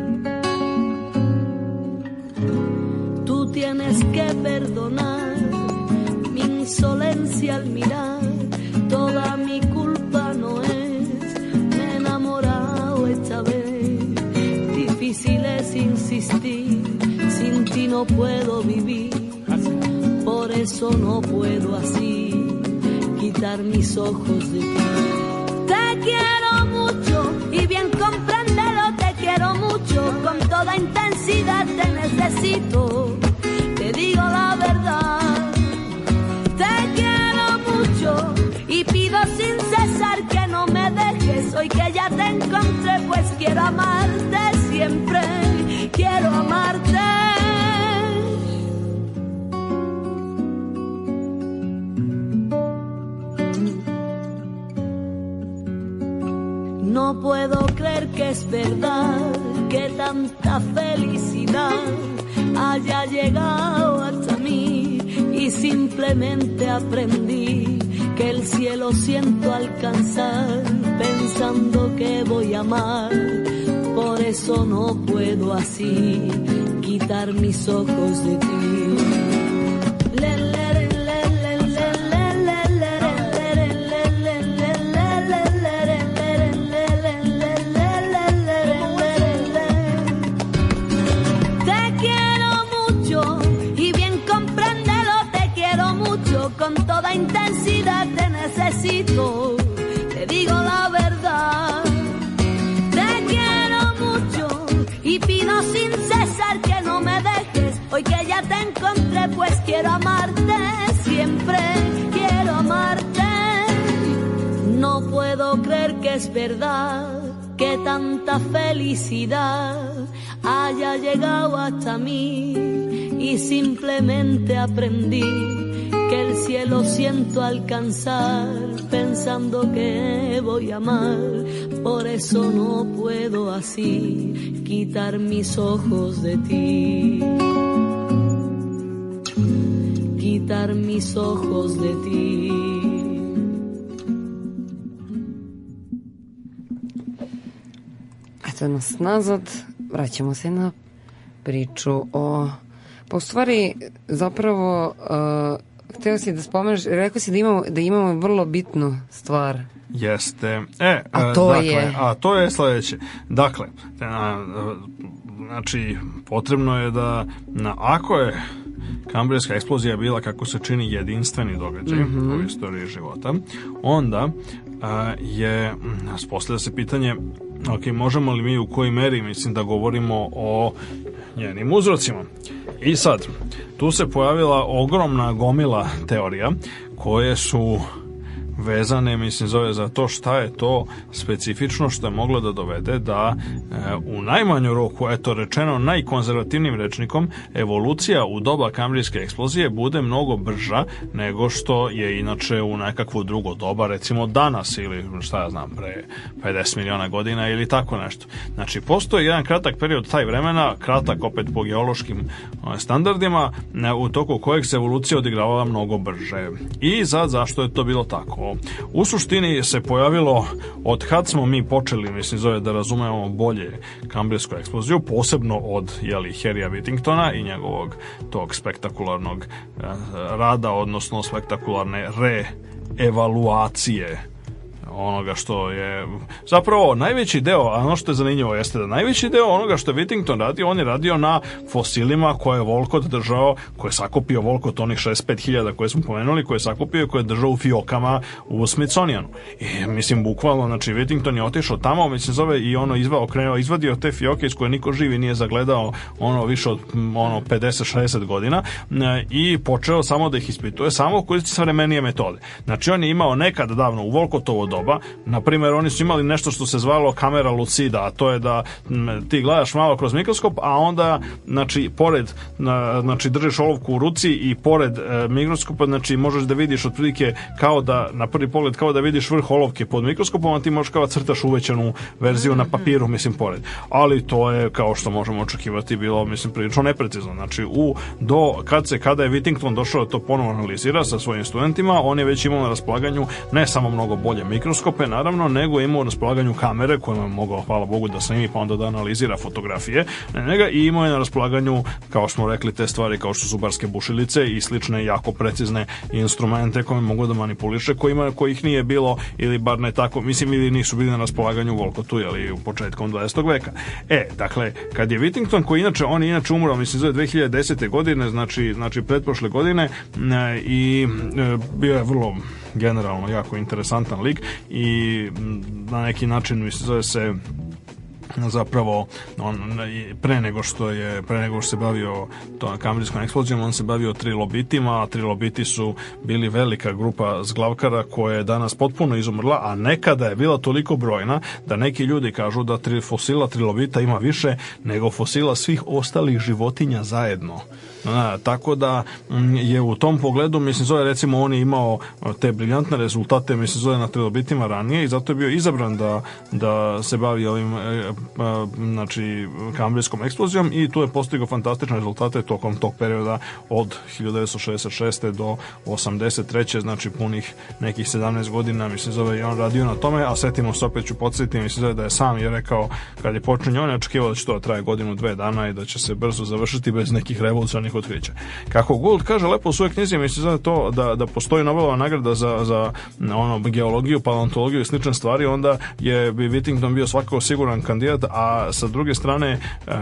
Tú tienes que perdonar mi insolencia al mirar, toda mi culpa no es, me he enamorado esta vez. Difícil es insistir, sin ti no puedo vivir, por eso no puedo así quitar mis ojos de ti. Te quiero mucho y bien compréndelo, te quiero mucho, con toda intensidad te necesito, te digo la verdad. Te quiero mucho y pido sin cesar que no me dejes, hoy que ya te encontré, pues quiero amarte siempre, quiero amarte. No puedo creer que es verdad que tanta felicidad haya llegado hasta mí y simplemente aprendí que el cielo siento alcanzar pensando que voy a amar. Por eso no puedo así quitar mis ojos de ti. Con toda intensidad te necesito, te digo la verdad. Te quiero mucho y pido sin cesar que no me dejes, hoy que ya te encontré, pues quiero amarte siempre, quiero amarte. No puedo creer que es verdad que tanta felicidad haya llegado hasta mí y simplemente aprendí que el cielo siento alcanzar pensando que voy a amar. Por eso no puedo así quitar mis ojos de ti, quitar mis ojos de ti. Eto nas nazad, vraćamo se na priču o... Pa u stvari, zapravo... Uh, hteo si da spomeneš, rekao si da imamo, da imamo vrlo bitnu stvar. Jeste. E, a to dakle, je... A to je sledeće. Dakle, a, znači, potrebno je da, na, ako je Kambrijska eksplozija bila, kako se čini, jedinstveni događaj mm-hmm. u istoriji života, onda a, je, postavlja se pitanje, ok, možemo li mi u kojoj meri, mislim, da govorimo o njenim uzrocima. I sad, tu se pojavila ogromna gomila teorija koje su vezane, mislim, zove za to šta je to specifično što je moglo da dovede da e, u najmanju roku, eto rečeno najkonzervativnijim rečnikom, evolucija u doba kambrijske eksplozije bude mnogo brža nego što je inače u nekakvo drugo doba, recimo danas ili šta ja znam, pre pedeset miliona godina ili tako nešto. Znači, postoji jedan kratak period taj vremena, kratak opet po geološkim standardima, u toku kojeg se evolucija odigravala mnogo brže. I sad, zašto je to bilo tako? U suštini se pojavilo, od kad smo mi počeli, mislim, zove da razumemo bolje kambrijsku eksploziju, posebno od, jeli, Harrya Whittingtona i njegovog tog spektakularnog eh, rada, odnosno spektakularne re-evaluacije onoga što je zapravo najveći deo, a ono što je zanimljivo jeste da najveći deo onoga što je Whittington radio, on je radio na fosilima koje je Volkot držao, koje je sakupio Volkot, onih šezdeset pet hiljada koje smo pomenuli, koje je sakupio i koje je držao u fiokama u Smithsonianu. I mislim, bukvalno, znači Whittington je otišao tamo, mislim zove, i ono izvao, krenuo, izvadio te fioke iz koje niko živi nije zagledao ono više od ono pedeset šezdeset godina i počeo samo da ih ispituje, samo koristi savremenije metode. Znači on je imao nekad davno u Volkotovo doba, na primjer, oni su imali nešto što se zvalo kamera lucida, a to je da m, ti gledaš malo kroz mikroskop, a onda, znači, pored, na, znači, držiš olovku u ruci i pored e, mikroskopa, znači, možeš da vidiš otprilike kao da, na prvi pogled, kao da vidiš vrh olovke pod mikroskopom, a ti možeš kao crtaš uvećanu verziju na papiru, mislim, pored. Ali to je, kao što možemo očekivati, bilo, mislim, prilično neprecizno. Znači, u, do, kad se, kada je Whittington došao da to ponovo analizira sa svojim studentima, on je već imao na raspolaganju ne samo mnogo bolje mikroskop, naravno, nego imao na raspolaganju kamere kojima je mogao, hvala Bogu, da snimi pa onda da analizira fotografije njega, i imao je na raspolaganju, kao smo rekli, te stvari kao što su barske bušilice i slične jako precizne instrumente koje mogu da manipuliše, kojima, kojih nije bilo, ili bar ne tako, mislim, ili nisu bili na raspolaganju u Volkotu, ili u početkom dvadesetog veka. E, dakle, kad je Whittington, koji inače, on je inače umro, mislim, zove dve hiljade desete. godine, znači, znači pretprošle godine, i e, bio je vrlo generalno jako interesantan lik i na neki način, mislim, zove se zapravo on pre nego što je pre nego što se bavio to kambrijskom eksplozijom, on se bavio trilobitima, a trilobiti su bili velika grupa zglavkara koja je danas potpuno izumrla, a nekada je bila toliko brojna da neki ljudi kažu da tri fosila trilobita ima više nego fosila svih ostalih životinja zajedno. A, tako da je u tom pogledu, mislim, zove, recimo, on je imao te briljantne rezultate, mislim, zove, na trilobitima ranije i zato je bio izabran da, da se bavi ovim e, a, znači kambrijskom eksplozijom i tu je postigao fantastične rezultate tokom tog perioda od hiljadu devetsto šezdeset šeste. do osamdeset treće. znači punih nekih sedamnaest godina, mislim, zove, i on radio na tome, a setimo se, opet ću podsjetiti, mislim, zove, da je sam je rekao kad je počinio, on je očekivao da će to traje godinu, dve dana i da će se brzo završiti bez nekih revolucionarnih otkrića. Kako Gould kaže lepo u svojoj knjizi, mislim za to da, da postoji Nobelova nagrada za, za ono, geologiju, paleontologiju i slične stvari, onda je bi Whittington bio svakako siguran kandidat, a sa druge strane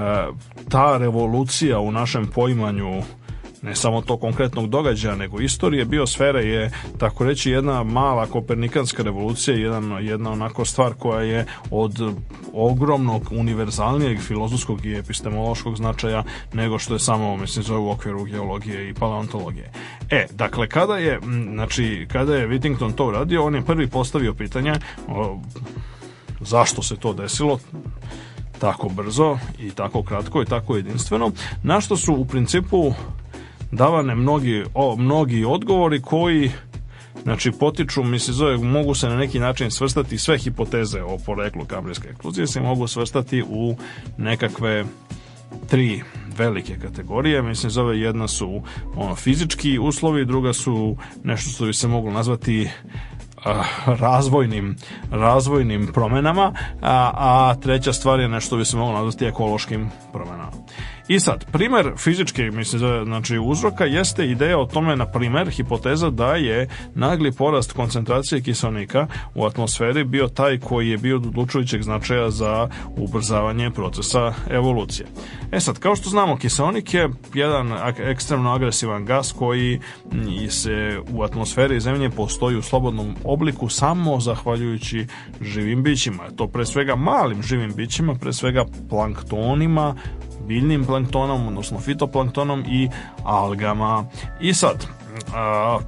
ta revolucija u našem poimanju ne samo to konkretnog događaja, nego istorije biosfere je, tako reći, jedna mala kopernikanska revolucija, jedan, jedna onako stvar koja je od ogromnog, univerzalnijeg filozofskog i epistemološkog značaja nego što je samo, mislim, zove u okviru geologije i paleontologije. E, dakle, kada je, znači, kada je Whittington to uradio, on je prvi postavio pitanje o, zašto se to desilo tako brzo i tako kratko i tako jedinstveno, na što su u principu davane mnogi, o, mnogi odgovori koji, znači, potiču, mislim, zove, mogu se na neki način svrstati, sve hipoteze o poreklu kambrijske eksplozije se mogu svrstati u nekakve tri velike kategorije. Mislim, zove, jedna su ono, fizički uslovi, druga su nešto što bi se moglo nazvati a, razvojnim, razvojnim promenama, a, a treća stvar je nešto što bi se moglo nazvati ekološkim promenama. I sad, primer fizičke, mislim, znači uzroka jeste ideja o tome, na primer, hipoteza da je nagli porast koncentracije kiseonika u atmosferi bio taj koji je bio od odlučujućeg značaja za ubrzavanje procesa evolucije. E sad, kao što znamo, kiseonik je jedan ekstremno agresivan gas koji se u atmosferi Zemlje postoji u slobodnom obliku samo zahvaljujući živim bićima. To pre svega malim živim bićima, pre svega planktonima, biljnim planktonom, odnosno fitoplanktonom i algama. I sad, a,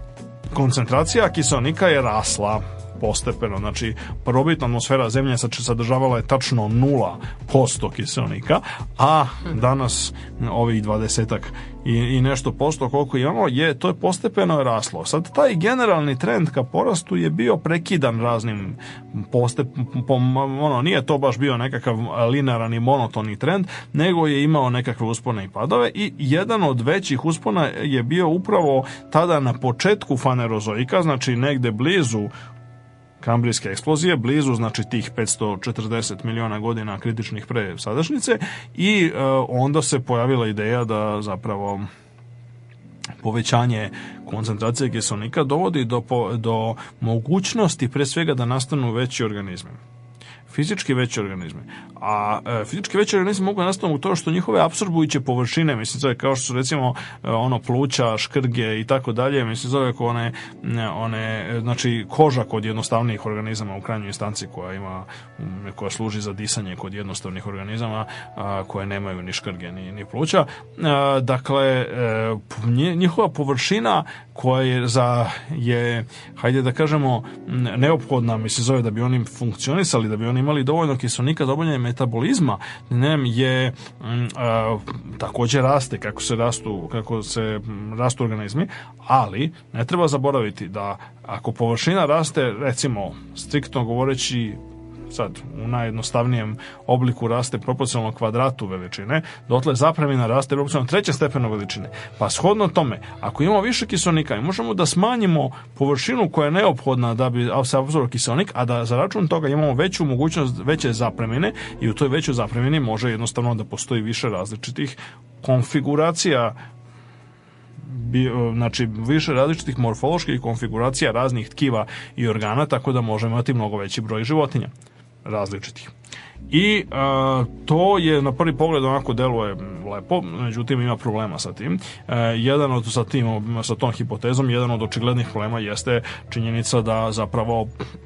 koncentracija kiseonika je rasla postepeno, znači prvobitna atmosfera Zemlje sadržavala je tačno nula posto kiseonika, a danas ovih dvadesetak i, i nešto posto koliko imamo, je, to je postepeno je raslo. Sad taj generalni trend ka porastu je bio prekidan raznim postep, po, ono, nije to baš bio nekakav linearan i monotoni trend, nego je imao nekakve uspone i padove i jedan od većih uspona je bio upravo tada na početku fanerozoika, znači negde blizu Kambrijske eksplozije, blizu znači tih petsto četrdeset miliona godina kritičnih pre sadašnjice i e, onda se pojavila ideja da zapravo povećanje koncentracije kiseonika dovodi do, po, do mogućnosti pre svega da nastanu veći organizmi. Fizički veći organizmi. A e, fizički veći organizmi mogu nastanu u to što njihove apsorbujuće površine, mislim zove kao što su recimo e, ono pluća, škrge i tako dalje, mislim zove kao one, one znači koža kod jednostavnijih organizama u krajnjoj instanci koja ima, koja služi za disanje kod jednostavnih organizama a, koje nemaju ni škrge ni, ni pluća. A, dakle, e, njihova površina koja je za je, hajde da kažemo, neophodna, mislim zove da bi oni funkcionisali, da bi oni imali dovoljno kiseonika za obavljanje metabolizma, ne, je a, također raste kako se rastu, kako se rastu organizmi, ali ne treba zaboraviti da ako površina raste, recimo, striktno govoreći, sad u najjednostavnijem obliku raste proporcionalno kvadratu veličine, dotle zapremina raste proporcionalno treće stepeno veličine. Pa shodno tome, ako imamo više kiseonika, mi možemo da smanjimo površinu koja je neophodna da bi se apsorbovao kiseonik, a da za račun toga imamo veću mogućnost veće zapremine i u toj većoj zapremini može jednostavno da postoji više različitih konfiguracija, znači više različitih morfoloških konfiguracija raznih tkiva i organa, tako da možemo imati mnogo veći broj životinja različitih. I a, to je na prvi pogled onako deluje lepo, međutim ima problema sa tim. E, jedan od sa tim sa tom hipotezom, jedan od očiglednih problema jeste činjenica da zapravo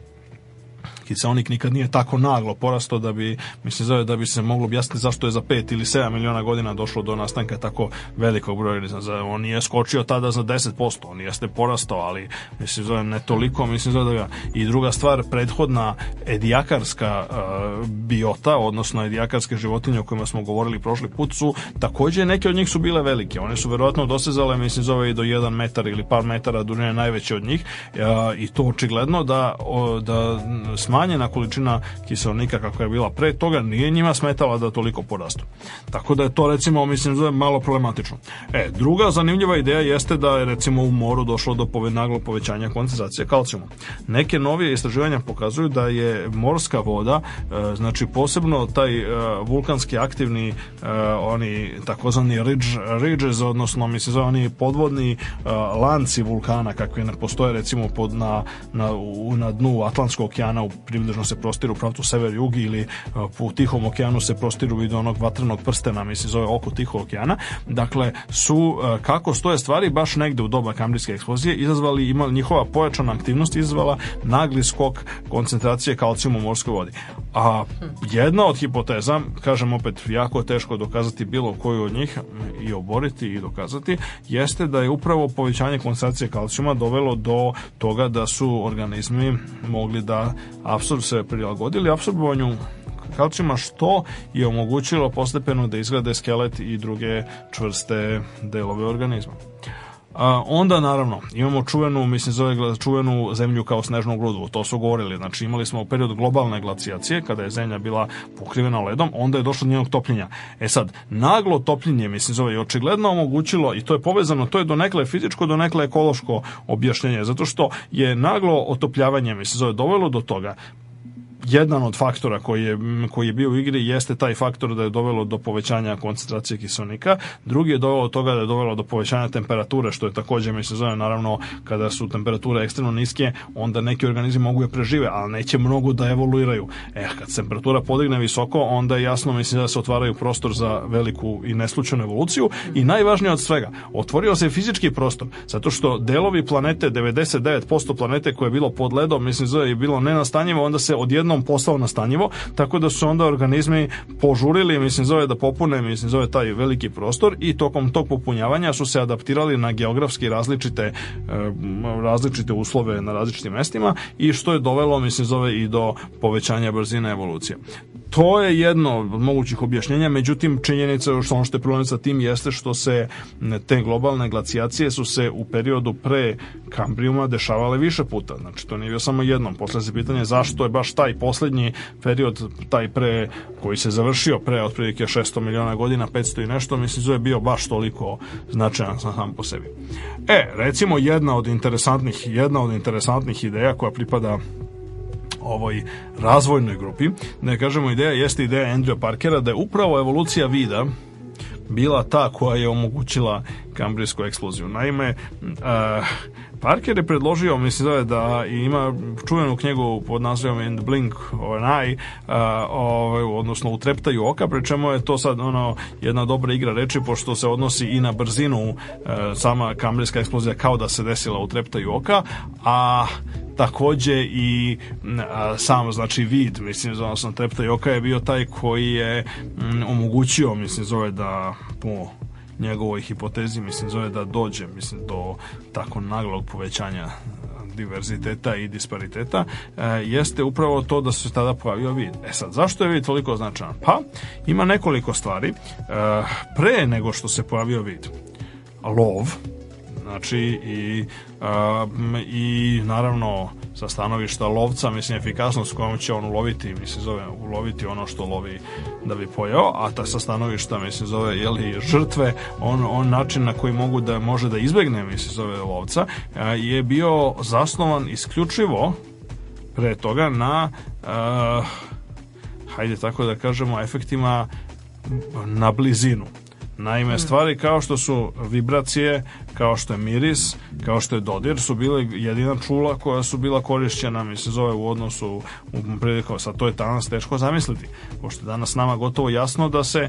kiseonik nikad nije tako naglo porastao da bi, mislim, zove da bi se moglo objasniti zašto je za pet ili sedam miliona godina došlo do nastanka tako velikog broja. On nije skočio tada za deset posto, on jeste porastao, ali mislim, zove ne toliko, mislim, zove da i druga stvar, prethodna edijakarska uh, biota, odnosno edijakarske životinje o kojima smo govorili prošli put su, također neke od njih su bile velike, one su verovatno dosezale, mislim, zove i do jedan metar ili par metara dužine najveće od njih uh, i to očigledno da, uh, da smanjena količina kiseonika kako je bila pre toga nije njima smetala da toliko porastu. Tako da je to, recimo, mislim, zove malo problematično. E, druga zanimljiva ideja jeste da je, recimo, u moru došlo do pove, naglo povećanja koncentracije kalcijuma. Neke novije istraživanja pokazuju da je morska voda, e, znači posebno taj e, vulkanski aktivni e, oni takozvani ridge, ridges, odnosno, mislim, zove oni podvodni e, lanci vulkana kakvi ne postoje, recimo, pod, na, na, u, na dnu Atlantskog okeana, u približno se prostiru u pravcu sever-jug ili po Tihom okeanu se prostiru vid onog vatrenog prstena, mislim, zove oko Tihog okeana. Dakle, su, kako stoje stvari, baš negde u doba Kambrijske eksplozije izazvali, imali njihova pojačana aktivnost izazvala nagli skok koncentracije kalcijuma u morskoj vodi. A jedna od hipoteza, kažem opet, jako je teško dokazati bilo koju od njih i oboriti i dokazati, jeste da je upravo povećanje koncentracije kalcijuma dovelo do toga da su organizmi mogli da apsorb se prilagodili apsorbovanju kalcijuma, što je omogućilo postepeno da izgrade skelet i druge čvrste delove organizma. A, onda naravno imamo čuvenu, mislim, zove čuvenu zemlju kao snežnu grudu, to su govorili, znači imali smo period globalne glacijacije kada je zemlja bila pokrivena ledom, onda je došlo do njenog topljenja. E sad, naglo topljenje, mislim, zove je očigledno omogućilo, i to je povezano, to je donekle fizičko, donekle ekološko objašnjenje, zato što je naglo otopljavanje, mislim, zove dovelo do toga. Jedan od faktora koji je, koji je bio u igri jeste taj faktor da je dovelo do povećanja koncentracije kiseonika. Drugi je dovelo do toga da je dovelo do povećanja temperature, što je također, mi se zove, naravno, kada su temperature ekstremno niske, onda neki organizmi mogu je prežive, ali neće mnogo da evoluiraju. Eh, kad se temperatura podigne visoko, onda je jasno, mislim, da se otvaraju prostor za veliku i neslučajnu evoluciju i najvažnije od svega, otvorio se fizički prostor, zato što delovi planete, devedeset devet posto planete koje je bilo pod ledom, mislim, zove, je bilo nenastanjivo, onda se odjednom odjednom postao nastanjivo, tako da su onda organizmi požurili, mislim, zove da popune, mislim, zove taj veliki prostor i tokom tog popunjavanja su se adaptirali na geografski različite, različite uslove na različitim mestima i što je dovelo, mislim, zove i do povećanja brzine evolucije. To je jedno od mogućih objašnjenja, međutim činjenica što ono što je problem sa tim jeste što se te globalne glacijacije su se u periodu pre Kambrijuma dešavale više puta. Znači to nije bio samo jednom. Posle se pitanje zašto je baš taj poslednji period, taj pre koji se završio pre otprilike šesto miliona godina, petsto i nešto, mislim da je bio baš toliko značajan sam po sebi. E, recimo jedna od interesantnih, jedna od interesantnih ideja koja pripada ovoj razvojnoj grupi, ne kažemo ideja, jeste ideja Andrewa Parkera da je upravo evolucija vida bila ta koja je omogućila kambrijsku eksploziju. Naime, uh, Parker je predložio, mislim da ima čuvenu knjigu pod nazivom In the Blink of an Eye, uh, ovaj, odnosno u treptaju oka, pri čemu je to sad ono jedna dobra igra reči, pošto se odnosi i na brzinu uh, sama kambrijska eksplozija kao da se desila u treptaju oka, a takođe i a, sam, znači, vid, mislim, odnosno treptaj oka je bio taj koji je m, omogućio, mislim, zove da po njegovoj hipotezi, mislim, zove da dođe, mislim, do tako naglog povećanja diverziteta i dispariteta, e, jeste upravo to da se tada pojavio vid. E sad, zašto je vid toliko značajan? Pa, ima nekoliko stvari. E, pre nego što se pojavio vid, lov, znači i, a, i naravno sa stanovišta lovca, mislim, efikasnost kojom će on uloviti, mislim, zove uloviti ono što lovi da bi pojeo, a ta sa stanovišta, mislim, zove, jeli, žrtve, on, on način na koji mogu da može da izbegne, mislim, zove lovca, a, je bio zasnovan isključivo pre toga na a, hajde tako da kažemo efektima na blizinu. Naime, stvari kao što su vibracije, kao što je miris, kao što je dodir, su bile jedina čula koja su bila korišćena, mislim, zove u odnosu u priliku, sad to je danas teško zamisliti, pošto danas nama gotovo jasno da se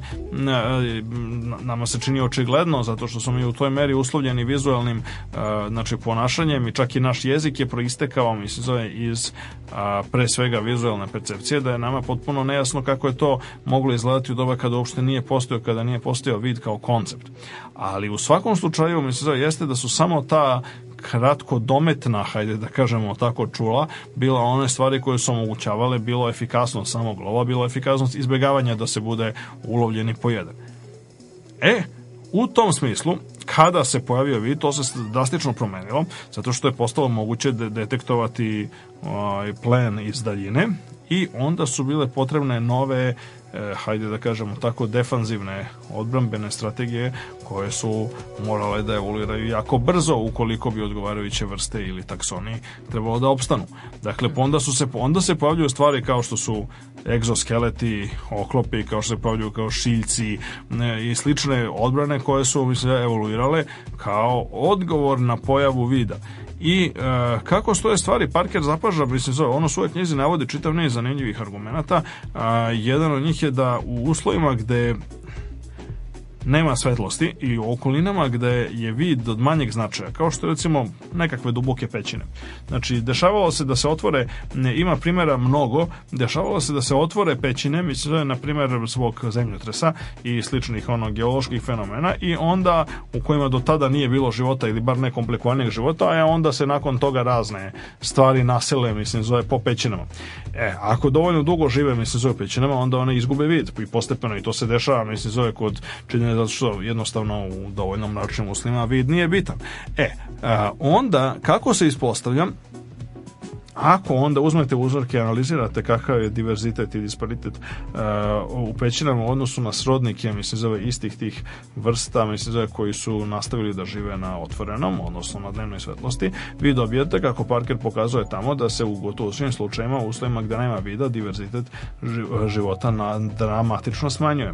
nama se čini očigledno, zato što smo mi u toj meri uslovljeni vizualnim, znači, ponašanjem i čak i naš jezik je proistekao, mislim, zove iz pre svega vizualne percepcije, da je nama potpuno nejasno kako je to moglo izgledati u doba kada uopšte nije postojao, kada nije postojao vid kao koncept. Ali u svakom slučaju, mislim, jeste da su samo ta kratko dometna, hajde da kažemo tako, čula, bila one stvari koje su omogućavale bilo efikasnost samog lova, bilo efikasnost izbjegavanja da se bude ulovljen i pojeden. E, u tom smislu, kada se pojavio vid, to se drastično promenilo, zato što je postalo moguće de- detektovati ovaj, plen iz daljine i onda su bile potrebne nove, eh, hajde da kažemo tako, defanzivne odbrambene strategije koje su morale da evoluiraju jako brzo ukoliko bi odgovarajuće vrste ili taksoni trebalo da opstanu. Dakle, onda, su se, onda se pojavljuju stvari kao što su egzoskeleti, oklopi, kao što se pojavljuju kao šiljci eh, i slične odbrane koje su, mislim, evoluirale kao odgovor na pojavu vida. I e, kako stoje stvari, Parker zapaža, mislim, ono u svojoj knjizi navodi čitav niz zanimljivih argumenata. A, jedan od njih je da u uslovima gde nema svetlosti i u okolinama gde je vid od manjeg značaja, kao što je recimo nekakve duboke pećine. Znači, dešavalo se da se otvore, ne, ima primjera mnogo, dešavalo se da se otvore pećine, mislim, na primjer zbog zemljotresa i sličnih ono geoloških fenomena, i onda u kojima do tada nije bilo života ili bar nekomplikovanijeg života, a onda se nakon toga razne stvari nasele, mislim, zove po pećinama. E, ako dovoljno dugo žive, mislim, zove pećinama, onda one izgube vid i postepeno, i to se dešava, mislim, zove kod činjenja, zato što jednostavno u dovoljno mračnim uslovima vid nije bitan. E, a, onda, kako se ispostavlja, ako onda uzmete uzorke i analizirate kakav je diverzitet i disparitet uh, u pećinama u odnosu na srodnike, mislim, zove istih tih vrsta, mislim, zove koji su nastavili da žive na otvorenom, odnosno na dnevnoj svetlosti, vi dobijete, kako Parker pokazuje tamo, da se u gotovo svim slučajima, u uslovima gde nema vida, diverzitet života na, dramatično smanjuje.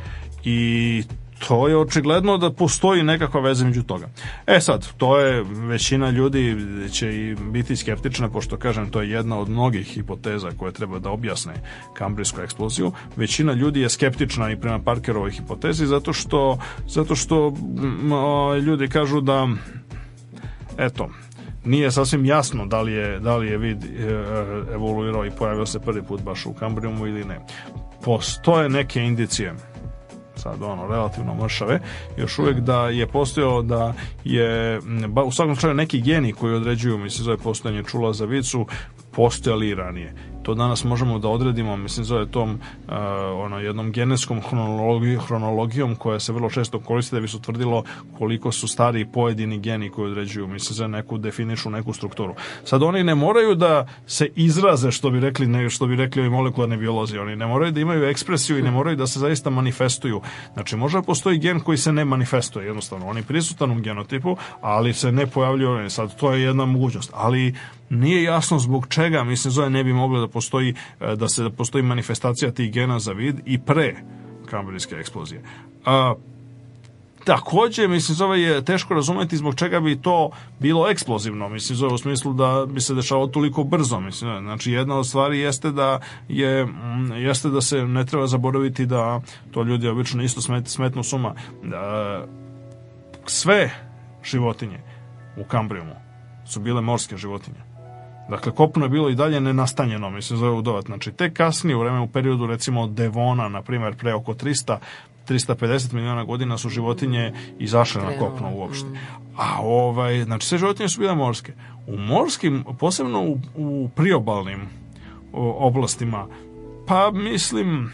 I to je očigledno da postoji nekakva veza među toga. E sad, to je, većina ljudi će i biti skeptična, pošto, kažem, to je jedna od mnogih hipoteza koje treba da objasne kambrijsku eksploziju. Većina ljudi je skeptična i prema Parkerovoj hipotezi, zato što, zato što m, o, ljudi kažu da, eto, nije sasvim jasno da li je, da li je vid evoluirao i pojavio se prvi put baš u Kambrijumu ili ne. Postoje neke indicije, sad ono, relativno mršave, još uvijek da je postojao da je, u svakom slučaju neki geni koji određuju, mislim, zove postojanje čula za vid su postojali i ranije. To danas možemo da odredimo, mislim, zove tom uh, ono, jednom genetskom hronologijom, hronologijom koja se vrlo često koristi da bi se utvrdilo koliko su stari pojedini geni koji određuju, mislim, za neku definišu, neku strukturu. Sad oni ne moraju da se izraze, što bi rekli, ne, što bi rekli ovi molekularni biolozi, oni ne moraju da imaju ekspresiju i ne moraju da se zaista manifestuju. Znači, možda postoji gen koji se ne manifestuje, jednostavno, on je prisutan u genotipu, ali se ne pojavljuje, sad to je jedna mogućnost, ali nije jasno zbog čega, mislim, zove ne bi moglo da postoji, da se da postoji manifestacija tih gena za vid i pre kambrijske eksplozije. A, takođe, mislim, zove je teško razumeti zbog čega bi to bilo eksplozivno, mislim, zove u smislu da bi se dešavalo toliko brzo, mislim, znači jedna od stvari jeste da je, jeste da se ne treba zaboraviti da to ljudi obično isto smet, smetnu suma. Da, sve životinje u Kambrijumu su bile morske životinje. Dakle, kopno je bilo i dalje nenastanjeno, mislim, zove udovat. Znači, tek kasnije, u vreme, u periodu, recimo, Devona, na primjer, pre oko trista do trista pedeset miliona godina su životinje izašle na kopno uopšte. A ovaj, znači, sve životinje su bile morske. U morskim, posebno u, u priobalnim o, oblastima, pa, mislim,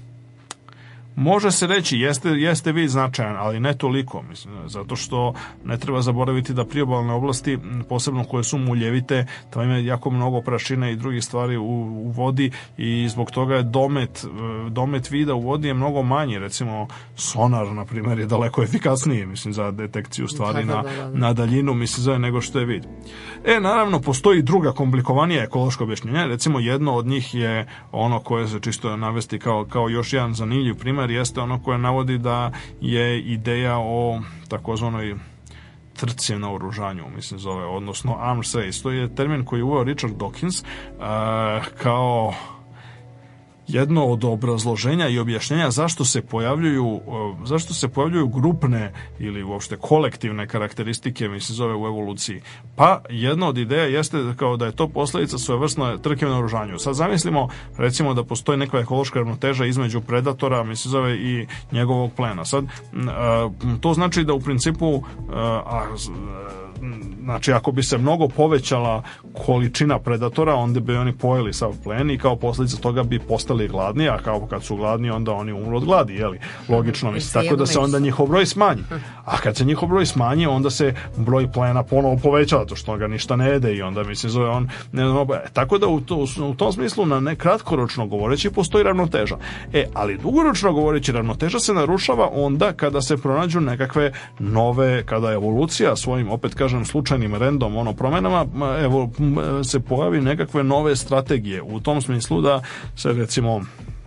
može se reći, jeste, jeste vid značajan, ali ne toliko, mislim, zato što ne treba zaboraviti da priobalne oblasti, posebno koje su muljevite, tamo ima jako mnogo prašine i drugih stvari u, u vodi i zbog toga je domet, domet vida u vodi je mnogo manji, recimo sonar, na primjer, je daleko efikasniji, mislim, za detekciju stvari na, na daljinu, mislim, za nego što je vid. E, naravno, postoji druga komplikovanija ekološka objašnjenja, recimo jedno od njih je ono koje se čisto navesti kao, kao još jedan zanimljiv primer, jeste ono koje navodi da je ideja o takozvanoj trci na oružanju, mislim zove, odnosno arms race. To je termin koji je uveo Richard Dawkins uh, kao jedno od obrazloženja i objašnjenja zašto se pojavljuju zašto se pojavljuju grupne ili uopšte kolektivne karakteristike, mislim zove, u evoluciji. Pa jedna od ideja jeste kao da je to posljedica svojevrsne trke na oružanju. Sad zamislimo recimo da postoji neka ekološka ravnoteža između predatora, mislim zove, i njegovog plena. Sad to znači da u principu a, znači ako bi se mnogo povećala količina predatora, onda bi oni pojeli sav plen i kao posljedica toga bi postali gladni, a kao kad su gladni onda oni umru od gladi, jeli? Logično, mislim, tako da se onda njihov broj smanji. A kad se njihov broj smanji, onda se broj plena ponovo povećava, to što ga ništa ne jede i onda mislim zove on ne znam, tako da u, to, u tom smislu na ne kratkoročno govoreći postoji ravnoteža. E, ali dugoročno govoreći ravnoteža se narušava onda kada se pronađu nekakve nove, kada evolucija svojim, opet kažem, slučajnim random ono promenama, evo, se pojavi nekakve nove strategije u tom smislu da se recimo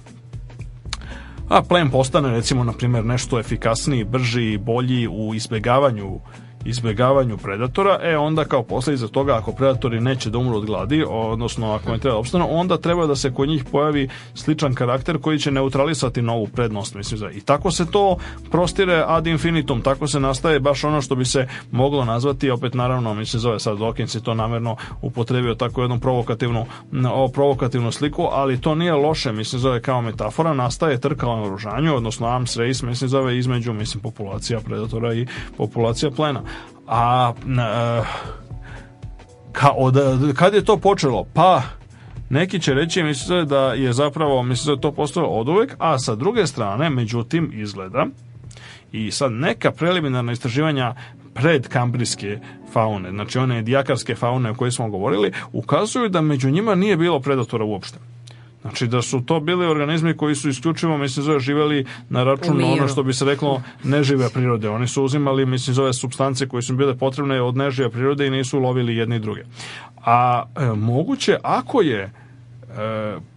a plen postane recimo na primjer nešto efikasniji, brži, bolji u izbjegavanju izbjegavanju predatora, e onda kao posljedica toga ako predatori neće da umru od gladi, odnosno ako ne treba da opstanu, onda treba da se kod njih pojavi sličan karakter koji će neutralisati novu prednost, mislim. I tako se to prostire ad infinitum, tako se nastaje baš ono što bi se moglo nazvati, opet naravno, mislim, zove sad Dawkins je to namjerno upotrebio tako jednu provokativnu, o, provokativnu sliku, ali to nije loše, mislim, zove kao metafora, nastaje trka na oružanju, odnosno arms race, mislim, zove između, mislim, populacija predatora i populacija plena. A e, ka, od, kad je to počelo? Pa neki će reći, mislim da je zapravo, mislim da je to postojalo oduvek, a sa druge strane, međutim, izgleda i sad neka preliminarna istraživanja predkambrijske faune, znači one dijakarske faune o kojoj smo govorili, ukazuju da među njima nije bilo predatora uopšte. Znači da su to bili organizmi koji su isključivo, mislim, zove, živjeli na račun ono što bi se reklo nežive prirode. Oni su uzimali, mislim, zove, supstance koje su bile potrebne od nežive prirode i nisu lovili jedni i druge. A e, moguće, ako je e,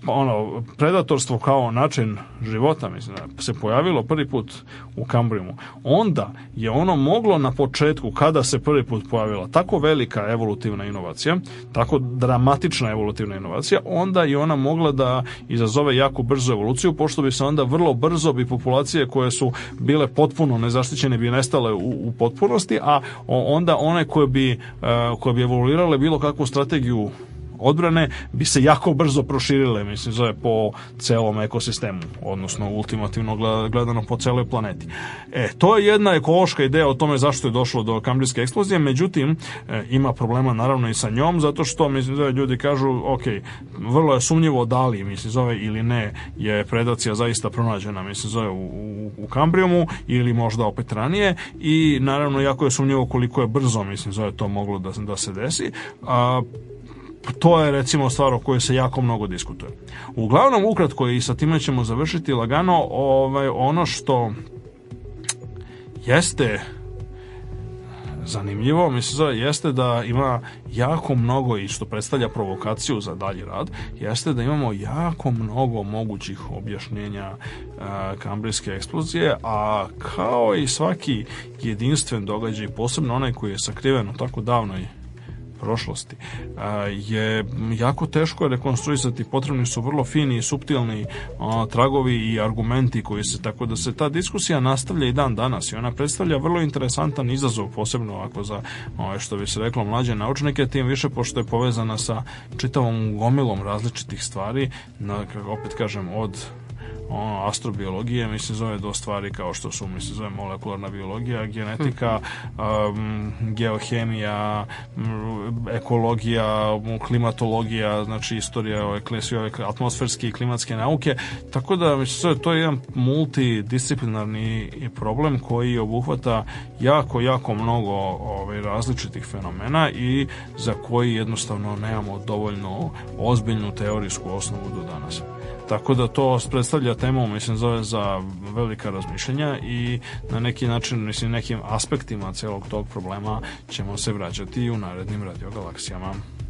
ono, predatorstvo kao način života, mislim, se pojavilo prvi put u Kambrijumu, onda je ono moglo na početku, kada se prvi put pojavila tako velika evolutivna inovacija, tako dramatična evolutivna inovacija, onda je ona mogla da izazove jako brzu evoluciju, pošto bi se onda vrlo brzo bi populacije koje su bile potpuno nezaštićene bi nestale u, u potpunosti, a onda one koje bi, koje bi evoluirale bilo kakvu strategiju odbrane bi se jako brzo proširile, mislim, zove po celom ekosistemu, odnosno ultimativno gledano po celoj planeti. E, to je jedna ekološka ideja o tome zašto je došlo do kambrijske eksplozije, međutim, e, ima problema naravno i sa njom, zato što, mislim, zove, ljudi kažu, ok, vrlo je sumnjivo da li, mislim, zove, ili ne, je predacija zaista pronađena, mislim, zove, u, u, u Kambrijumu, ili možda opet ranije, i naravno, jako je sumnjivo koliko je brzo, mislim, zove, to moglo da, da se desi, a to je recimo stvar o kojoj se jako mnogo diskutuje. Uglavnom, ukratko, i sa time ćemo završiti lagano, ovaj, ono što jeste zanimljivo, mislim, jeste da ima jako mnogo, i što predstavlja provokaciju za dalji rad, jeste da imamo jako mnogo mogućih objašnjenja a, kambrijske eksplozije, a kao i svaki jedinstven događaj, posebno onaj koji je sakriven u tako davnoj prošlosti, je jako teško rekonstruisati. Potrebni su vrlo fini i suptilni tragovi i argumenti koji se, tako da se ta diskusija nastavlja i dan danas, i ona predstavlja vrlo interesantan izazov, posebno ovako za, što bi se reklo, mlađe naučnike, tim više pošto je povezana sa čitavom gomilom različitih stvari, na, opet kažem, od ono, astrobiologije, mislim, zove, do stvari kao što su, mislim, zove, molekularna biologija, genetika, um, geohemija, ekologija, klimatologija, znači istorija ove, ove atmosferske i klimatske nauke, tako da, mislim, zove, to je jedan multidisciplinarni problem koji obuhvata jako, jako mnogo ove, različitih fenomena i za koji jednostavno nemamo dovoljno ozbiljnu teorijsku osnovu do danas. Tako da to predstavlja temu, mislim, zove, za velika razmišljanja, i na neki način, mislim, nekim aspektima celog tog problema ćemo se vraćati i u narednim radiogalaksijama.